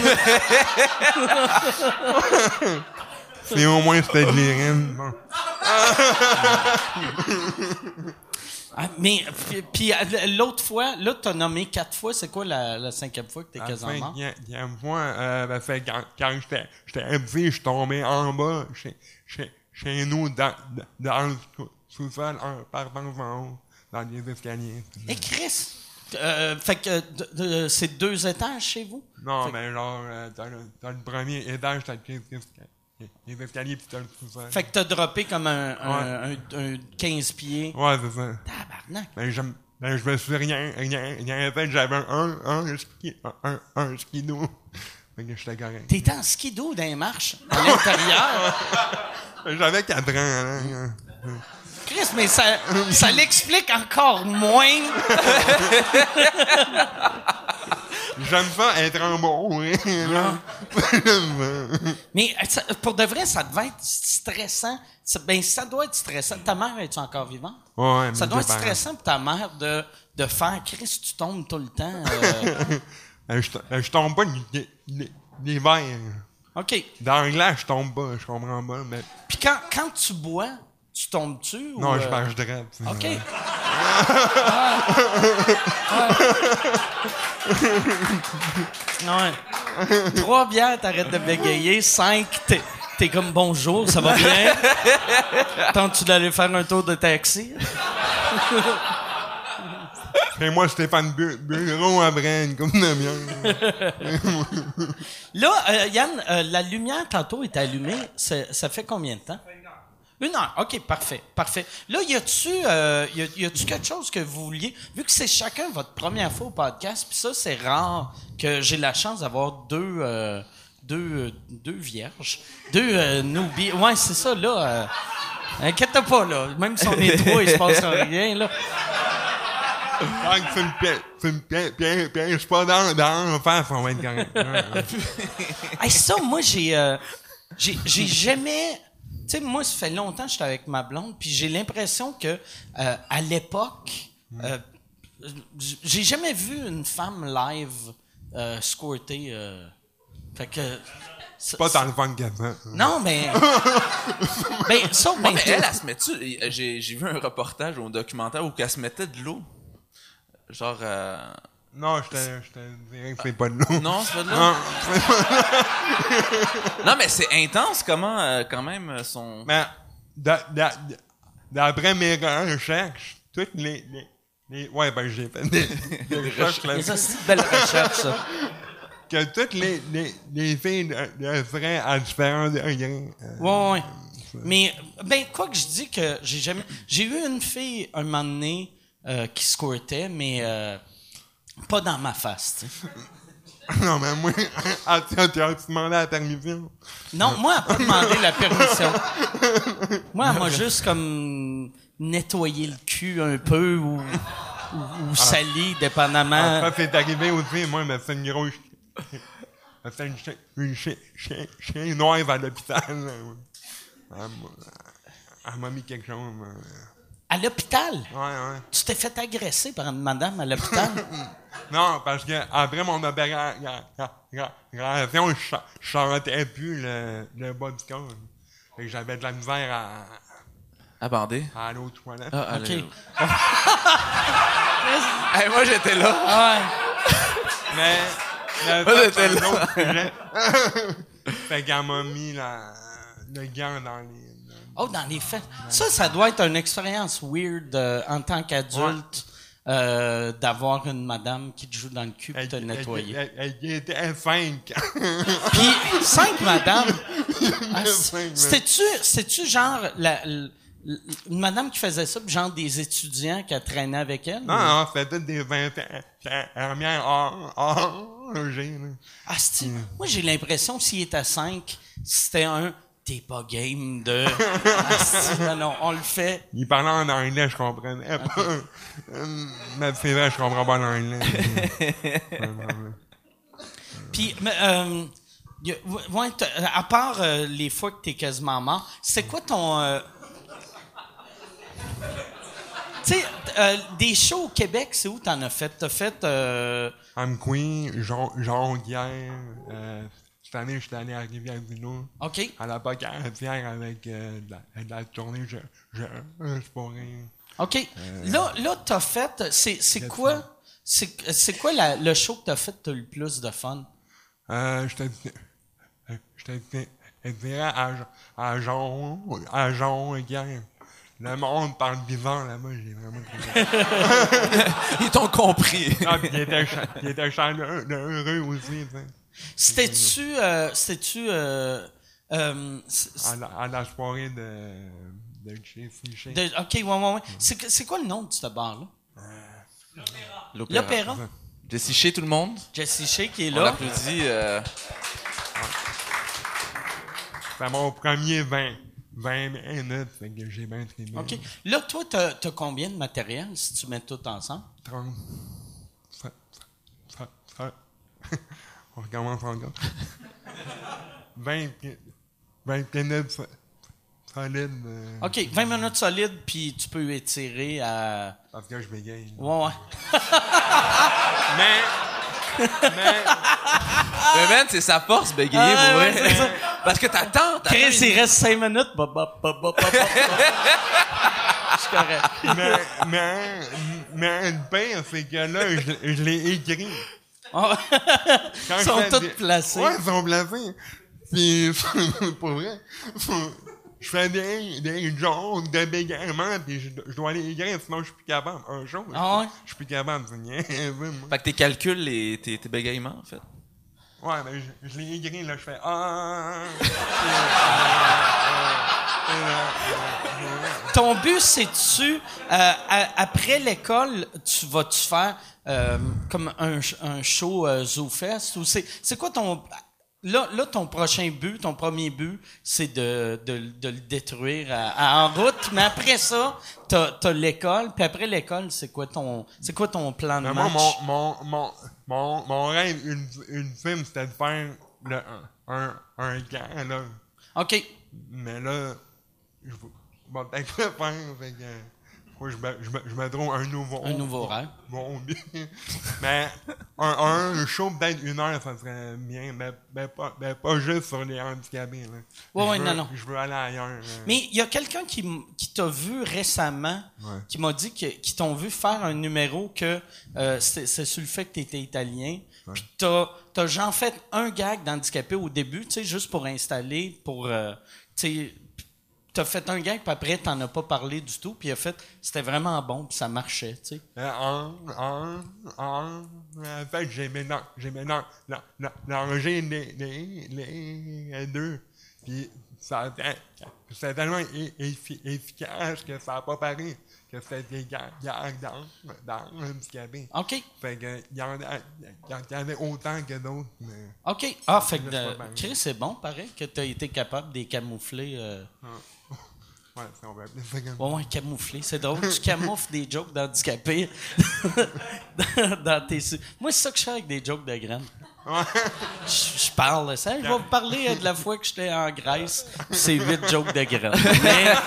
C'est au moins c'était de l'urine. Bon. Ah, mais, puis, puis, l'autre fois, là, t'as nommé quatre fois. C'est quoi la, la cinquième fois que t'es La quasiment mort? cinquième fois, euh, ben, fait, quand, quand j'étais, j'étais petit, je suis tombé en bas, chez, chez, chez nous, dans, dans le sous- sous-sol, en partant en haut, dans les escaliers. Et Chris, euh, fait que de- de- c'est deux étages chez vous? Non, Fait- mais genre, euh, t'as, le, t'as le premier étage, t'as les, les escaliers, puis t'as le sous-sol. Fait que t'as droppé comme un, un, un, un quinze pieds. Ouais, c'est ça. Tabarnak. Ben, je, ben, je me suis rien, rien, rien fait, j'avais un, un, ski, un, un skidoo. Fait que j'étais correct. T'étais en skidoo dans les marches, à l'intérieur. J'avais quatre ans, là. Chris, mais ça, ça l'explique encore moins. J'aime ça être en bon, hein, là. Mais ça- pour de vrai, ça devait être stressant. Ça- Ben, ça doit être stressant. Ta mère, est-tu encore vivante? Ouais, Ça mais doit être j'ai pas- stressant pour ta mère de, de faire Chris, tu tombes tout le temps. euh. Euh, je, to- je tombe pas l'hi- l'hi- l'hiver. OK. Dans la glace, je tombe pas, je comprends pas, mais... Puis quand, quand tu bois, tu tombes-tu? ou, Non, je euh, marche droit. OK. Ouais. Trois bières, t'arrêtes de bégayer. Cinq, t'es, t'es comme bonjour, ça va bien? Tentes-tu d'aller faire un tour de taxi? Et moi, Stéphane Bu- Bureau à Brenne, comme de bien. Là, euh, Yann, euh, la lumière tantôt est allumée. Ça, ça fait combien de temps? Une heure. OK, parfait, parfait. Là, y a-tu, euh, y a, y a-tu quelque chose que vous vouliez? Vu que c'est chacun votre première fois au podcast, puis ça, c'est rare que j'ai la chance d'avoir deux, euh, deux, euh, deux vierges, deux euh, newbies. Ouais, c'est ça, là. Euh, inquiète pas, là. Même si on est trois, il se passe rien, là. Tant que tu me pièges, tu me pièges, pièges, pièges pas dans, dans la face, on va être correct. Hey, ça, moi, j'ai, euh, j'ai, j'ai jamais. Tu sais, moi, ça fait longtemps que j'étais avec ma blonde, puis j'ai l'impression que euh, à l'époque, euh, j'ai jamais vu une femme live euh, squirter. Euh, fait que. C'est pas tant le fun que ça. Non, mais. ben, ça, ben, Ouais, mais elle, elle se met-tu... J'ai, j'ai vu un reportage ou un documentaire où elle se mettait de l'eau. Genre... Euh... Non, je te, je te dirais que c'est pas de l'eau. Non, c'est pas de l'eau? Non, Non, mais c'est intense comment, euh, quand même, euh, son... mais d'a- d'a- d'après mes recherches, toutes les, les, les... Ouais, ben j'ai fait des, des recherches mais ça, là-dessus. c'est une belle recherche, ça. Que toutes les, les, les filles le, le feraient à différents degrés. Euh, Ouais, ouais. Mais, ben, quoi que je dis que j'ai jamais. J'ai eu une fille, un moment donné, euh, qui squirtait, mais euh, pas dans ma face, tu sais. Non, mais moi, ah, tu as demandé la permission. Non, moi, elle n'a pas demandé la permission. Moi, elle m'a juste comme nettoyé le cul un peu ou, ou, ou sali, dépendamment. Ah, ça, c'est arrivé aussi, moi, mais c'est une grosse... Ça fait une chien, une chien, chien, chien noire à l'hôpital. là. Elle m'a- elle m'a mis quelque chose. mais- À l'hôpital? Ouais, ouais. Tu t'es fait agresser par une madame à l'hôpital? Non, parce que après mon opération, je cha- je chantais plus le, le bas du corps. Fait que j'avais de la misère à, À bander. à aller aux toilettes. Ah, allez. OK. Hey, moi, j'étais là. Ah Mais, mais Moi, ça, j'étais c'est un là. autre sujet. Fait qu'elle m'a mis la, le gant dans les... ouais. Oh, dans les faits. Ça, ça doit être une expérience weird euh, en tant qu'adulte euh, d'avoir une madame qui te joue dans le cul pour Elle, te nettoyer. elle, elle, elle était cinq. Puis, cinq madames. Ah, Cinq, C'était-tu, c'était-tu genre la, la- une madame qui faisait ça, puis genre des étudiants qui traînaient avec elle? Non, ou- non, c'était des infirmières âgées. là. Ah, c'est-tu- Moi, j'ai l'impression que s'il était cinq, c'était un t'es pas game de. Ah, c'est-tu, non, non, on le fait. Il parlait en anglais, je comprenais pas. Hum, Mais c'est vrai, je comprends pas l'anglais. Puis, mais, euh, y a- ouais, t'as- à part euh, les fois que t'es quasiment mort, c'est quoi ton. euh, Tu sais, euh, des shows au Québec, c'est où t'en as fait? T'as fait. Euh, Amqui, Jonquière. Euh, cette année, je suis allé à Rivière-du-Loup. OK. À la Pocatière avec euh, de, la, de la tournée Je, je, c'est pas rien. OK. Euh, là, là, t'as fait... C'est, c'est quoi... C'est, c'est quoi la, le show que t'as fait t'as eu le plus de fun? Euh, je te dis... Je te dis... Je dirais à, à Jean... À Jean, hier. Le monde parle bizarre là-bas, j'ai vraiment trouvé. Ils t'ont compris. Ah, puis il était, cha- il était chaleureux heureux aussi, tu sais. C'était-tu... Euh, c'était-tu... Euh, euh, c'est- À la, à la soirée de... de chez Fiché. de- OK, ouais, ouais, ouais. C'est, que- c'est quoi le nom de ce bar-là? L'Opéra. Jessie Shea, tout le monde. Jesse Shea qui est On là. l'applaudit. Euh... C'est mon premier vingt, vingt minutes, fait que j'ai bien très bien. OK. Là, toi, t'as, t'as combien de matériel si tu mets tout ensemble? trente. Ça, ça, ça, ça. On recommence encore. vingt, vingt minutes so- solides. euh, OK, vingt minutes solides, puis tu peux étirer à... Parce que je bégaye. Ouais, ouais. Mais, mais, Mais man, c'est sa force, bégayer, Ah, pour ouais, vrai. c'est ça. Parce que t'attends, t'attends. Chris, une- il reste cinq minutes. Bah, bah, bah, bah, bah, bah. Je suis correct. mais, mais, mais le pire, c'est que là, je, je l'ai écrit. Oh. Quand Ils je sont fais tous des- placés. Ouais, ils sont placés. Puis, pour vrai, je fais des, des jokes de bégaiement, puis je, je dois les écrire, sinon je suis plus capable. Un jour, je, Ah ouais? je suis plus capable. C'est niaiseux, moi. Fait que tes calculs, les, tes, tes bégaiements, en fait. Ouais, mais je, je l'ai écrit, là, je fais ah. Ton but, c'est-tu, euh, à- après l'école, tu vas-tu faire euh, comme un, ch- un show euh, ZooFest? Ou c'est, c'est quoi ton... Là, là, ton prochain but, ton premier but, c'est de, de, de le détruire à- à- en route. Mais après ça, t'as, t'as l'école. Puis après l'école, c'est quoi ton, c'est quoi ton plan de Mais match? moi, mon, mon, mon, mon, mon rêve, une, une film, c'était de faire le, un, un, un gant, là. OK. Mais là, je vais je vais peut-être le faire, fait que faut que je me, je me, je me trouve un nouveau... Un nouveau rêve. Bon, but. Mais un, un show, peut-être une heure, ça serait bien, mais, mais, pas, mais pas juste sur les handicapés, là. Ouais, Je ouais, veux- non, non. Je veux aller ailleurs. là. Mais il y a quelqu'un qui, m- qui t'a vu récemment, Ouais. qui m'a dit que, qu'ils t'ont vu faire un numéro que euh, c'est, c'est sur le fait que tu étais italien. Puis t'as, t'as genre fait un gag d'handicapé au début, tu sais, juste pour installer, pour, euh, tu sais, t'as fait un gag, puis après, t'en as pas parlé du tout, puis il a fait, c'était vraiment bon, puis ça marchait, tu sais. Euh, en, en, en, en fait, j'ai maintenant, j'ai maintenant, non, non, mélangé les, les, les, les deux. Puis, ça, a été- c'est tellement e- effi- efficace que ça n'a pas paru que c'était des gags gags dans, dans le handicapé. OK. Fait que, il y en a, il y en avait autant que d'autres, mais. OK. Ah, fait que, Je sais euh, pas bien. Chris, c'est bon, pareil, que t'as été capable de les camoufler. euh, Ouais, si on veut appeler ça comme Ouais, ouais, camoufler. C'est drôle. Tu camoufles des jokes d'handicapés dans, dans tes... su- Moi, c'est ça que je fais avec des jokes de graines. Ouais. Je, je parle, ça. Je vais vous parler euh, de la fois que j'étais en Grèce. C'est huit jokes de graines. Mais,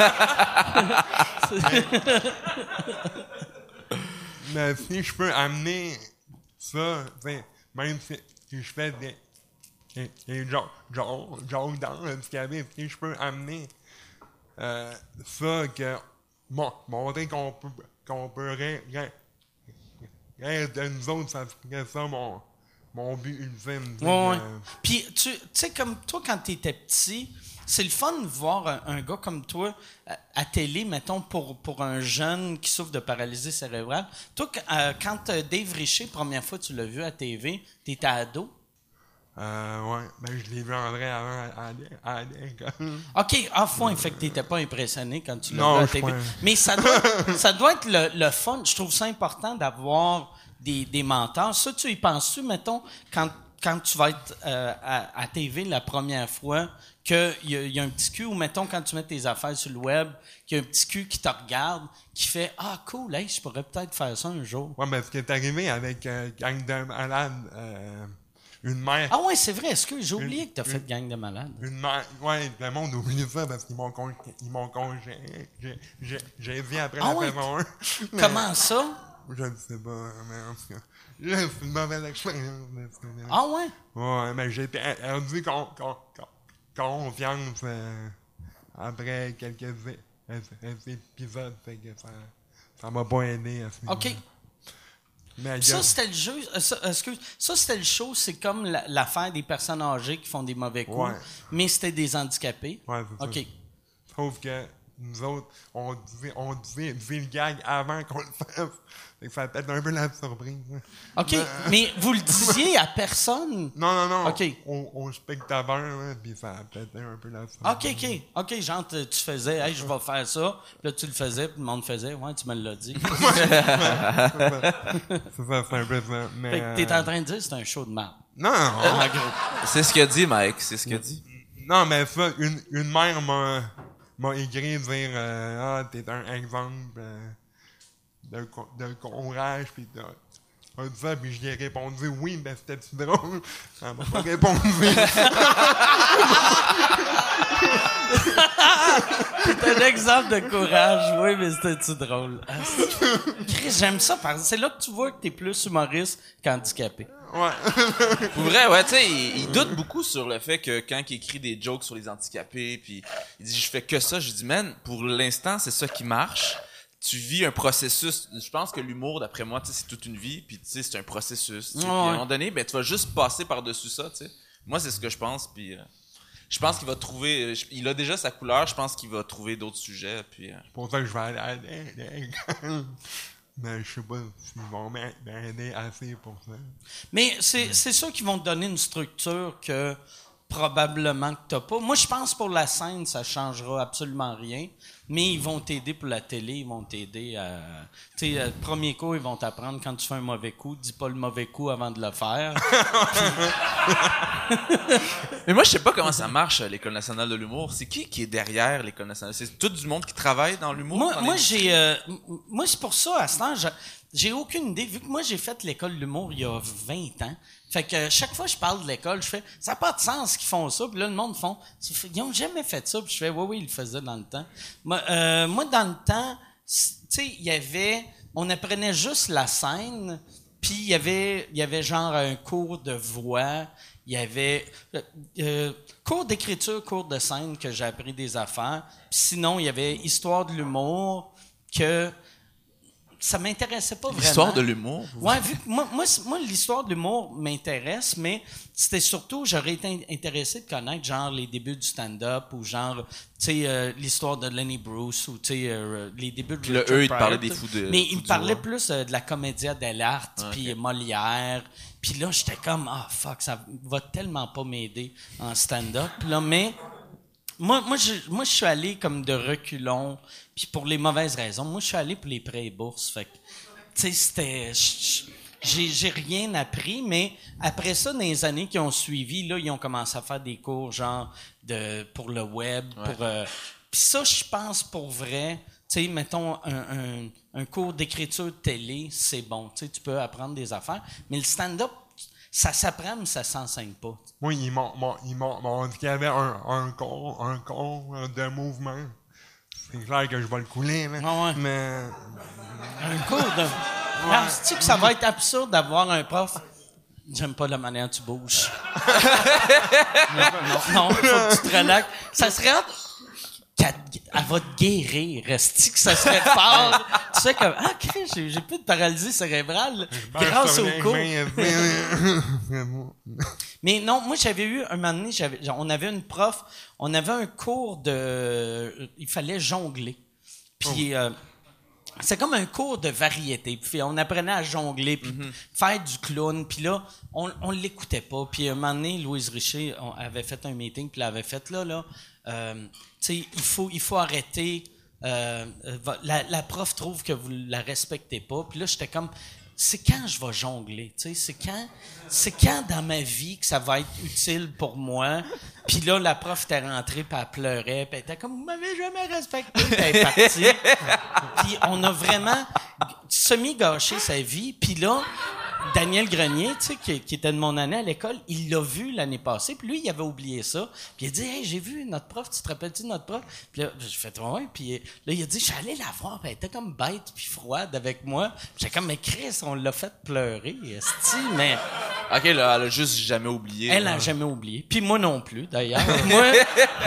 Mais si je peux amener ça, t'sais, même si, si je fais des, des, des jokes, jokes, jokes dans le handicapé, si je peux amener euh, ça, que bon, montrer qu'on peut, qu'on peut rien, rien, rien de nous autres, ça serait ça mon, mon but ultime. t'sais, ouais, ouais. que- Puis, tu tu sais, comme toi, quand t'étais petit, c'est le fun de voir un, un gars comme toi à, à télé, mettons, pour, pour un jeune qui souffre de paralysie cérébrale. Toi, qu- euh, quand euh, Dave Richer, première fois tu l'as vu à T V, t'étais ado. Euh, ouais, ben je l'ai vu en vrai avant à, à, à l'école. OK, à fond, fait que t'étais pas impressionné quand tu l'as Non, vu à je T V. crois. Mais ça doit, ça doit être le, le fun. Je trouve ça important d'avoir des, des mentors. Ça, tu y penses-tu, mettons, quand, quand tu vas être euh, à, à T V la première fois, qu'il y, a- y a un petit cul, ou mettons, quand tu mets tes affaires sur le web, qu'il y a un petit cul qui te regarde, qui fait « Ah, cool, hey, je pourrais peut-être faire ça un jour. Ouais, mais ce qui est arrivé avec euh, Gang de Malades, euh, une mère. » Ah ouais, c'est vrai. Est-ce que j'ai oublié Une- que t'as fait gang de malade? Une mère, ouais, le monde oublie ça parce qu'ils m'ont con, ils m'ont congé, j'ai, j'ai, j'ai vu après Ah la ouais? saison un. Mais Comment ça? Je ne sais pas, mais en tout cas, là, c'est une mauvaise expérience. de ce côté-là. Ah ouais? Ouais, mais j'ai perdu con, con, con, confiance euh, après quelques é- é- épisodes, fait que ça, ça m'a pas aidé à ce niveau-là. OK. Mais Ça, gars, c'était le jeu. euh, Ça, excuse, ça, c'était le show. C'est comme la- l'affaire des personnes âgées qui font des mauvais coups. Ouais. Mais c'était des handicapés. ouais, c'est OK. ça. Sauf que nous autres, on devait, on devait, devait le gag avant qu'on le fasse. Fait que ça a peut-être un peu la surprise. hein. OK. Mais vous le disiez à personne? Non, non, non. OK. Au, au spectateur, hein, puis ça a peut-être un peu la surprise. OK, OK. OK, genre, tu tu faisais, hey, je vais faire ça. Puis là, tu le faisais, puis le monde faisait, ouais, tu me l'as dit. C'est ça, c'est un peu ça. Mais, Fait que t'es euh, en train de dire que c'est un show de merde. Non, En gros. C'est ce qu'il a dit, Mike. C'est ce qu'il a dit. non, mais ça, une, une mère m'a, m'a écrit dire euh, ah, t'es un exemple euh, de, co- de courage, puis de. t'as dit ça, puis je lui ai répondu oui, ben c'était-tu drôle? Elle m'a pas répondu. C'est un exemple de courage, oui, mais c'était-tu drôle? Ah, c'est- Chris, j'aime ça. parce- C'est là que tu vois que t'es plus humoriste qu'handicapé. Ouais. Pour vrai, ouais, tu sais, il, il doute beaucoup sur le fait que quand il écrit des jokes sur les handicapés, puis il dit je fais que ça, je dis man, pour l'instant c'est ça qui marche. Tu vis un processus. Je pense que l'humour, d'après moi, tu sais, c'est toute une vie, puis tu sais, c'est un processus. tu sais. Puis, à un moment donné, ben tu vas juste passer par-dessus ça, tu sais. Moi, c'est ce que je pense, puis euh, je pense qu'il va trouver. je- il a déjà sa couleur, je pense qu'il va trouver d'autres sujets, puis. euh, C'est pour ça que je vais aller à l'école. Mais je sais pas s'ils vont m'aider assez pour ça. Mais c'est c'est sûr qu'ils vont te donner une structure que probablement que t'as pas. Moi, je pense pour la scène, ça changera absolument rien. Mais ils vont t'aider pour la télé, ils vont t'aider à... Tu sais, le premier coup, ils vont t'apprendre quand tu fais un mauvais coup, dis pas le mauvais coup avant de le faire. Mais moi, je sais pas comment ça marche, euh, l'École nationale de l'humour. C'est qui qui est derrière l'École nationale? C'est tout du monde qui travaille dans l'humour? Moi, dans moi les- j'ai, euh, m- moi, c'est pour ça, à ce temps, je- j'ai aucune idée. Vu que moi, j'ai fait l'école de l'humour il y a vingt ans. Fait que euh, chaque fois que je parle de l'école, je fais, ça n'a pas de sens qu'ils font ça. Puis là, le monde font, ils ont jamais fait ça. Puis je fais, oui, oui, ils le faisaient dans le temps. Moi, euh, moi dans le temps, c- tu sais, il y avait, on apprenait juste la scène. Puis il y avait, il y avait genre un cours de voix. Il y avait euh, euh, cours d'écriture, cours de scène que j'ai appris des affaires. Puis sinon, il y avait histoire de l'humour que ça m'intéressait pas vraiment. L'histoire de l'humour? Ouais, vu que moi, moi, c'est- moi l'histoire de l'humour m'intéresse, mais c'était surtout, j'aurais été in- intéressé de connaître genre les débuts du stand-up ou genre, tu sais, euh, l'histoire de Lenny Bruce ou tu sais, euh, les débuts de Le Richard eux, ils te Pryor, parlaient des tout. fous de- Mais fous ils me du parlaient roi. plus euh, de la commedia dell'arte, Ah, puis ok. Molière. Puis là, j'étais comme, ah fuck, ça va tellement pas m'aider en stand-up. Là, mais moi, moi, je, moi, je suis allé comme de reculons, puis pour les mauvaises raisons. Moi, je suis allé pour les prêts et bourses. Fait que, tu sais, c'était... je- je- J'ai, j'ai rien appris, mais après ça, dans les années qui ont suivi, là, ils ont commencé à faire des cours, genre, de, pour le web, Ouais. pour... Euh, puis ça, je pense, pour vrai, tu sais, mettons, un, un, un cours d'écriture de télé, c'est bon. Tu sais, tu peux apprendre des affaires. Mais le stand-up, ça s'apprend, mais ça s'enseigne pas. Moi, ils m'ont, m'ont- ils m'ont, m'ont dit qu'il y avait un, un cours, un cours euh, de mouvement. C'est clair que je vais le couler, mais. Ah ouais. Mais. Un cours de... Ah, sais-tu que ça va être absurde d'avoir un prof... J'aime pas la manière dont tu bouges. non, non, faut que tu te relaxes. Ça serait... qu'elle elle va te guérir. Reste que ça serait fort. Tu sais comme, ah, Chris, j'ai, j'ai plus de paralysie cérébrale grâce au cours. Mais non, moi, j'avais eu, un moment donné, j'avais, on avait une prof, on avait un cours de... Il fallait jongler. Puis... Euh, c'est comme un cours de variété. Puis on apprenait à jongler, puis faire du clown. Puis là, on, on l'écoutait pas. Puis un moment donné, Louise Richer on avait fait un meeting, puis elle avait fait là, là, euh, tu sais, il faut, il faut arrêter. Euh, la, la prof trouve que vous la respectez pas. Puis là, j'étais comme, c'est quand je vais jongler, tu sais, c'est quand, c'est quand dans ma vie que ça va être utile pour moi. Puis là, la prof était rentrée, puis elle pleurait, puis elle était comme, vous m'avez jamais respecté, puis elle est partie. Puis on a vraiment semi-gâché sa vie. Puis là, Daniel Grenier, tu sais, qui, qui était de mon année à l'école, il l'a vu l'année passée, puis lui, il avait oublié ça. Puis il a dit, hey, j'ai vu notre prof, tu te rappelles-tu de notre prof? Puis là, j'ai fait, ouais. Puis là, il a dit, j'allais la voir, puis elle était comme bête puis froide avec moi. Puis j'étais comme, mais Chris, on l'a fait pleurer, esti, mais Ok, là, elle a juste jamais oublié. elle là. n'a jamais oublié. Puis moi non plus, d'ailleurs. moi,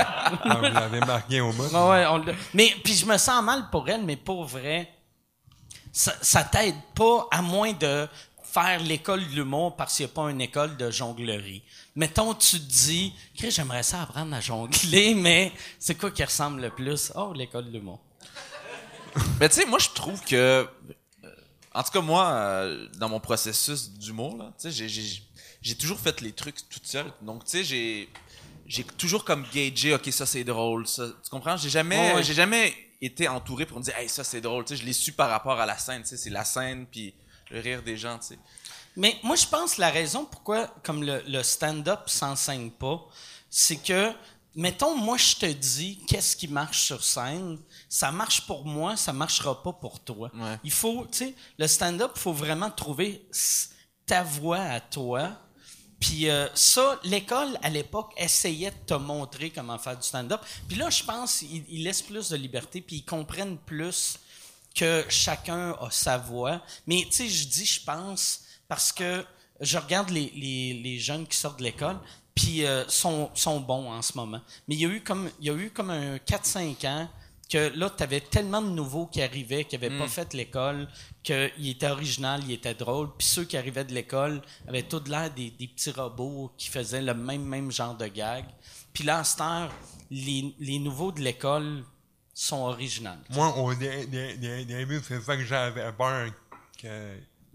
Ah, vous l'avez marqué au bout. ouais, ouais, on l'a- mais puis je me sens mal pour elle, mais pour vrai, ça, ça t'aide pas à moins de faire l'école de l'humour parce qu'il n'y a pas une école de jonglerie. Mettons, tu te dis, Chris, j'aimerais ça apprendre à jongler, mais c'est quoi qui ressemble le plus? Oh, l'école de l'humour. Ben, tu sais, moi, je trouve que, euh, en tout cas, moi, euh, dans mon processus d'humour, là, tu sais, j'ai, j'ai, j'ai toujours fait les trucs toute seule. Donc, tu sais, j'ai, j'ai toujours comme gagé, OK, ça, c'est drôle, ça. Tu comprends? J'ai jamais, Oh, ouais. j'ai jamais été entouré pour me dire, hey, ça, c'est drôle. Tu sais, je l'ai su par rapport à la scène, tu sais, c'est la scène, puis le rire des gens, tu sais. Mais moi, je pense que la raison pourquoi, comme le, le stand-up s'enseigne pas, c'est que, mettons, moi, je te dis qu'est-ce qui marche sur scène, ça marche pour moi, ça marchera pas pour toi. Ouais. Il faut, tu sais, le stand-up, il faut vraiment trouver ta voix à toi. Puis euh, ça, l'école, à l'époque, essayait de te montrer comment faire du stand-up. Puis là, je pense qu'ils ils laissent plus de liberté, puis ils comprennent plus que chacun a sa voix. Mais, tu sais, je dis, je pense... Parce que je regarde les, les, les jeunes qui sortent de l'école, puis euh, sont, sont bons en ce moment. Mais il y a eu comme, il y a eu comme un quatre cinq ans que là, tu avais tellement de nouveaux qui arrivaient, qui n'avaient mm. pas fait l'école, qu'il était original, il était drôle. Puis ceux qui arrivaient de l'école avaient tout l'air des, des petits robots qui faisaient le même, même genre de gag. Puis là, à cette heure, les, les nouveaux de l'école sont originaux. Moi, au dé- dé- dé- début, c'est ça que j'avais peur que...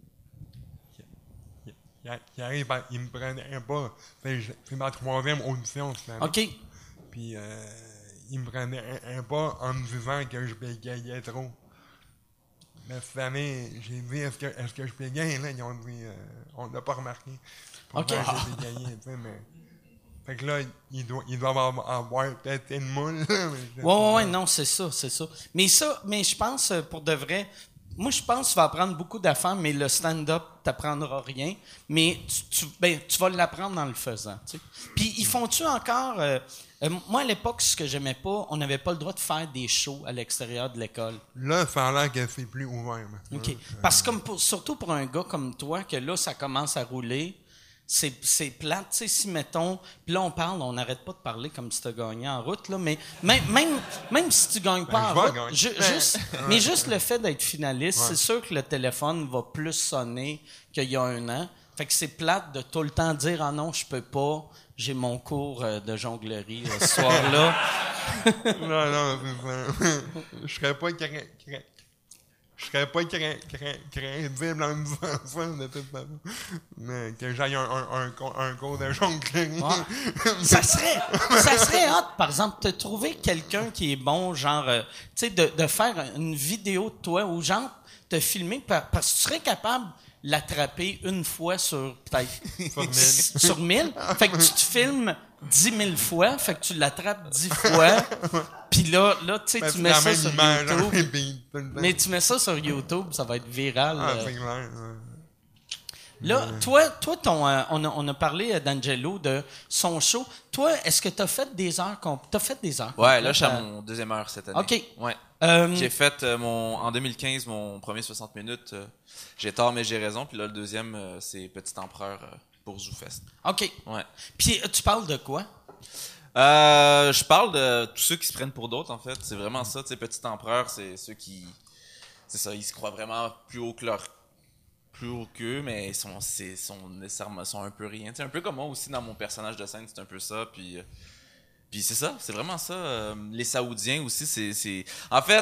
Il arrive, à, il me prenait pas. C'est ma troisième audition cette année. OK. Puis euh, il me prenait un, un pas en me disant que je bégayais trop. Mais cette année, j'ai dit est-ce que, est-ce que je bégaye? Là, ils ont dit euh, on l'a pas remarqué. OK. J'ai bégayé, tu sais, mais. Fait que là, ils doivent, ils doivent avoir, avoir peut-être une moule. Ouais, ouais, ouais, non, c'est ça, c'est ça. Mais ça, mais je pense, pour de vrai. Moi, je pense que tu vas apprendre beaucoup d'affaires, mais le stand-up, tu n'apprendras rien. Mais tu, tu, ben, tu vas l'apprendre en le faisant. Tu sais. Puis, ils font-tu encore... Euh, euh, moi, à l'époque, ce que j'aimais pas, on n'avait pas le droit de faire des shows à l'extérieur de l'école. Là, ça a l'air que c'est plus ouvert. OK. Ouais, Parce que, comme pour, surtout pour un gars comme toi, que là, ça commence à rouler... C'est, c'est plate, tu sais, si, mettons... Puis là, on parle, on n'arrête pas de parler comme si tu as gagné en route, là, mais même, même, même si tu gagnes pas ben, en route, ju- ben, juste, mais juste le fait d'être finaliste, ouais. c'est sûr que le téléphone va plus sonner qu'il y a un an. Fait que c'est plate de tout le temps dire « Ah non, je peux pas, j'ai mon cours euh, de jonglerie euh, ce soir-là. » Non, non, c'est ça. Je serais pas... Cra- cra- Je serais pas cra- cra- crédible en disant ça, de toute façon. Mais que j'aille un, un, un, un, un cours de jonglerie. Ouais. ça serait, ça serait hot, par exemple, de trouver quelqu'un qui est bon, genre, euh, tu sais, de, de faire une vidéo de toi ou genre, te filmer, par, parce que tu serais capable de l'attraper une fois sur, peut-être, Sur mille. sur mille. Fait que tu te filmes dix mille fois, fait que tu l'attrapes dix fois. Puis là, là tu sais, Ben, tu mets ça sur image, YouTube. hein, puis tout le temps. Mais tu mets ça sur YouTube, ça va être viral. Ah, euh. c'est clair. ouais. Là, toi, toi ton, euh, on, a, on a parlé euh, d'Angelo, de son show. Toi, est-ce que tu as fait des heures complètes? Tu as fait des heures Ouais, là, je suis à euh, mon deuxième heure cette année. OK. Ouais. Euh, J'ai fait euh, mon en deux mille quinze mon premier soixante minutes. euh, j'ai tort, mais j'ai raison. Puis là, le deuxième, euh, c'est Petit Empereur euh, pour ZooFest. OK. Ouais. Puis euh, tu parles de quoi? Euh, je parle de tous ceux qui se prennent pour d'autres, en fait. C'est vraiment ça, tu sais, Petit Empereur, c'est ceux qui... C'est ça, ils se croient vraiment plus haut que leur... plus haut qu'eux, mais ils sont, c'est, sont nécessairement sont un peu rien. Tu sais, un peu comme moi aussi, dans mon personnage de scène, c'est un peu ça, puis... Euh, puis c'est ça, c'est vraiment ça. Euh, les Saoudiens aussi, c'est... c'est... En fait,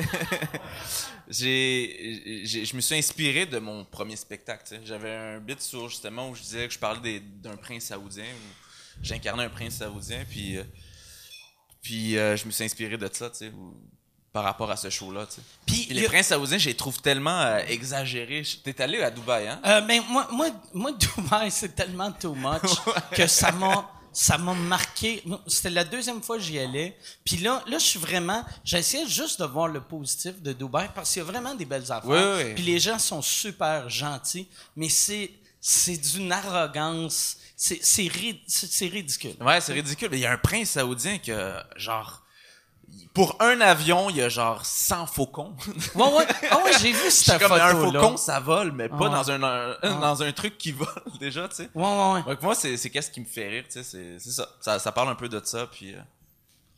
j'ai, j'ai, je me suis inspiré de mon premier spectacle, tu sais. J'avais un bit sur, justement, où je disais que je parlais des, d'un prince saoudien, où j'incarnais un prince saoudien, puis... Euh, puis euh, je me suis inspiré de ça, tu sais, où, par rapport à ce show-là, tu sais. Puis, Puis les y a- princes saoudiens, je les trouve tellement euh, exagérés. T'es allé à Dubaï, hein? Euh, ben, moi, moi, moi, Dubaï, c'est tellement too much que ça m'a, ça m'a marqué. C'était la deuxième fois que j'y allais. Puis là, là, je suis vraiment, j'essayais juste de voir le positif de Dubaï parce qu'il y a vraiment des belles affaires. Oui, oui. Puis les gens sont super gentils, mais c'est, c'est d'une arrogance. C'est, c'est, ri- c'est, c'est ridicule. Ouais, c'est ridicule. Il y a un prince saoudien que, genre, pour un avion, il y a genre cent faucons. Ouais, ouais. Ah ouais, j'ai vu cette Comme photo-là. un faucon, ça vole, mais pas Ah. dans un, un- dans un truc qui vole déjà, tu sais. Ouais, ouais, ouais. Donc moi, c'est, c'est qu'est-ce qui me fait rire, tu sais, c'est, c'est ça. ça. Ça parle un peu de ça, puis... euh,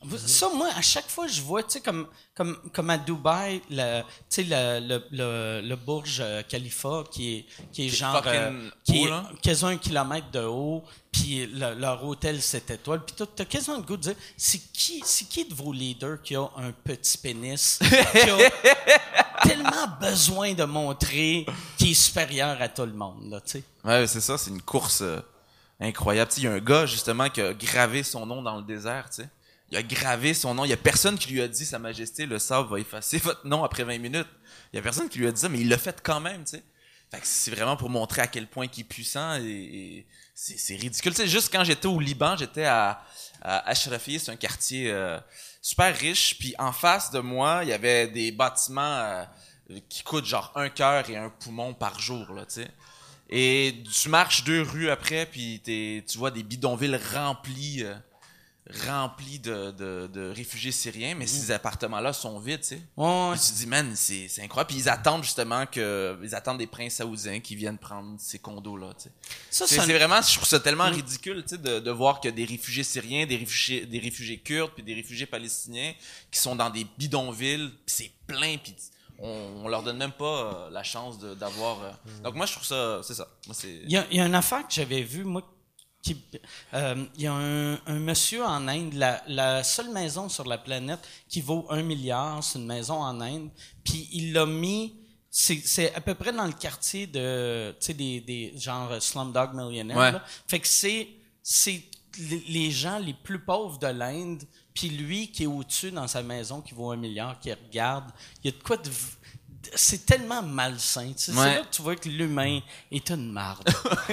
Ça, moi, à chaque fois, je vois, tu sais, comme, comme, comme à Dubaï, le, tu sais, le, le, le, le Burj Khalifa, qui est, qui est Qui est genre, euh, fucking qui haut, est là. quasiment un kilomètre de haut, puis le- leur hôtel, sept étoiles, puis t'as, t'as quasiment le goût de dire, c'est qui, c'est qui de vos leaders qui a un petit pénis, qui a tellement besoin de montrer qu'il est supérieur à tout le monde, là, tu sais. Ouais, c'est ça, c'est une course euh, incroyable. Il y a un gars, justement, qui a gravé son nom dans le désert, tu sais. Il a gravé son nom. Il y a personne qui lui a dit, Sa Majesté, le sable va effacer votre nom après vingt minutes. Il y a personne qui lui a dit ça, mais il l'a fait quand même, tu sais. Fait que c'est vraiment pour montrer à quel point il est puissant et, et c'est, c'est ridicule. Tu sais, juste quand j'étais au Liban, j'étais à, à Ashrafieh, c'est un quartier euh, super riche, puis en face de moi, il y avait des bâtiments euh, qui coûtent genre un cœur et un poumon par jour, là, tu sais. Et tu marches deux rues après, puis t'es, tu vois des bidonvilles remplis, euh, remplis de, de, de réfugiés syriens, mais ces appartements-là sont vides, tu sais. Ouais, Puis tu te dis, man, c'est, c'est incroyable. Puis ils attendent justement que, ils attendent des princes saoudiens qui viennent prendre ces condos-là, tu sais. ça, C'est, ça- c'est vraiment, je trouve ça tellement ridicule, tu sais, de, de voir que des réfugiés syriens, des réfugiés, des réfugiés kurdes, puis des réfugiés palestiniens qui sont dans des bidonvilles, puis c'est plein, puis on, on leur donne même pas euh, la chance de, d'avoir. euh. Donc moi, je trouve ça, c'est ça. Moi, c'est. Il y, a, il y a une affaire que j'avais vue, moi, qui, euh, il y a un, un monsieur en Inde, la, la seule maison sur la planète qui vaut un milliard, c'est une maison en Inde, puis il l'a mis, c'est, c'est à peu près dans le quartier de, tu sais, des, des genre Slumdog Millionaire, Ouais. là. Fait que c'est, c'est les les gens les plus pauvres de l'Inde, puis lui qui est au-dessus dans sa maison qui vaut un milliard, qui regarde, il y a de quoi de... v- C'est tellement malsain. Tu sais, Ouais. C'est là que tu vois que l'humain est une marde.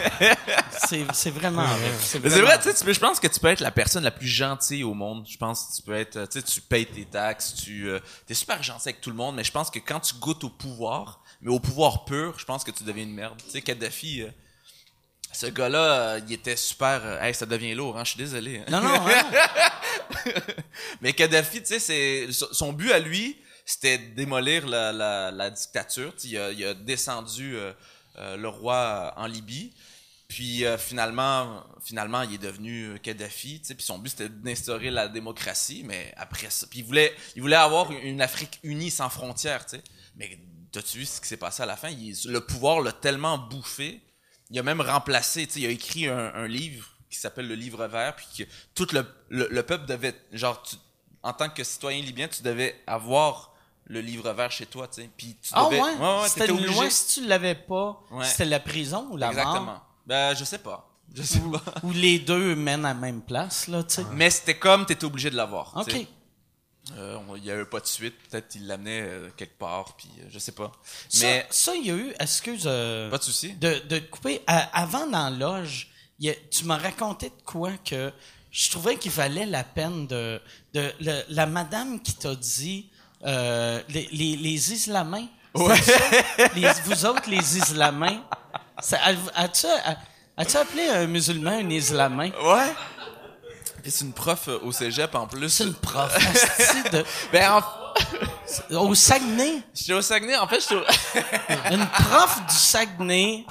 c'est, c'est vraiment vrai. C'est, Mais c'est vraiment vrai, tu sais, tu peux- je pense que tu peux être la personne la plus gentille au monde. Je pense que tu peux être, tu sais, tu payes tes taxes, tu euh, t'es super gentil avec tout le monde, mais je pense que quand tu goûtes au pouvoir, mais au pouvoir pur, je pense que tu deviens une merde. Tu sais, Kadhafi, euh, ce gars-là, euh, il était super. euh, hey, ça devient lourd, hein, je suis désolé. hein. Non, non, hein? Mais Kadhafi, tu sais, c'est son but à lui, c'était de démolir la, la, la dictature. Tu sais, il a, il a descendu euh, euh, le roi en Libye. Puis euh, finalement, finalement, il est devenu Kadhafi. Tu sais, puis son but c'était d'instaurer la démocratie. Mais après ça, puis il voulait, il voulait avoir une Afrique unie sans frontières. Tu sais. Mais t'as-tu vu ce qui s'est passé à la fin? Il, le pouvoir l'a tellement bouffé. Il a même remplacé. Tu sais, il a écrit un, un livre qui s'appelle le Livre vert, puis que tout le, le, le peuple devait, genre, tu, en tant que citoyen libyen, tu devais avoir le Livre vert chez toi, tu sais. Puis tu Ah devais, ouais? ouais, C'était t'étais une obligé. loi, si tu l'avais pas, Ouais. c'était la prison ou la Exactement. mort? Ben, je sais pas. Je sais pas. Ou les deux mènent à la même place, là, tu sais. Mais c'était comme t'étais obligé de l'avoir. OK. tu sais. Euh, on- il y a eu pas de suite. Peut-être qu'il l'amenait euh, quelque part, puis euh, je sais pas. Ça, Mais ça, il y a eu, excuse, euh, pas de souci. de, de te couper. À- avant, dans Loge, il y a- tu m'as raconté de quoi que je trouvais qu'il valait la peine de... de le- la madame qui t'a dit, euh, les, les, les Islamins, Ouais. c'est ça? Les- vous autres, les Islamins, ça- as-tu, as-tu appelé un musulman un Islamin? Ouais. Puis c'est une prof euh, au cégep en plus. C'est une prof, asti de... Ben, en- Au Saguenay, j'étais au Saguenay. En fait, j'étais au... une prof du Saguenay.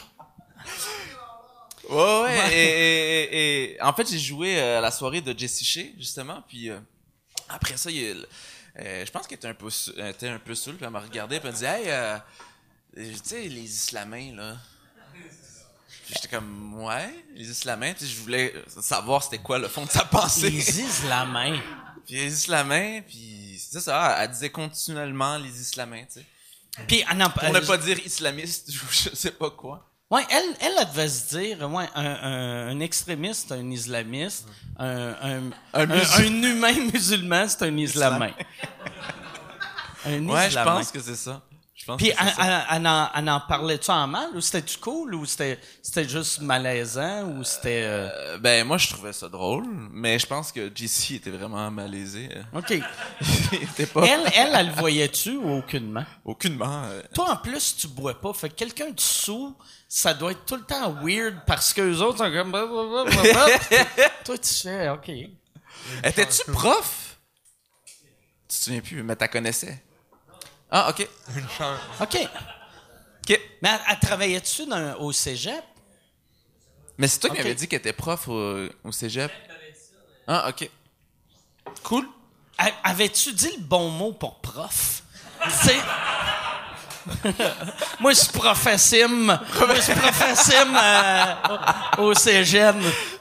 Ouais, ouais. Et, et, et, et en fait, j'ai joué euh, à la soirée de Jessie Shea, justement. Puis euh, après ça, il, euh, je pense qu'elle était un peu, sou- elle était un peu saoule. Puis elle m'a regardé. Puis elle me dit, hey, euh, tu sais, les Islamins, là. Puis j'étais comme, ouais, les Islamins. Puis je voulais savoir c'était quoi le fond de sa pensée. Les Islamins. Puis les Islamins, puis c'est ça. Elle disait continuellement les Islamins, tu sais. Puis, ah non, Pour euh, ne pas dire islamiste, ou je sais pas quoi. ouais, elle, elle, elle devait se dire, ouais, un, un, un extrémiste, un islamiste, un, un, un, musul- un humain musulman, c'est un islamin. un Ouais, je islamin. pense que c'est ça. Je pense Puis, que c'est elle, ça. elle, elle en, elle en parlait-tu en mal, ou c'était-tu cool, ou c'était, c'était juste malaisant, ou c'était... euh, Euh, ben, moi, je trouvais ça drôle, mais je pense que J C était vraiment malaisé. OK. Il était pas... Elle, elle, elle le voyait-tu ou aucunement? Aucunement. euh, Toi, en plus, tu bois pas. Fait que quelqu'un de sous, ça doit être tout le temps weird parce que les autres sont comme... Toi, tu fais, OK. Étais-tu prof? Tu te souviens plus, mais t'as connaissais. Ah, OK. Une chance. OK. OK. Mais elle, elle travaillait-tu dans- au cégep? Mais c'est toi qui OK. m'avais dit qu'elle était prof au, au cégep. Ah, OK. Cool. a- avais-tu dit le bon mot pour prof? Tu sais... Moi, je suis professime. Moi, je suis professime euh, au cégep.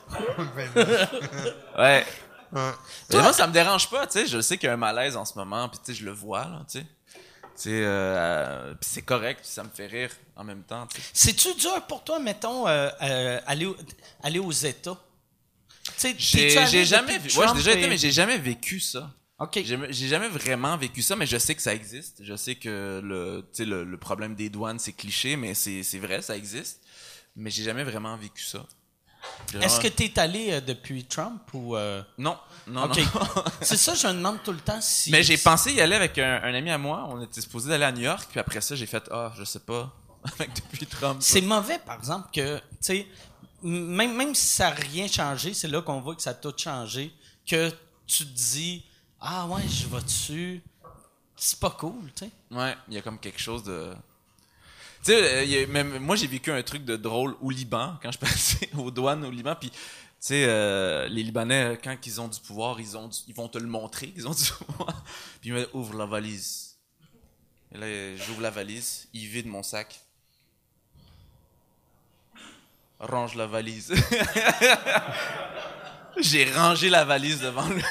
Ouais. Ouais. Mais moi, ça me dérange pas, tu sais. Je sais qu'il y a un malaise en ce moment, puis tu sais, je le vois, là, tu sais. Tu sais, euh, euh, puis c'est correct, puis ça me fait rire en même temps, tu sais. C'est-tu dur pour toi, mettons, euh, euh, aller, au- aller aux États? Tu sais, J'ai, t'es-tu allé j'ai jamais depuis vu, ouais, j'ai Trump déjà été, et- mais j'ai jamais vécu ça. OK. J'ai, j'ai jamais vraiment vécu ça, mais je sais que ça existe. Je sais que le, tu sais, le, le problème des douanes, c'est cliché, mais c'est, c'est vrai, ça existe. Mais j'ai jamais vraiment vécu ça. J'ai Est-ce que vraiment- t'es allé euh, depuis Trump ou... euh? Non, non, OK. non. C'est ça, je me demande tout le temps si... Mais j'ai pensé y aller avec un, un ami à moi. On était supposé d'aller à New York, puis après ça, j'ai fait ah, je sais pas. Avec depuis Trump. C'est mauvais, par exemple, que, tu sais, même, même si ça n'a rien changé, c'est là qu'on voit que ça a tout changé, que tu te dis, ah ouais, je vais dessus. C'est pas cool, tu sais. Ouais, il y a comme quelque chose de. Tu sais, euh, il y a- même moi j'ai vécu un truc de drôle au Liban quand je passais aux douanes au Liban, puis tu sais, euh, les Libanais quand ils ont du pouvoir, ils ont, du- ils vont te le montrer qu'ils ont du pouvoir. Puis ils me disent ouvre la valise. Et là, j'ouvre la valise, il vide mon sac. Range la valise. J'ai rangé la valise devant lui.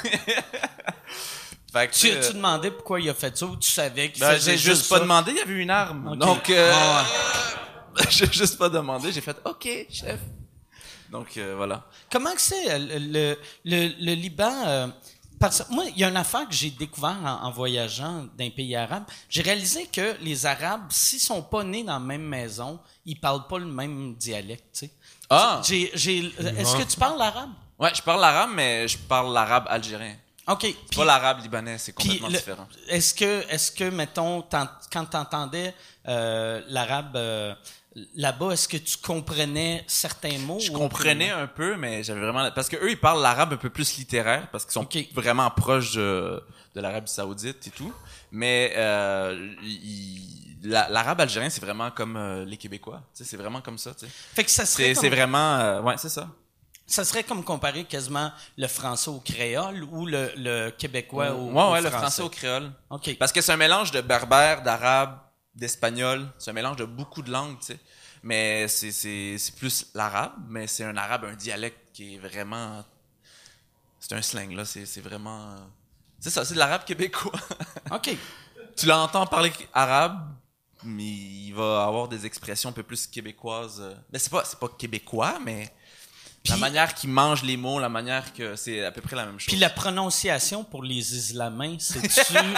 Fait que, Tu euh, tu demandais pourquoi il a fait ça ou tu savais qu'il ben, faisait j'ai juste pas ça? demandé, il y avait une arme. Ok. Donc, euh, Ah j'ai juste pas demandé, j'ai fait OK, chef. Donc, euh, voilà. Comment que c'est, euh, le, le, le Liban... euh, parce que moi, il y a une affaire que j'ai découvert en, en voyageant dans un pays arabe. J'ai réalisé que les Arabes, s'ils sont pas nés dans la même maison, ils parlent pas le même dialecte, tu sais. Ah! J'ai, j'ai, est-ce que tu parles l'arabe? Ouais, je parle l'arabe, mais je parle l'arabe algérien. OK. C'est Puis- pas l'arabe libanais, c'est Puis complètement le- différent. Est-ce que, est-ce que, mettons, t'en- quand tu entendais euh, l'arabe euh, là-bas, est-ce que tu comprenais certains mots? Je ou- comprenais un peu, mais j'avais vraiment... Parce que eux, ils parlent l'arabe un peu plus littéraire, parce qu'ils sont Ok. vraiment proches de, de l'Arabie Saoudite et tout. Mais euh, ils- la- l'arabe algérien, c'est vraiment comme euh, les Québécois. Tu sais, c'est vraiment comme ça, tu sais. Fait que ça serait, C'est, comme, c'est vraiment... euh, ouais, c'est ça. ça serait comme comparer quasiment le français au créole ou le, le québécois au, ouais, au ouais, le français. français au créole. OK. Parce que c'est un mélange de berbère, d'arabe, d'espagnol. C'est un mélange de beaucoup de langues, tu sais. Mais c'est, c'est, c'est plus l'arabe, mais c'est un arabe, un dialecte qui est vraiment... C'est un slang, là. C'est, c'est vraiment... C'est ça, c'est de l'arabe québécois. OK. Tu l'entends parler arabe, mais il va avoir des expressions un peu plus québécoises. Mais c'est pas, c'est pas québécois, mais... la Puis- manière qu'ils mangent les mots, la manière que... C'est à peu près la même chose. Puis la prononciation pour les Islamins, c'est-tu...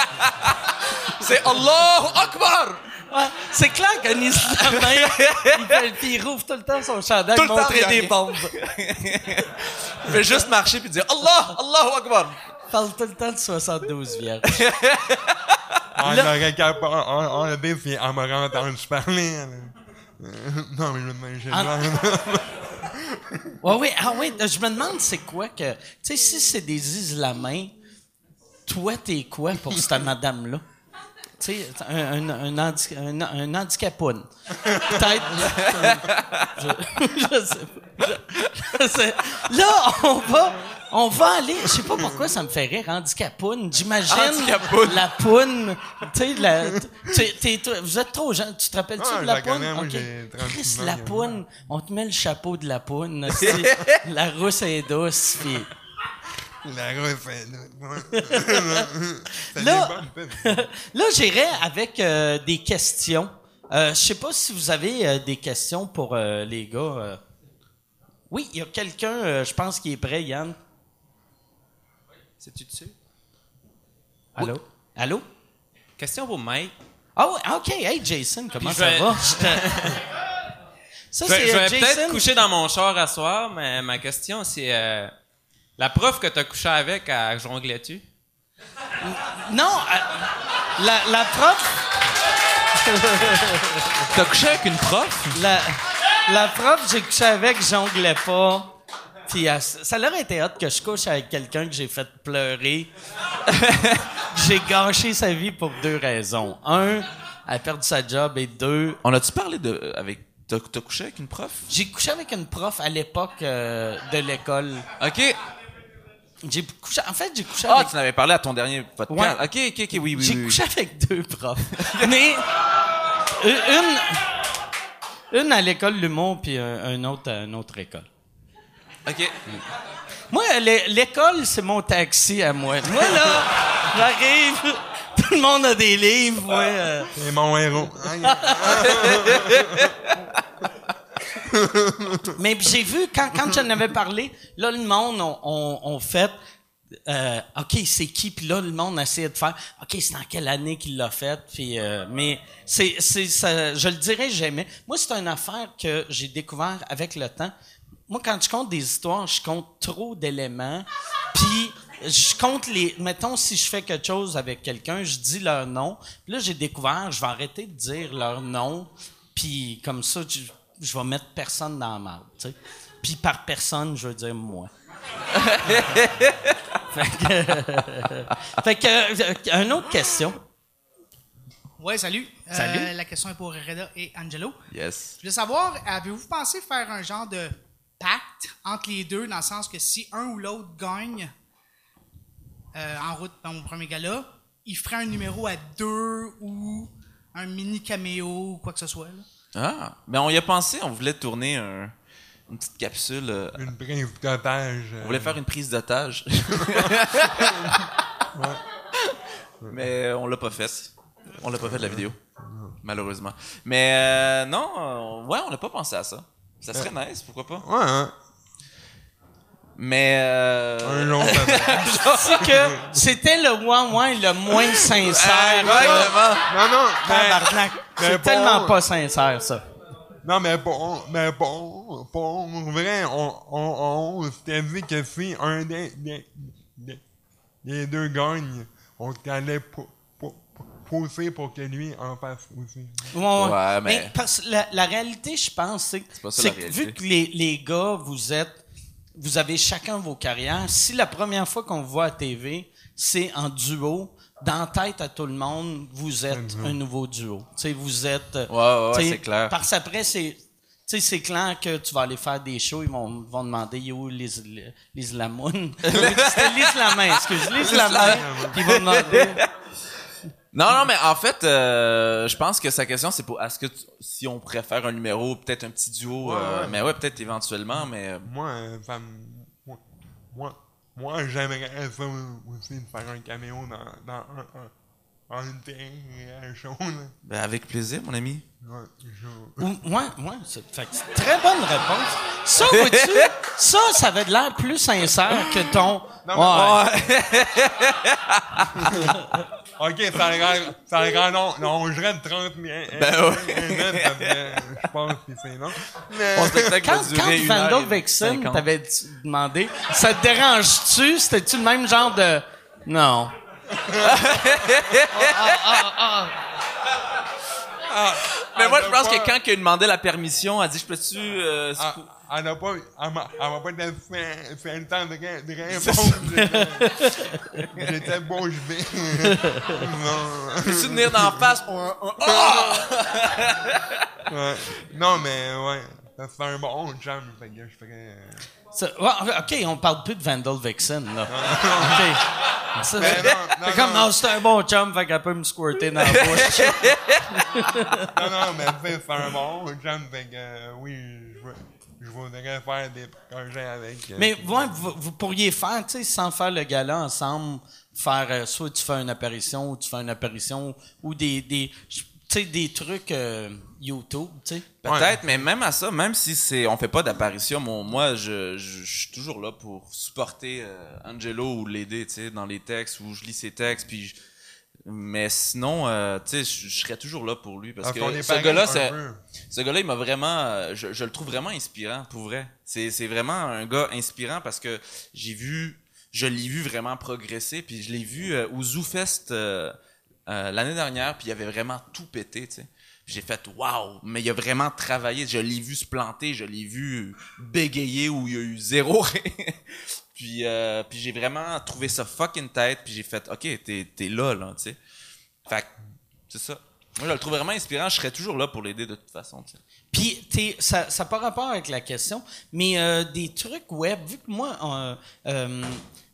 C'est Allahu Akbar! Ouais, c'est clair qu'un Islamin, il, fait, puis il rouvre tout le temps son chandail Tout le pour temps, montrer il y a des rien. bombes. Il fait juste marcher puis dire Allah, Allahu Akbar. Il parle tout le temps de soixante-douze vierges. On Là- aurait qu'à pas on- enlever puis on m'aurait entendu parler. là. Euh, Non, mais je me j'ai Ah. l'air- Ouais, oui, ah oui, je me demande c'est quoi que... Tu sais, si c'est des Islamins, toi, t'es quoi pour cette madame-là? Tu sais, un, un, un, handi- un, un handicapoun. Peut-être... Je, je sais pas. Je, je sais. Là, on va... On va aller... Je sais pas pourquoi ça me fait rire, handicapoun. J'imagine Handicapoun. la poune. Tu sais, la... t'es- t'es- toi, vous êtes trop jeune. Tu te rappelles-tu Ah, de je la la poune? connais, moi, Ok. j'ai trente-six Chris, ans, la il y a- poune. On te met le chapeau de la poune. c'est- La rousse est douce. Puis... La rue fait là. C'est Là- des bonnes pubs. Là, j'irai avec euh, des questions. Euh, je sais pas si vous avez euh, des questions pour euh, les gars. euh. Oui, il y a quelqu'un, euh, je pense, qui est prêt, Yann. C'est-tu dessus? Allô? Allô? Question pour Mike. Ah oui, OK. Hey, Jason, comment Puis je ça vais- va? Je te- Ça, Je vais, c'est je euh, vais peut-être Jason. coucher dans mon char à soir, mais ma question, c'est... euh, la prof que t'as couché avec, à jonglais-tu? Non, euh, la, la prof... T'as couché avec une prof? La, la prof, j'ai couché avec, jonglais pas. Puis elle- ça leur été hot que je couche avec quelqu'un que j'ai fait pleurer. J'ai gâché sa vie pour deux raisons. Un, elle a perdu sa job, et deux, On a-tu parlé de... avec... T'as, t'as couché avec une prof? j'ai couché avec une prof à l'époque euh, de l'école. OK. J'ai couché, en fait, j'ai couché Ah, avec... tu en avais parlé à ton dernier podcast. Ouais. Ok, ok, ok, oui, oui, J'ai oui. couché avec deux profs. Mais une, une à l'école de l'humour, puis un, un autre à une autre école. Ok. Moi, l'é- l'école, c'est mon taxi à moi. Moi, là, j'arrive, tout le monde a des livres, moi... euh, C'est mon héros. Mais j'ai vu, quand, quand j'en avais parlé, là, le monde, on, on, on fait, euh, OK, c'est qui? Puis là, le monde essayait de faire, OK, c'est en quelle année qu'il l'a fait? Puis, euh, mais c'est, c'est, ça, je le dirais jamais. Moi, c'est une affaire que j'ai découvert avec le temps. Moi, quand je compte des histoires, je compte trop d'éléments. Puis, je compte les... Mettons, si je fais quelque chose avec quelqu'un, je dis leur nom. Puis là, j'ai découvert, je vais arrêter de dire leur nom. Puis, comme ça, je, je vais mettre personne dans la merde, tu sais. Puis, par personne, je veux dire moi. fait que... fait que... euh, une autre question. Ouais, salut. Salut. Euh, la question est pour Reda et Angelo. Yes. Je voulais savoir, avez-vous pensé faire un genre de pacte entre les deux, dans le sens que si un ou l'autre gagne euh, en route dans mon premier gala, il ferait un numéro à deux ou un mini caméo ou quoi que ce soit. Là. Ah, ben on y a pensé, on voulait tourner un, une petite capsule. euh, Une prise d'otage. on voulait faire une prise d'otage. Mais on l'a pas fait. On l'a pas fait de la vidéo. Malheureusement. Mais euh, non, euh, ouais, on n'a pas pensé à ça. Ça serait nice, pourquoi pas. Ouais, hein. Mais euh, Un long otage. C'est que c'était le ouais, ouais, le moins sincère. exactement. Non, non, mais, Tabarnak. mais C'est bon. tellement pas sincère, ça. non, mais pour, mais pour, pour vrai, on, on, on s'était dit que si un des, des, des, des deux gagne, on allait pou- pou- pou- pousser pour que lui en fasse aussi. Ouais, ouais. Ouais, mais- parce que la, la réalité, je pense, c'est, pas ça, c'est la que réalité. vu que les, les gars, vous êtes, vous avez chacun vos carrières, si la première fois qu'on vous voit à T V, c'est en duo, dans la tête à tout le monde, vous êtes un nouveau duo. Tu sais, vous êtes... Ouais, ouais, ouais, tu sais, c'est clair. Parce qu'après, c'est... Tu sais, c'est clair que tu vas aller faire des shows, ils vont, vont demander « Yo, les, les, les Lamoun? » C'était l'Islamin, excuse, l'Islamin. Puis ils vont demander... Non, non, mais en fait, euh, je pense que sa question, c'est pour est-ce que tu- si on pourrait faire un numéro, peut-être un petit duo, Ouais, euh, ouais. mais ouais, peut-être éventuellement, mais euh, Moi, euh, ça me, moi, moi, moi, j'aimerais ça aussi de faire un caméo dans, dans un, un, un de tes shows, là. ben, avec plaisir, mon ami. Ouais, je... Ou- Ouais, ouais, c'est, fait que c'est une très bonne réponse. Ça, vois-tu, ça, ça avait de l'air plus sincère que ton... Non, ouais. Ok, ça le rend, ça le rend long, longerait de trente minutes. Ben ouais. minutes, parce que je pense que c'est long. Mais, Mon spectacle Quand, va durer quand une heure Vandal et Vexen cinquante. t'avait d- demandé, ça te dérange-tu? C'était-tu le même genre de... Non. Mais moi, je elle a pense que pas- quand il a demandé la permission, elle a dit, je peux-tu... Euh, Elle, sou- elle n'a pas, elle m'a, elle m'a pas fait, fait le temps de, ré- de répondre. J'étais- J'étais bouche bée. Non. Peux-tu venir d'en face? Un- un- Ah! Ouais. Non, mais ouais. Ça fait un bon jam, fait que je ferais. euh, Ça- ouais, OK, on parle plus de Vandal Vexen, là. OK. Ça, Mais fait- non, non, fait comme, non. non, c'est un bon chum, fait qu'elle peut me squirter dans la bouche. Non, non, mais tu sais, c'est un bon jam, fait que euh, oui, je, veux- je voudrais faire des projets avec. euh, Mais ouais, vous, vous pourriez faire, tu sais, sans faire le gala ensemble, faire euh, soit tu fais une apparition ou tu fais une apparition ou des, des tu sais, des trucs euh, YouTube, tu sais. Peut-être, mais même à ça, même si c'est, on fait pas d'apparition, mon- moi, je, je, je suis toujours là pour supporter euh, Angelo ou l'aider, tu sais, dans les textes, où je lis ses textes, puis je- mais sinon, euh, tu sais, je, je serais toujours là pour lui, parce parce qu'on que est ce pareil gars-là, un c'est, peu. ce gars-là, il m'a vraiment, euh, je, je le trouve vraiment inspirant, pour vrai. C'est, c'est vraiment un gars inspirant parce que j'ai vu, je l'ai vu vraiment progresser, puis je l'ai vu euh, au ZooFest euh, euh, l'année dernière, puis il avait vraiment tout pété, tu sais. J'ai fait waouh, mais il a vraiment travaillé. Je l'ai vu se planter, je l'ai vu bégayer où il y a eu zéro. puis euh, puis j'ai vraiment trouvé ça fucking tête, puis j'ai fait OK, t'es t'es là là, tu sais. Fait que c'est ça. Moi, je le trouve vraiment inspirant. Je serais toujours là pour l'aider de toute façon, tu sais. Puis t'es, ça n'a pas rapport avec la question, mais euh, des trucs web, vu que moi, euh, euh,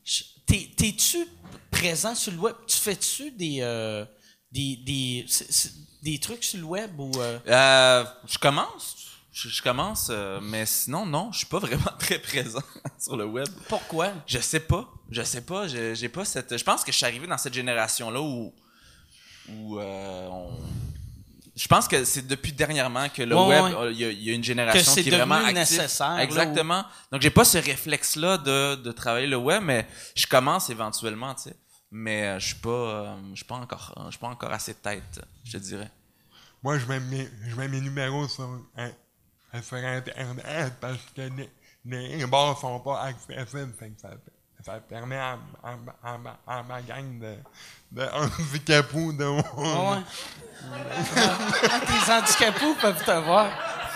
je- t'es, t'es-tu présent sur le web? Tu fais-tu des, euh, des, des, c'est- c'est- des trucs sur le web ou... Euh... Euh, je commence. Je, je commence, euh, mais sinon, non, je suis pas vraiment très présent sur le web. Pourquoi? Je sais pas. Je sais pas. Je, j'ai pas cette. Je pense que je suis arrivé dans cette génération-là où. où euh, on. Je pense que c'est depuis dernièrement que le Ouais, web, ouais. euh, il y, a- il y a une Que génération c'est qui est vraiment devenu active. nécessaire, là, Exactement. Donc j'ai pas ce réflexe-là de, de travailler le web, mais je commence éventuellement, tu sais. Mais euh, je suis pas, euh, je suis pas encore, je suis pas encore assez tête, je te dirais. Moi, je mets mes, je mets mes numéros sur, hein, sur Internet parce que les, les bars sont pas accessibles. Fait que ça, ça permet à, à, à, ma- à ma gang de, de handicapous de Ah ouais. Ah, tes handicapous peuvent te voir.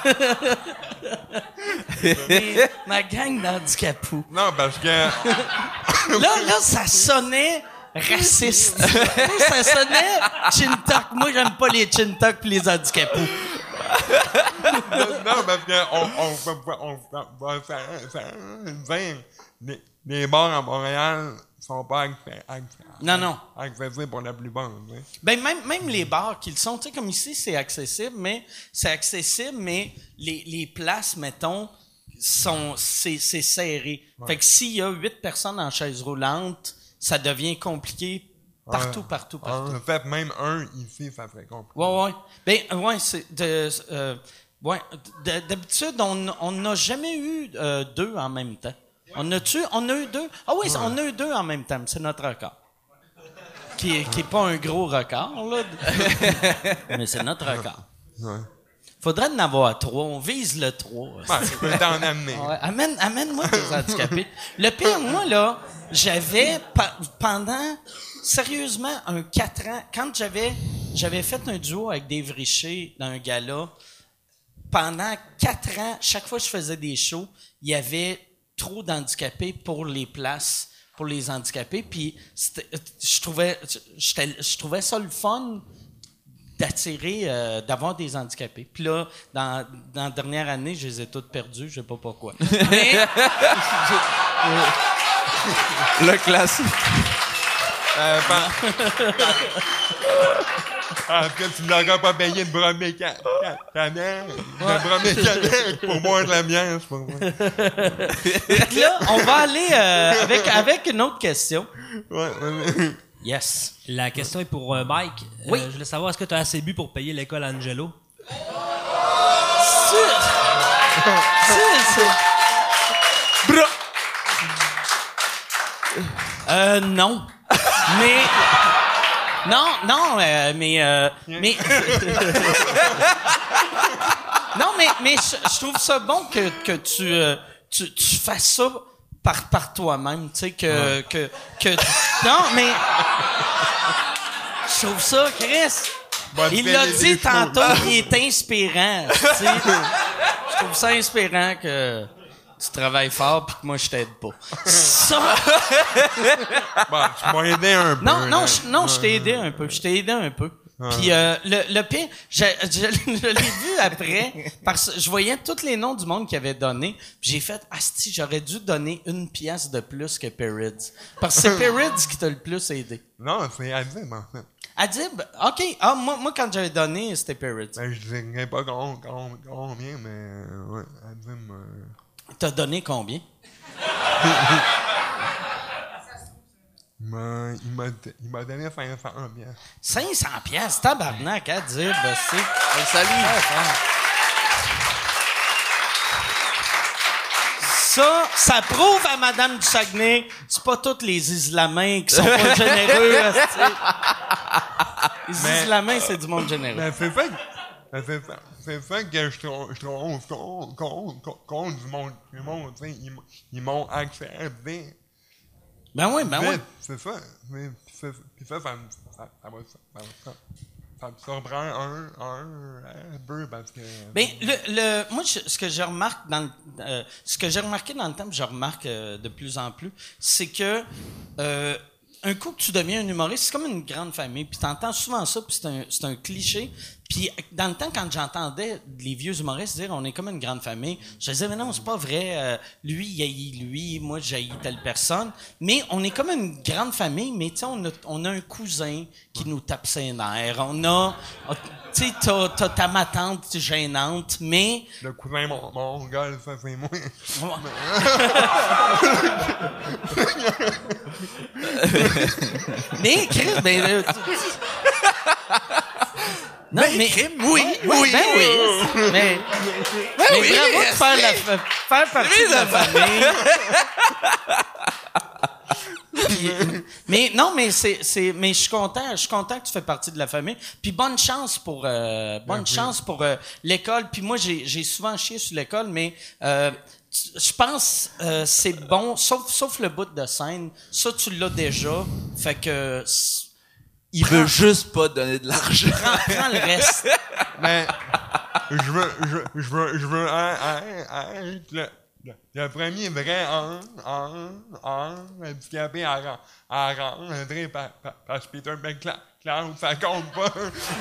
Mais ma gang d'handicapous. Non, parce que. Là, là, ça sonnait raciste. Ça sonnait chin-talk. Moi, j'aime pas les chin-talk pis les handicapous. Non, parce que on, on peut pas, on peut pas faire, faire dire, les, les bars à Montréal sont pas accès- accès- Non, non. accessibles pour la plupart, tu sais. Ben, même, même les bars qu'ils sont, tu sais, comme ici, c'est accessible, mais c'est accessible, mais les, les places, mettons, sont, c'est, c'est serré. Fait que s'il y a huit personnes en chaise roulante, ça devient compliqué partout, Ouais. partout, partout. En fait, même un ici, ça serait compliqué. Ouais, ouais. Ben, ouais, c'est de, euh, ouais, d- d'habitude, on on n'a jamais eu euh, deux en même temps. On a-tu, on a eu deux? Ah oui, on a eu deux en même temps, mais c'est notre record. Qui est, qui est pas un gros record, là. Mais c'est notre record. Ouais. Faudrait en avoir trois. On vise le trois. Ben, je peux t'en amener. Ouais, amène, amène-moi tes handicapés. Le pire, moi, là, j'avais, pa- pendant, sérieusement, un quatre ans, quand j'avais, j'avais fait un duo avec Dave Richer dans un gala, pendant quatre ans, chaque fois que je faisais des shows, il y avait trop d'handicapés pour les places, pour les handicapés, puis c'était- je trouvais, j'étais- je trouvais ça le fun d'attirer, euh, d'avoir des handicapés. Puis là, dans, dans la dernière année, je les ai toutes perdus, je sais pas pourquoi. Mais, Le classique. Euh, pen- Parce que tu n'auras pas payé de bras mécanique. De bras mécanique pour boire de la bière, c'est pour moi. Fait que là, on va aller euh, avec, avec une autre question. Ouais, ouais. Yes. La question est pour euh, Mike. Euh, Oui. je voulais savoir, est-ce que tu as assez bu pour payer l'école Angelo? C'est- c'est- Bra- Euh, non. Mais. Non, non, euh, mais. euh, mais. Non, mais, mais je, je trouve ça bon que, que tu, euh, tu, tu fasses ça par, par toi-même, tu sais, que, que, que. Non, mais. Je trouve ça, Chris. Bonne Il fête l'a des dit défauts. tantôt, il est inspirant. tu sais. Je trouve ça inspirant que tu travailles fort puis que moi je t'aide pas. Ça, Bon, tu m'as aidé un peu. non, non, là. je, non, je t'ai aidé un peu. Je t'ai aidé un peu. Puis euh, le, le pire, je, je, je l'ai vu après parce que je voyais tous les noms du monde qui avait donné. Puis j'ai fait, asti, j'aurais dû donner une pièce de plus que Perids. Parce que c'est Perids qui t'a le plus aidé. Non, c'est Adib, en fait. Adib, ok. Ah, moi, moi quand j'avais donné, c'était Perids. Ben, je dirais pas con- con- combien, mais euh, ouais, Adib. Euh, T'as donné combien? il m'a- il m'a il m'a donné cinq cents bien. cinq cents pièces, tabarnak, Adib, c'est... Hey, salut. Ça, ça prouve à Madame du Saguenay, c'est pas tous les Islamins qui sont pas généreux. esti. Les Mais- Islamins, c'est du monde généreux. Ben, c'est ça que, ben, c'est ça, c'est ça que je trouve, je trouve con, con, con, con du monde, du monde, tu sais, ils, m- ils m'ont accepté. Ben oui, ben oui. Vite, c'est ça. Mais, Puis ça, puis ça, ça, me- ça, ça, va- ça, ça, ça me surprend un, un, un peu parce que... Ben, le, le, moi, je- ce que je remarque dans le, euh, ce que j'ai remarqué dans le temps, puis je remarque euh, de plus en plus, c'est que euh, un coup que tu deviens un humoriste, c'est comme une grande famille, puis t'entends souvent ça, puis c'est un, c'est un cliché, Puis dans le temps, quand j'entendais les vieux humoristes dire on est comme une grande famille, je disais mais non, c'est pas vrai. Euh, lui, il haït lui, moi, j'haïs telle personne. Mais on est comme une grande famille, mais tu sais, on a, on a un cousin qui nous tape ses nerfs. On a, tu sais, t'as, t'as ta ma tante gênante, mais... Le cousin, mon, mon gars, ça, c'est moi. mais, Chris, ben... euh, non, mais, oui, oui. Ben oui. Mais, mais oui, bravo de faire, la, faire partie de la famille. Puis, mais non, mais c'est, c'est, mais je suis content, je suis content que tu fais partie de la famille. Puis bonne chance pour, euh, bonne Merci. chance pour euh, l'école. Puis moi, j'ai, j'ai souvent chié sur l'école, mais euh, tu- je pense euh, c'est bon, sauf, sauf le bout de scène. Ça, tu l'as déjà. Fait que c'est- Il veut juste pas te donner de l'argent. prends, prends le reste. Mais je veux, je, je veux, je veux un, un, un, le, le, le premier vrai un, un, un, handicapé à, ren- à rentrer par, par, parce que Peter McCloud, ça compte pas.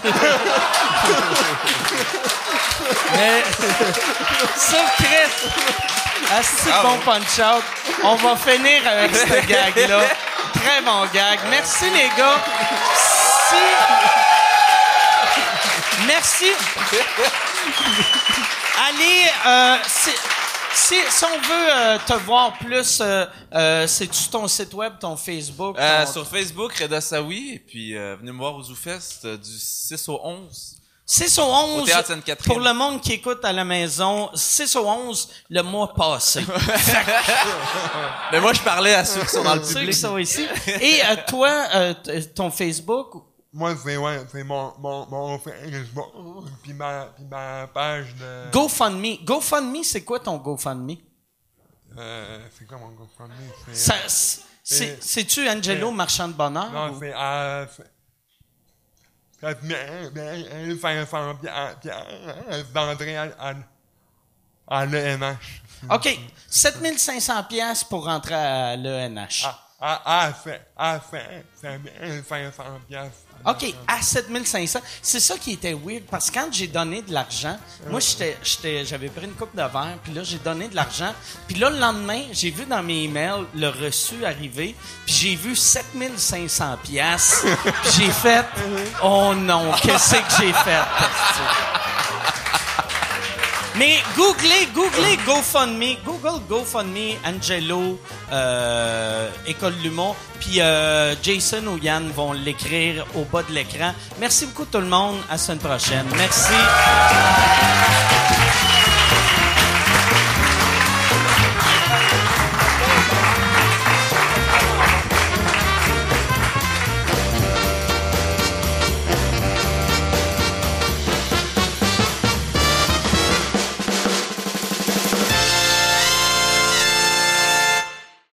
Mais ça, Chris, assez bon punch-out. On va finir avec ce gag-là. Très bon gag. Merci, les gars. Si... Merci. Allez, euh, si, si, si on veut euh, te voir plus, euh, euh, c'est-tu ton site web, ton Facebook? Euh, ton- sur Facebook, Reda Saoui, et puis euh, venez me voir au ZooFest euh, du six au onze. six au onze, Au Théâtre Sainte-Catherine. pour le monde qui écoute à la maison, six au onze, le mois passé. Mais moi, je parlais à ceux qui sont dans le Ceux public. qui sont ici. Et euh, toi, euh, t- ton Facebook, Moi, c'est, ouais, c'est mon, mon, mon Facebook, puis ma, puis ma page de... GoFundMe. GoFundMe, c'est quoi ton GoFundMe? Euh, c'est quoi mon GoFundMe? C'est, Ça, euh, c'est, c'est, c'est- c'est-tu Angelo, c'est- marchand de bonheur? non, ou- c'est à... sept mille cinq cents piastres d'entrée à, à, à l'E N H. OK. sept mille cinq cents piastres pour rentrer à l'E N H. À, à, à, fait, à, fait, sept mille cinq cents piastres. OK, à sept mille cinq cents. C'est ça qui était weird, parce que quand j'ai donné de l'argent, moi, j'étais, j'étais, j'avais pris une coupe de verre, puis là, j'ai donné de l'argent. Puis là, le lendemain, j'ai vu dans mes emails le reçu arriver, puis j'ai vu sept mille cinq cents piastres. Puis j'ai fait, oh non, qu'est-ce que j'ai fait? Mais googlez, googlez GoFundMe, Google GoFundMe, Angelo, euh, École de l'humour, puis euh, Jason ou Yann vont l'écrire au bas de l'écran. Merci beaucoup tout le monde, à la semaine prochaine. Merci.